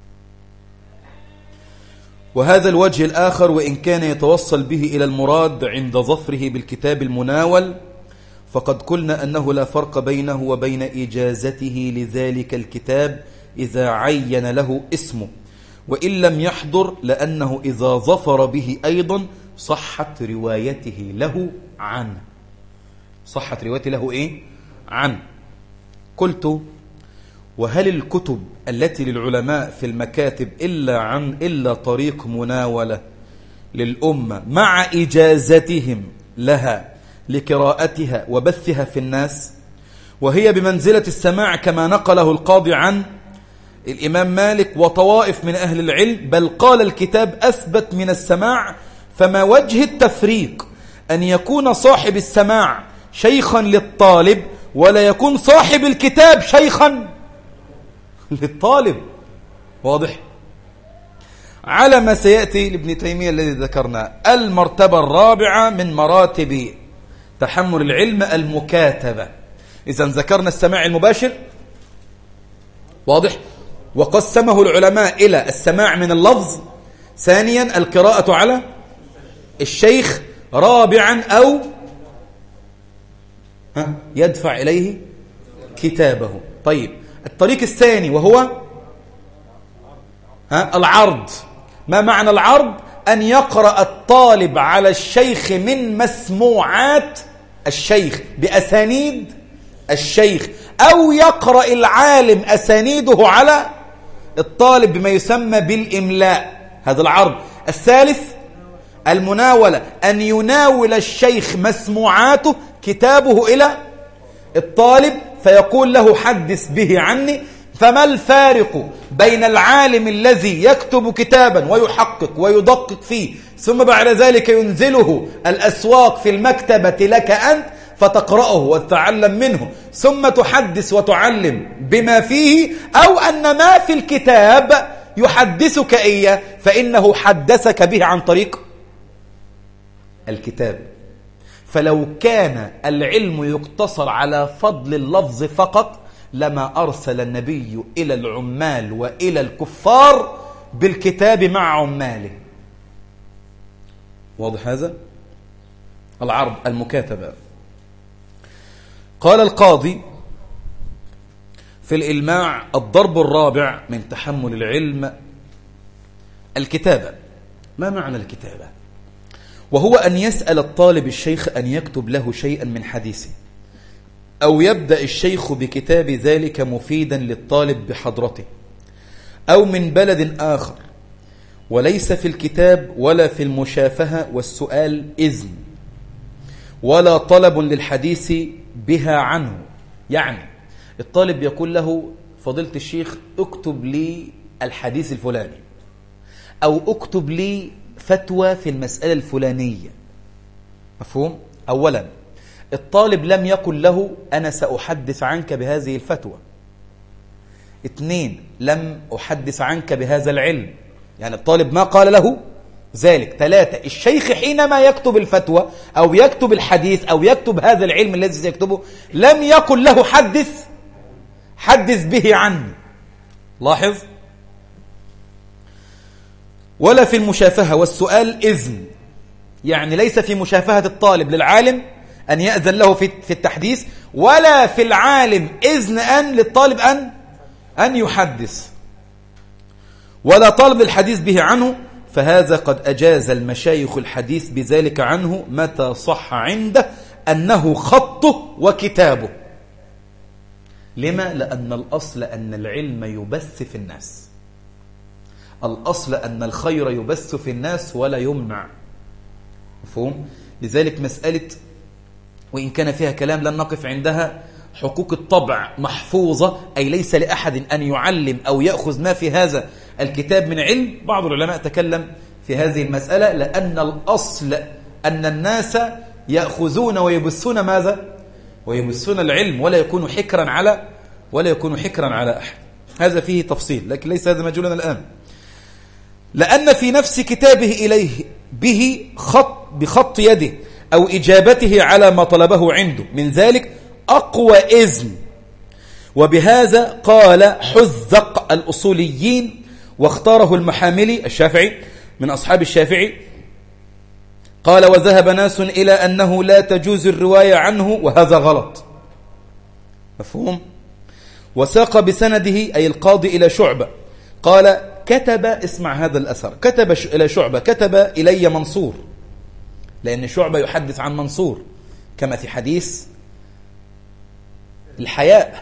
وهذا الوجه الآخر وإن كان يتوصل به إلى المراد عند ظفره بالكتاب المناول، فقد قلنا أنه لا فرق بينه وبين إجازته لذلك الكتاب إذا عين له اسمه، وإن لم يحضر، لأنه إذا ظفر به أيضا صحت روايته له عنه. صحت روايته له إيه؟ عنه. قلت: وهل الكتب التي للعلماء في المكاتب إلا طريق مناولة للأمة مع إجازتهم لها لقراءتها وبثها في الناس، وهي بمنزلة السماع كما نقله القاضي عن الإمام مالك وطوائف من أهل العلم، بل قال الكتاب أثبت من السماع، فما وجه التفريق أن يكون صاحب السماع شيخا للطالب ولا يكون صاحب الكتاب شيخا للطالب؟ واضح؟ على ما سيأتي لابن تيمية الذي ذكرنا. المرتبة الرابعة من مراتب تحمل العلم المكاتبة. إذن ذكرنا السماع المباشر، واضح، وقسمه العلماء إلى السماع من اللفظ، ثانيا القراءة على الشيخ، رابعا أو يدفع إليه كتابه. طيب، الطريق الثاني وهو العرض. ما معنى العرض؟ أن يقرأ الطالب على الشيخ من مسموعات الشيخ بأسانيد الشيخ، أو يقرأ العالم أسانيده على الطالب بما يسمى بالإملاء. هذا العرض. الثالث المناولة، أن يناول الشيخ مسموعاته كتابه إلى الطالب فيقول له حدث به عني. فما الفارق بين العالم الذي يكتب كتابا ويحقق ويدقق فيه ثم بعد ذلك ينزله الأسواق في المكتبة لك أنت فتقرأه وتتعلم منه ثم تحدث وتعلم بما فيه، أو أن ما في الكتاب يحدثك إياه فإنه حدثك به عن طريق الكتاب؟ فلو كان العلم يقتصر على فضل اللفظ فقط لما أرسل النبي إلى العمال وإلى الكفار بالكتاب مع عماله. واضح هذا؟ العرض، المكاتبة. قال القاضي في الإلماع: الضرب الرابع من تحمل العلم الكتابة. ما معنى الكتابة؟ وهو أن يسأل الطالب الشيخ أن يكتب له شيئا من حديثه، أو يبدأ الشيخ بكتاب ذلك مفيدا للطالب بحضرته، أو من بلد آخر، وليس في الكتاب ولا في المشافهة والسؤال إذن ولا طلب للحديث بها عنه. يعني الطالب يقول له: فضيلة الشيخ اكتب لي الحديث الفلاني، أو اكتب لي فتوى في المسألة الفلانية. مفهوم؟ أولا، الطالب لم يقل له أنا سأحدث عنك بهذه الفتوى. اثنين، لم أحدث عنك بهذا العلم، يعني الطالب ما قال له ذلك. ثلاثة، الشيخ حينما يكتب الفتوى أو يكتب الحديث أو يكتب هذا العلم الذي سيكتبه لم يقل له حدث به عني. لاحظ. ولا في المشافهة والسؤال إذن، يعني ليس في مشافهة الطالب للعالم أن يأذن له في التحديث، ولا في العالم إذن للطالب أن يحدث، ولا طلب الحديث به عنه. فهذا قد أجاز المشايخ الحديث بذلك عنه متى صح عنده أنه خطه وكتابه. لما؟ لأن الأصل أن العلم يبث في الناس، الأصل أن الخير يبث في الناس ولا يمنع. مفهوم؟ لذلك مسألة وإن كان فيها كلام لن نقف عندها، حقوق الطبع محفوظة، أي ليس لأحد أن يعلم أو يأخذ ما في هذا الكتاب من علم. بعض العلماء تكلم في هذه المسألة، لأن الأصل أن الناس يأخذون ويبثون ماذا؟ ويبثون العلم، ولا يكون حكرا على أحد. هذا فيه تفصيل، لكن ليس هذا مجالنا الآن. لأن في نفس كتابه إليه به بخط يده أو إجابته على ما طلبه عنده من ذلك أقوى إذن. وبهذا قال حذق الأصوليين، واختاره المحاملي الشافعي من أصحاب الشافعي، قال: وذهب ناس إلى أنه لا تجوز الرواية عنه، وهذا غلط. مفهوم؟ وساق بسنده أي القاضي إلى شعبة قال: كتب، اسمع هذا الأثر، كتب إلى شعبة، كتب إلي منصور، لأن شعبة يحدث عن منصور كما في حديث الحياء،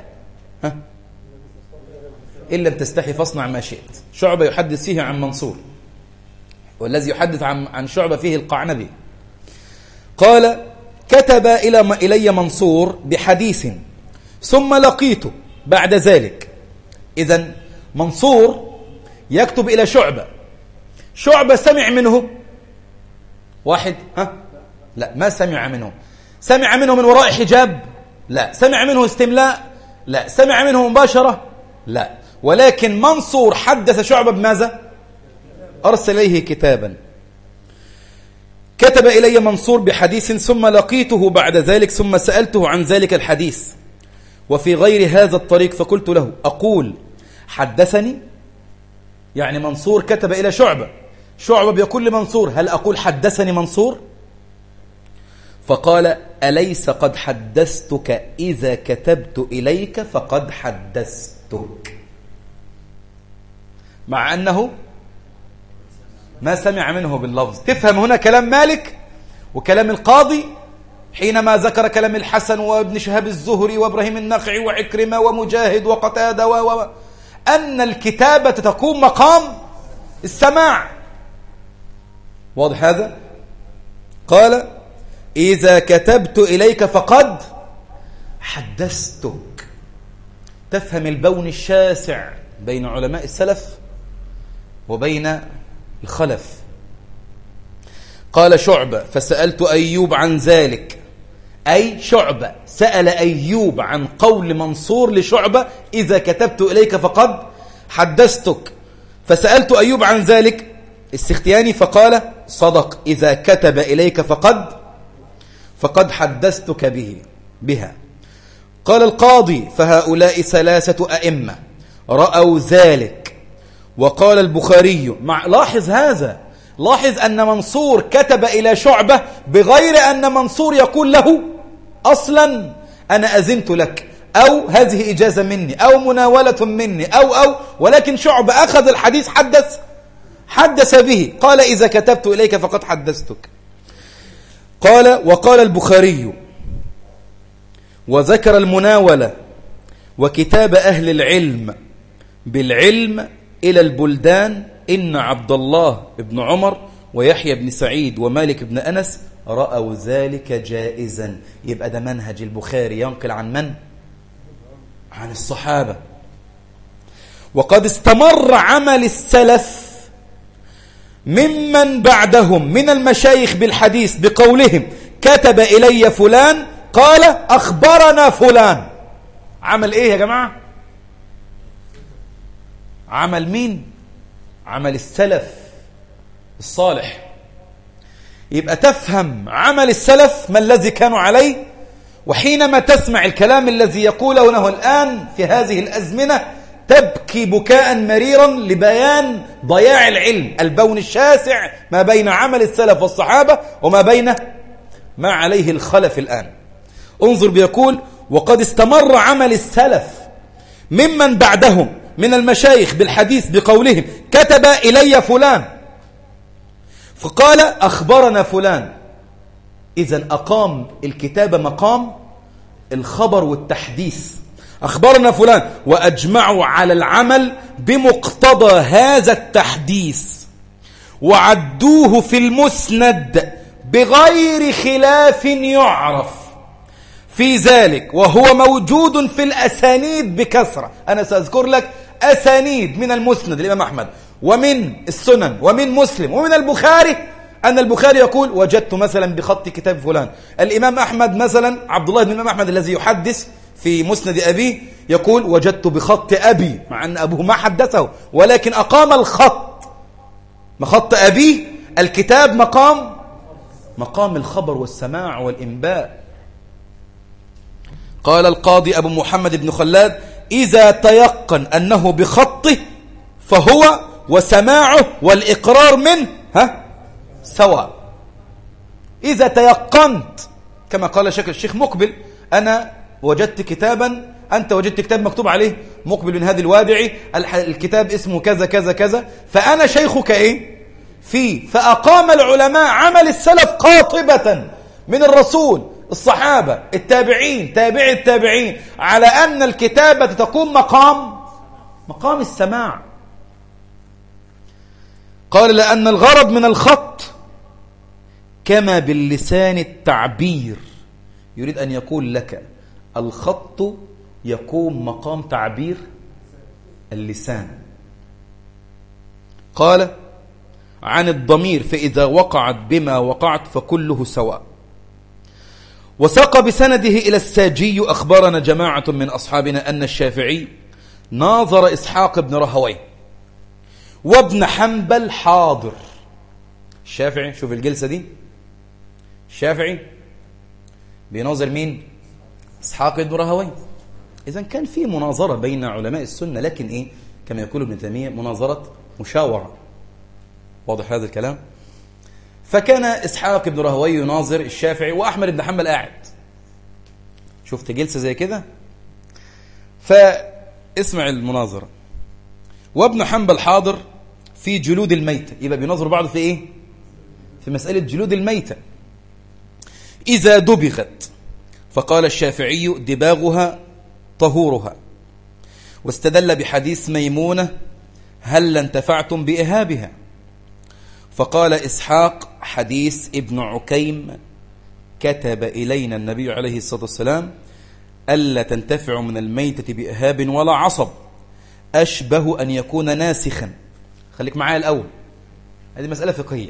إن لم تستحي فاصنع ما شئت. شعبة يحدث فيه عن منصور، والذي يحدث عن شعبة فيه القعنبي. قال كتب إلي منصور بحديث ثم لقيته بعد ذلك. إذن منصور يكتب إلى شعبة، شعبة سمع منه واحد؟ لا، ما سمع منه. سمع منه من وراء حجاب؟ لا. سمع منه استملاء؟ لا. سمع منه مباشرة؟ لا. ولكن منصور حدث شعبة بماذا؟ أرسل إليه كتابا. كتب إلي منصور بحديث ثم لقيته بعد ذلك ثم سألته عن ذلك الحديث وفي غير هذا الطريق فقلت له أقول حدثني؟ يعني منصور كتب إلى شعبة، شعبة بيقول لمنصور هل أقول حدثني منصور؟ فقال أليس قد حدثتك إذا كتبت إليك فقد حدثتك، مع أنه ما سمع منه باللفظ. تفهم هنا كلام مالك وكلام القاضي حينما ذكر كلام الحسن وابن شهاب الزهري وابراهيم النخعي وعكرمة ومجاهد وقتادة أن الكتابة تكون مقام السماع. واضح هذا؟ قال إذا كتبت إليك فقد حدثتك. تفهم البون الشاسع بين علماء السلف وبين الخلف. قال شعبة فسألت أيوب عن ذلك، أي شعبة سأل أيوب عن قول منصور لشعبة إذا كتبت إليك فقد حدثتك. فسألت أيوب عن ذلك السختياني فقال صدق، إذا كتب إليك فقد حدثتك بها. قال القاضي فهؤلاء ثلاثة أئمة رأوا ذلك. وقال البخاري لاحظ هذا، لاحظ أن منصور كتب إلى شعبة بغير أن منصور يقول له أصلا أنا أذنت لك أو هذه إجازة مني أو مناولة مني ولكن شعبة أخذ الحديث حدث به. قال إذا كتبت إليك فقد حدثتك. وقال البخاري وذكر المناولة وكتاب أهل العلم بالعلم إلى البلدان إن عبد الله بن عمر ويحيى بن سعيد ومالك بن أنس رأوا ذلك جائزا. يبقى ده منهج البخاري، ينقل عن من؟ عن الصحابة. وقد استمر عمل السلف ممن بعدهم من المشايخ بالحديث بقولهم كتب إلي فلان قال أخبرنا فلان. عمل إيه يا جماعة؟ عمل مين؟ عمل السلف الصالح. يبقى تفهم عمل السلف ما الذي كانوا عليه. وحينما تسمع الكلام الذي يقوله الآن في هذه الأزمنة تبكي بكاء مريرا لبيان ضياع العلم، البون الشاسع ما بين عمل السلف والصحابة وما بين ما عليه الخلف الآن. انظر بيقول وقد استمر عمل السلف ممن بعدهم من المشايخ بالحديث بقولهم كتب إلي فلان فقال أخبرنا فلان. إذن أقام الكتابة مقام الخبر والتحديث. أخبرنا فلان وأجمعوا على العمل بمقتضى هذا التحديث وعدوه في المسند بغير خلاف يعرف في ذلك وهو موجود في الأسانيد بكثرة. أنا سأذكر لك أسانيد من المسند الإمام أحمد ومن السنن ومن مسلم ومن البخاري، أن البخاري يقول وجدت مثلا بخط كتاب فلان. الإمام أحمد مثلا عبد الله بن الإمام أحمد الذي يحدث في مسند أبيه يقول وجدت بخط أبي، مع أن أبوه ما حدثه ولكن أقام الخط خط أبيه. الكتاب مقام الخبر والسماع والإنباء. قال القاضي أبو محمد بن خلاد إذا تيقن أنه بخطه فهو وسماعه والإقرار منه سواء. إذا تيقنت كما قال الشيخ مقبل أنا وجدت كتابا، أنت وجدت كتاب مكتوب عليه مقبل بن هادي الوادعي الكتاب اسمه كذا كذا كذا فأنا شيخك فيه. فأقام العلماء عمل السلف قاطبة من الرسول الصحابة، التابعين، تابع التابعين، على أن الكتابة تكون مقام السماع. قال لأن الغرض من الخط كما باللسان التعبير، يريد أن يقول لك الخط يقوم مقام تعبير اللسان. قال عن الضمير فإذا وقعت بما وقعت فكله سواء. وساق بسنده إلى الساجي أخبرنا جماعة من أصحابنا أن الشافعي ناظر إسحاق بن راهويه وابن حنبل حاضر. الشافعي، شوف الجلسة دي، الشافعي بيناظر مين؟ إسحاق بن راهويه. إذن كان في مناظرة بين علماء السنة، لكن إيه؟ كما يقول ابن تيمية مناظرة مشاورة. واضح هذا الكلام؟ فكان إسحاق بن راهويه يناظر الشافعي وأحمد بن حنبل قاعد. شفت جلسة زي كده؟ فاسمع المناظرة. وابن حنبل حاضر في جلود الميتة، يبقى بيناظروا بعض في إيه؟ في مسألة جلود الميتة. إذا دبغت، فقال الشافعي دباغها طهورها، واستدل بحديث ميمونة هل انتفعتم بإهابها؟ فقال إسحاق حديث ابن عكيم كتب إلينا النبي عليه الصلاة والسلام ألا تنتفع من الميتة بإهاب ولا عصب، أشبه أن يكون ناسخا. خليك معايا الأول، هذه مسألة فقهية.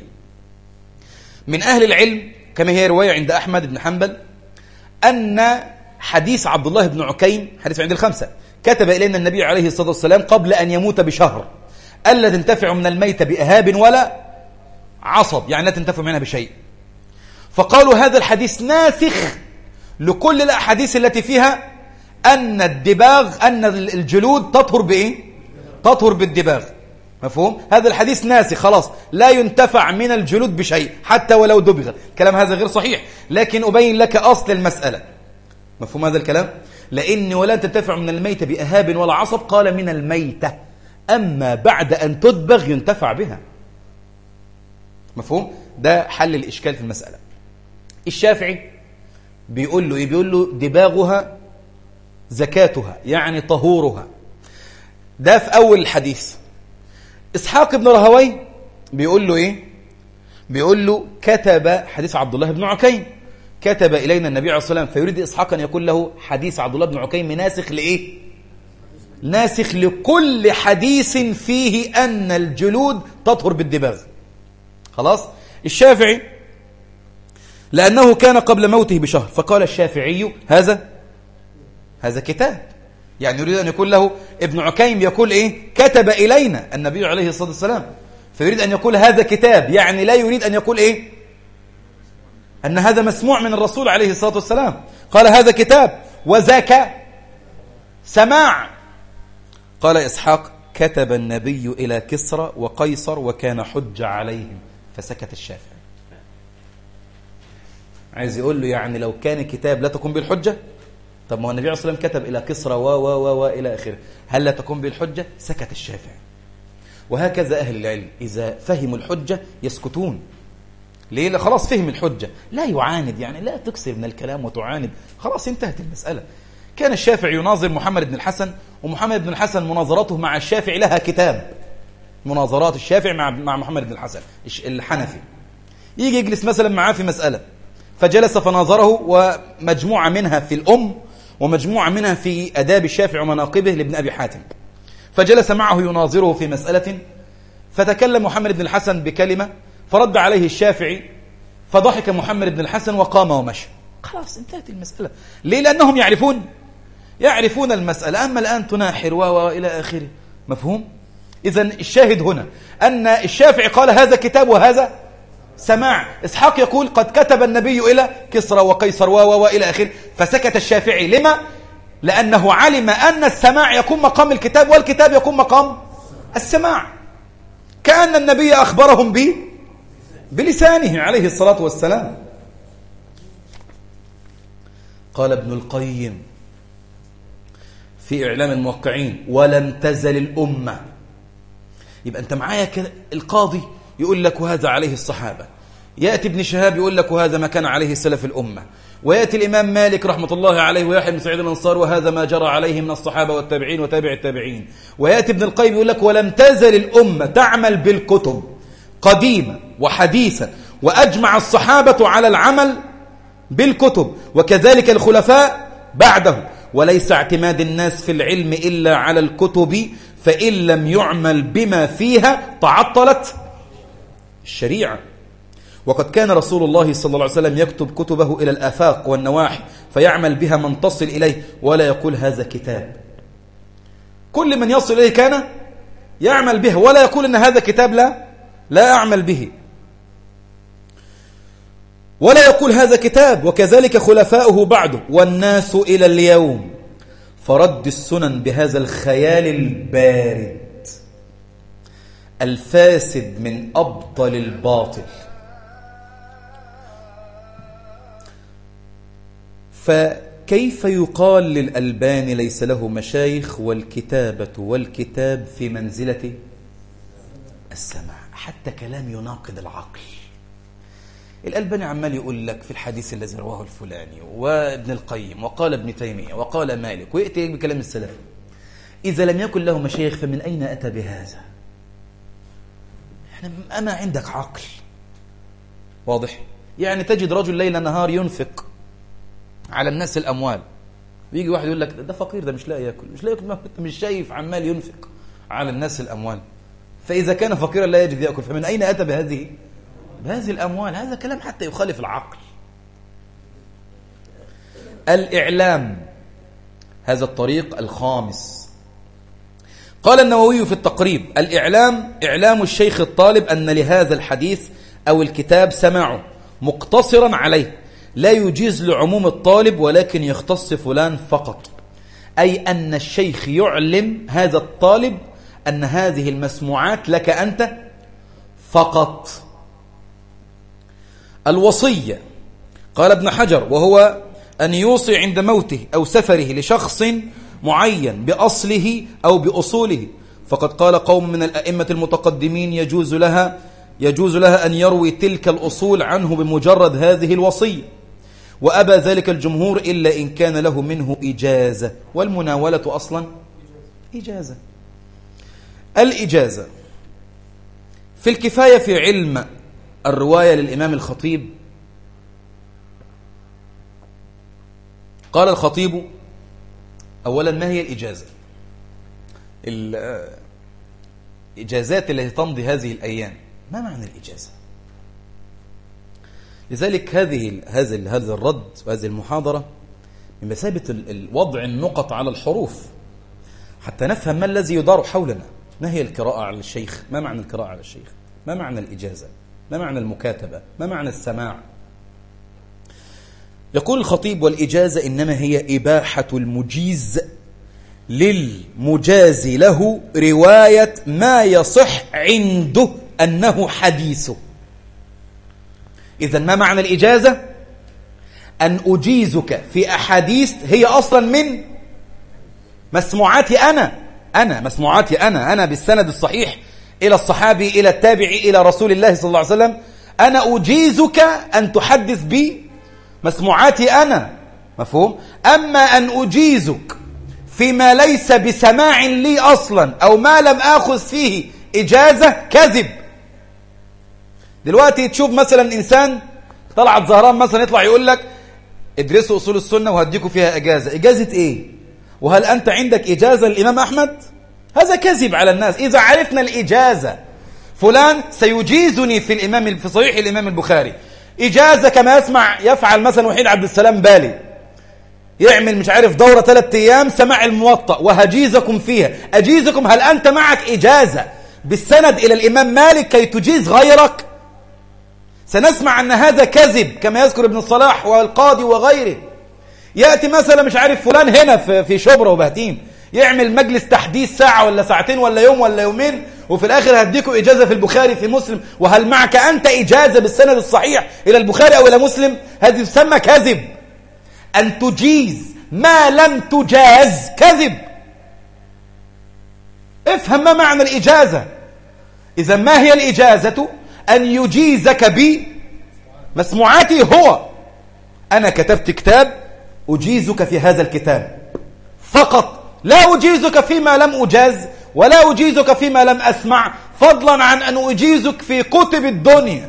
من أهل العلم كما هي رواية عند أحمد بن حنبل أن حديث عبد الله بن عكيم، حديث عند الخمسة، كتب إلينا النبي عليه الصلاة والسلام قبل أن يموت بشهر ألا تنتفع من الميتة بإهاب ولا عصب، يعني لا تنتفع منها بشيء. فقالوا هذا الحديث ناسخ لكل الأحاديث التي فيها أن الدباغ، أن الجلود تطهر بإيه؟ تطهر بالدباغ. مفهوم؟ هذا الحديث ناسخ، خلاص لا ينتفع من الجلود بشيء حتى ولو دبغ. الكلام هذا غير صحيح، لكن أبين لك أصل المسألة. مفهوم هذا الكلام؟ لأن ولا تنتفع من الميتة بإهاب ولا عصب، قال من الميتة، أما بعد أن تدبغ ينتفع بها. مفهوم؟ ده حل الإشكال في المسألة. الشافعي بيقول له إيه؟ بيقول له دباغها زكاتها، يعني طهورها. ده في أول الحديث. إسحاق بن راهويه بيقول له إيه؟ بيقول له كتب حديث عبد الله بن عكيم كتب إلينا النبي عليه الصلاة والسلام، فيريد إسحاق أن يقول له حديث عبد الله بن عكيم ناسخ لإيه؟ ناسخ لكل حديث فيه أن الجلود تطهر بالدباغ. خلاص؟ الشافعي لأنه كان قبل موته بشهر، فقال الشافعي هذا كتاب، يعني يريد أن يقول له ابن عكيم يقول إيه؟ كتب إلينا النبي عليه الصلاة والسلام، فيريد أن يقول هذا كتاب، يعني لا يريد أن يقول إيه؟ أن هذا مسموع من الرسول عليه الصلاة والسلام. قال هذا كتاب وذاك سماع. قال إسحاق كتب النبي إلى كسرى وقيصر وكان حجة عليهم، فسكت الشافعي. عايز يقول له يعني لو كان كتاب لا تكون بالحجة؟ طب ما هو النبي عليه الصلاة والسلام كتب إلى كسرى و إلى آخره، هل لا تكون بالحجة؟ سكت الشافعي. وهكذا أهل العلم إذا فهموا الحجة يسكتون. ليه؟ لا خلاص فهم الحجة، لا يعاند، يعني لا تكسر من الكلام وتعاند، خلاص انتهت المسألة. كان الشافعي يناظر محمد بن الحسن، ومحمد بن الحسن مناظرته مع الشافعي لها كتاب، مناظرات الشافعي مع محمد بن الحسن الحنفي. يجي يجلس مثلا معاه في مسألة، فجلس فناظره، ومجموعة منها في الأم ومجموعة منها في أداب الشافعي ومناقبه لابن أبي حاتم. فجلس معه يناظره في مسألة، فتكلم محمد بن الحسن بكلمة فرد عليه الشافعي، فضحك محمد بن الحسن وقام ومشى. خلاص انتهت المسألة. ليه؟ لأنهم يعرفون المسألة. أما الآن تناحر وإلى آخره. مفهوم؟ إذن الشاهد هنا أن الشافعي قال هذا كتاب وهذا سماع. إسحاق يقول قد كتب النبي إلى كسرى وقيصر وإلى آخره، فسكت الشافعي. لما؟ لأنه علم أن السماع يكون مقام الكتاب والكتاب يكون مقام السماع، كأن النبي أخبرهم بلسانه عليه الصلاة والسلام. قال ابن القيم في إعلام الموقعين ولم تزل الأمة. يبقى أنت معايا كده، القاضي يقول لك وهذا عليه الصحابة، يأتي ابن شهاب يقول لك وهذا ما كان عليه سلف الأمة، ويأتي الإمام مالك رحمة الله عليه ويحيى بن سعيد الأنصاري وهذا ما جرى عليه من الصحابة والتابعين وتابع التابعين. ويأتي ابن القيم يقول لك ولم تزل الأمة تعمل بالكتب قديمة وحديثة، وأجمع الصحابة على العمل بالكتب وكذلك الخلفاء بعده، وليس اعتماد الناس في العلم إلا على الكتب، فإن لم يعمل بما فيها تعطلت الشريعة. وقد كان رسول الله صلى الله عليه وسلم يكتب كتبه إلى الآفاق والنواحي فيعمل بها من تصل إليه، ولا يقول هذا كتاب. كل من يصل إليه كان يعمل به، ولا يقول إن هذا كتاب لا أعمل به، ولا يقول هذا كتاب. وكذلك خلفاؤه بعده. والناس إلى اليوم فرد السنن بهذا الخيال البارد الفاسد من أبطل الباطل. فكيف يقال للألباني ليس له مشايخ والكتابة والكتاب في منزلة السماع؟ حتى كلام يناقض العقل. الألباني عمال يقول لك في الحديث الذي رواه الفلاني وابن القيم وقال ابن تيمية وقال مالك، ويأتي بكلام السلف. إذا لم يكن له مشايخ فمن أين أتى بهذا؟ أما عندك عقل واضح؟ يعني تجد رجل ليل نهار ينفق على الناس الأموال، ويجي واحد يقول لك ده فقير، ده مش لاقي ياكل، مش لاقي ياكل، ما انت مش شايف عمال ينفق على الناس الأموال. فإذا كان فقيرا لا يجد ياكل فمن أين أتى بهذه الأموال؟ هذا كلام حتى يخالف العقل. الإعلام، هذا الطريق الخامس. قال النووي في التقريب: الإعلام إعلام الشيخ الطالب أن لهذا الحديث أو الكتاب سماعه مقتصرا عليه، لا يجيز لعموم الطالب ولكن يختص فلان فقط، أي أن الشيخ يعلم هذا الطالب أن هذه المسموعات لك أنت فقط. الوصية، قال ابن حجر: وهو أن يوصي عند موته أو سفره لشخص معين بأصله أو بأصوله، فقد قال قوم من الأئمة المتقدمين يجوز لها أن يروي تلك الأصول عنه بمجرد هذه الوصية، وأبى ذلك الجمهور إلا إن كان له منه إجازة، والمناولة أصلا إجازة. الإجازة في الكفاية في علم الرواية للإمام الخطيب، قال الخطيب: أولا، ما هي الإجازة؟ الإجازات التي تمضي هذه الأيام، ما معنى الإجازة؟ لذلك هذا الرد وهذه المحاضرة بمثابة الوضع النقط على الحروف حتى نفهم ما الذي يدار حولنا. ما هي القراءة على الشيخ؟ ما معنى القراءة على الشيخ؟ ما معنى الإجازة؟ ما معنى المكاتبة؟ ما معنى السماع؟ يقول الخطيب: والإجازة إنما هي إباحة المجيز للمجاز له رواية ما يصح عنده أنه حديثه. إذن ما معنى الإجازة؟ أن أجيزك في أحاديث هي أصلا من مسموعاتي أنا مسموعاتي أنا بالسند الصحيح إلى الصحابي إلى التابعي إلى رسول الله صلى الله عليه وسلم. أنا أجيزك أن تحدث بي مسموعاتي أنا، مفهوم؟ أما أن أجيزك فيما ليس بسماع لي أصلا أو ما لم آخذ فيه إجازة، كذب. دلوقتي تشوف مثلا إنسان طلعت زهران مثلا يطلع يقول لك ادرسوا أصول السنة وهديكوا فيها إجازة. إجازة إيه؟ وهل أنت عندك إجازة للإمام أحمد؟ هذا كذب على الناس. إذا عرفنا الإجازة، فلان سيجيزني في صحيح الإمام البخاري إجازة كما يفعل مثلا وحيد عبد السلام بالي، يعمل مش عارف دورة 3 أيام سماع الموطأ وهجيزكم فيها. أجيزكم، هل أنت معك إجازة بالسند إلى الإمام مالك كي تجيز غيرك؟ سنسمع أن هذا كذب كما يذكر ابن الصلاح والقاضي وغيره. يأتي مثلا مش عارف فلان هنا في شبرا وبهتين يعمل مجلس تحديث ساعة ولا ساعتين ولا يوم ولا يومين، وفي الآخر هديكوا إجازة في البخاري في مسلم. وهل معك أنت إجازة بالسند الصحيح إلى البخاري أو إلى مسلم؟ هذه تسمى كذب. أن تجيز ما لم تجاز كذب. افهم ما معنى الإجازة. إذا ما هي الإجازة؟ أن يجيزك بمسموعاته هو. أنا كتبت كتاب أجيزك في هذا الكتاب فقط، لا أجيزك فيما لم أجاز ولا أجيزك فيما لم أسمع، فضلا عن أن أجيزك في كتب الدنيا.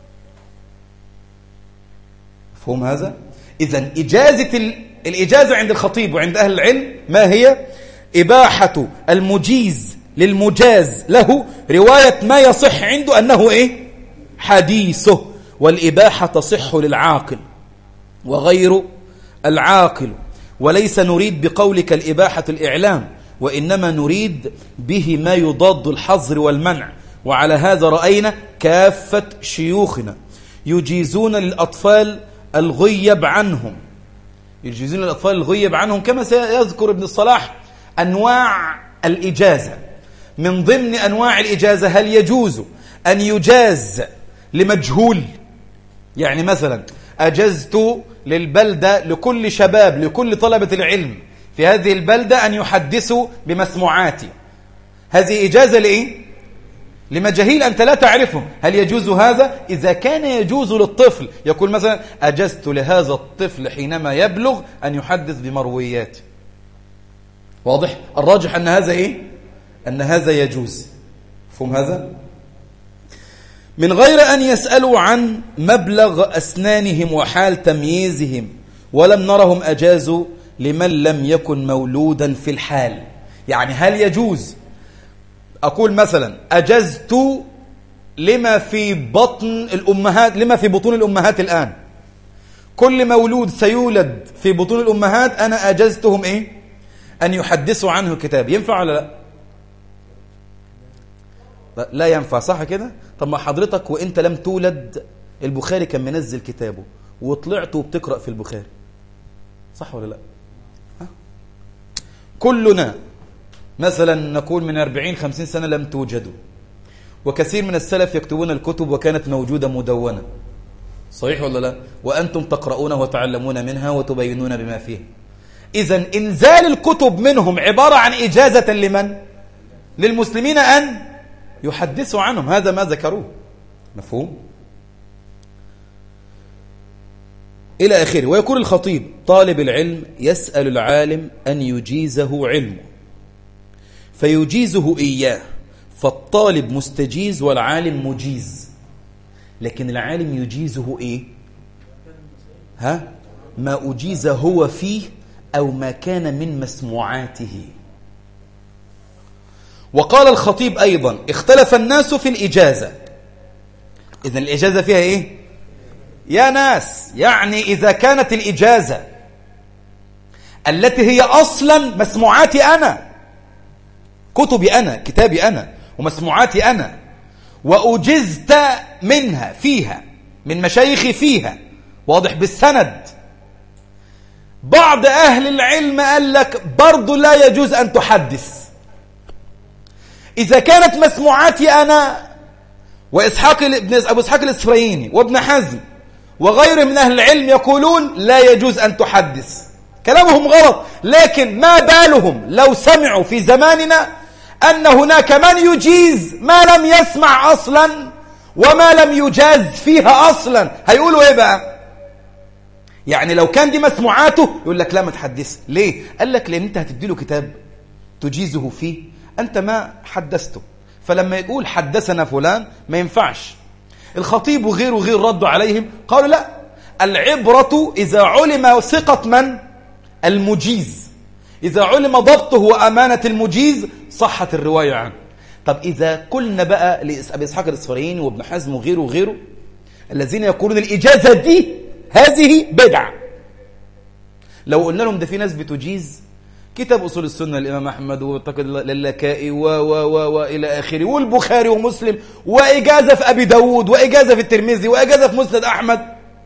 مفهوم هذا؟ إذن الإجازة عند الخطيب وعند أهل العلم ما هي؟ إباحة المجيز للمجاز له رواية ما يصح عنده أنه إيه؟ حديثه. والإباحة تصح للعاقل وغير العاقل، وليس نريد بقولك الإباحة الإعلام، وإنما نريد به ما يضاد الحظر والمنع. وعلى هذا رأينا كافة شيوخنا يجيزون للأطفال الغيب عنهم، يجيزون للأطفال الغيب عنهم، كما سيذكر ابن الصلاح أنواع الإجازة. من ضمن أنواع الإجازة هل يجوز أن يجاز لمجهول؟ يعني مثلا أجزت للبلدة لكل شباب لكل طلبة العلم في هذه البلدة أن يحدثوا بمسموعاتي، هذه إجازة لإيه؟ لمجاهيل أنت لا تعرفهم. هل يجوز هذا؟ إذا كان يجوز للطفل، يقول مثلا أجزت لهذا الطفل حينما يبلغ أن يحدث بمرويات. واضح؟ الراجح أن هذا إيه؟ أن هذا يجوز. فهم هذا؟ من غير أن يسألوا عن مبلغ أسنانهم وحال تمييزهم، ولم نرهم أجازوا لمن لم يكن مولودا في الحال. يعني هل يجوز أقول مثلا أجزت لما في بطن الأمهات، لما في بطون الأمهات الآن، كل مولود سيولد في بطون الأمهات أنا أجزتهم إيه؟ أن يحدثوا عنه كتاب. ينفع ولا لا؟ لا ينفع، صح كده؟ طب ما حضرتك وإنت لم تولد البخاري كان منزل كتابه وطلعت وبتقرأ في البخاري، صح ولا لا؟ كلنا مثلا نقول من 40-50 سنة لم توجدوا، وكثير من السلف يكتبون الكتب وكانت موجودة مدونة، صحيح ولا لا؟ وأنتم تقرؤون وتعلمون منها وتبينون بما فيها. إذن إنزال الكتب منهم عبارة عن إجازة لمن؟ للمسلمين أن يحدثوا عنهم، هذا ما ذكروه. مفهوم؟ إلى آخره. ويقول الخطيب طالب العلم يسأل العالم أن يجيزه علمه فيجيزه إياه، فالطالب مستجيز والعالم مجيز. لكن العالم يجيزه إيه؟ ما أجيز هو فيه أو ما كان من مسموعاته. وقال الخطيب أيضا اختلف الناس في الإجازة. إذن الإجازة فيها إيه؟ يا ناس، يعني إذا كانت الإجازة التي هي أصلا مسموعاتي أنا، كتبي أنا، كتابي أنا، ومسموعاتي أنا، وأجزت منها فيها من مشايخي فيها، واضح بالسند، بعض أهل العلم قال لك برضو لا يجوز أن تحدث. إذا كانت مسموعاتي أنا وإسحاق أبو إسحاق الإسفرايني وابن حزم وغيره من أهل العلم يقولون لا يجوز أن تحدث، كلامهم غلط، لكن ما بالهم لو سمعوا في زماننا أن هناك من يجيز ما لم يسمع أصلا وما لم يجاز فيها أصلا، هيقولوا إيه بقى؟ يعني لو كان دي مسموعاته يقول لك لا ما تحدث. ليه؟ قال لك لأن أنت هتديله كتاب تجيزه فيه، أنت ما حدثته، فلما يقول حدثنا فلان ما ينفعش. الخطيب وغيره ردوا عليهم قالوا لا، العبرة إذا علم ثقة من؟ المجيز، إذا علم ضبطه وأمانة المجيز صحت الرواية عنه. طب إذا قلنا بقى لأبي إسحاق الإسفرايني وابن حزم وغيره الذين يقولون الإجازة دي هذه بدعة، لو قلنا لهم ده في ناس بتجيز كتاب أصول السنة الإمام أحمد وتقد اللكائي وإلى آخره والبخاري ومسلم، وإجازة في أبي داود، وإجازة في الترمذي، وإجازة في مسند أحمد،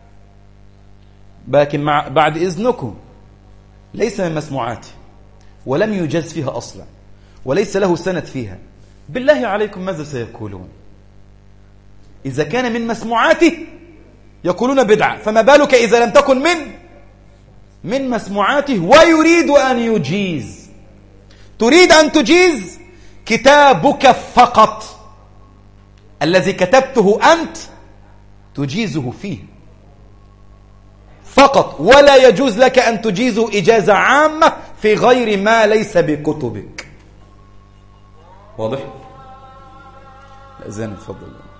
لكن بعد إذنكم ليس من مسموعاتي ولم يجاز فيها أصلا وليس له سند فيها، بالله عليكم ماذا سيقولون؟ إذا كان من مسموعاته يقولون بدعة، فما بالك إذا لم تكن من مسموعاته ويريد أن يجيز. تريد أن تجيز كتابك فقط الذي كتبته أنت تجيزه فيه، فقط، ولا يجوز لك أن تجيزوا إجازة عامة في غير ما ليس بكتبك. واضح؟ الأذان اتفضل.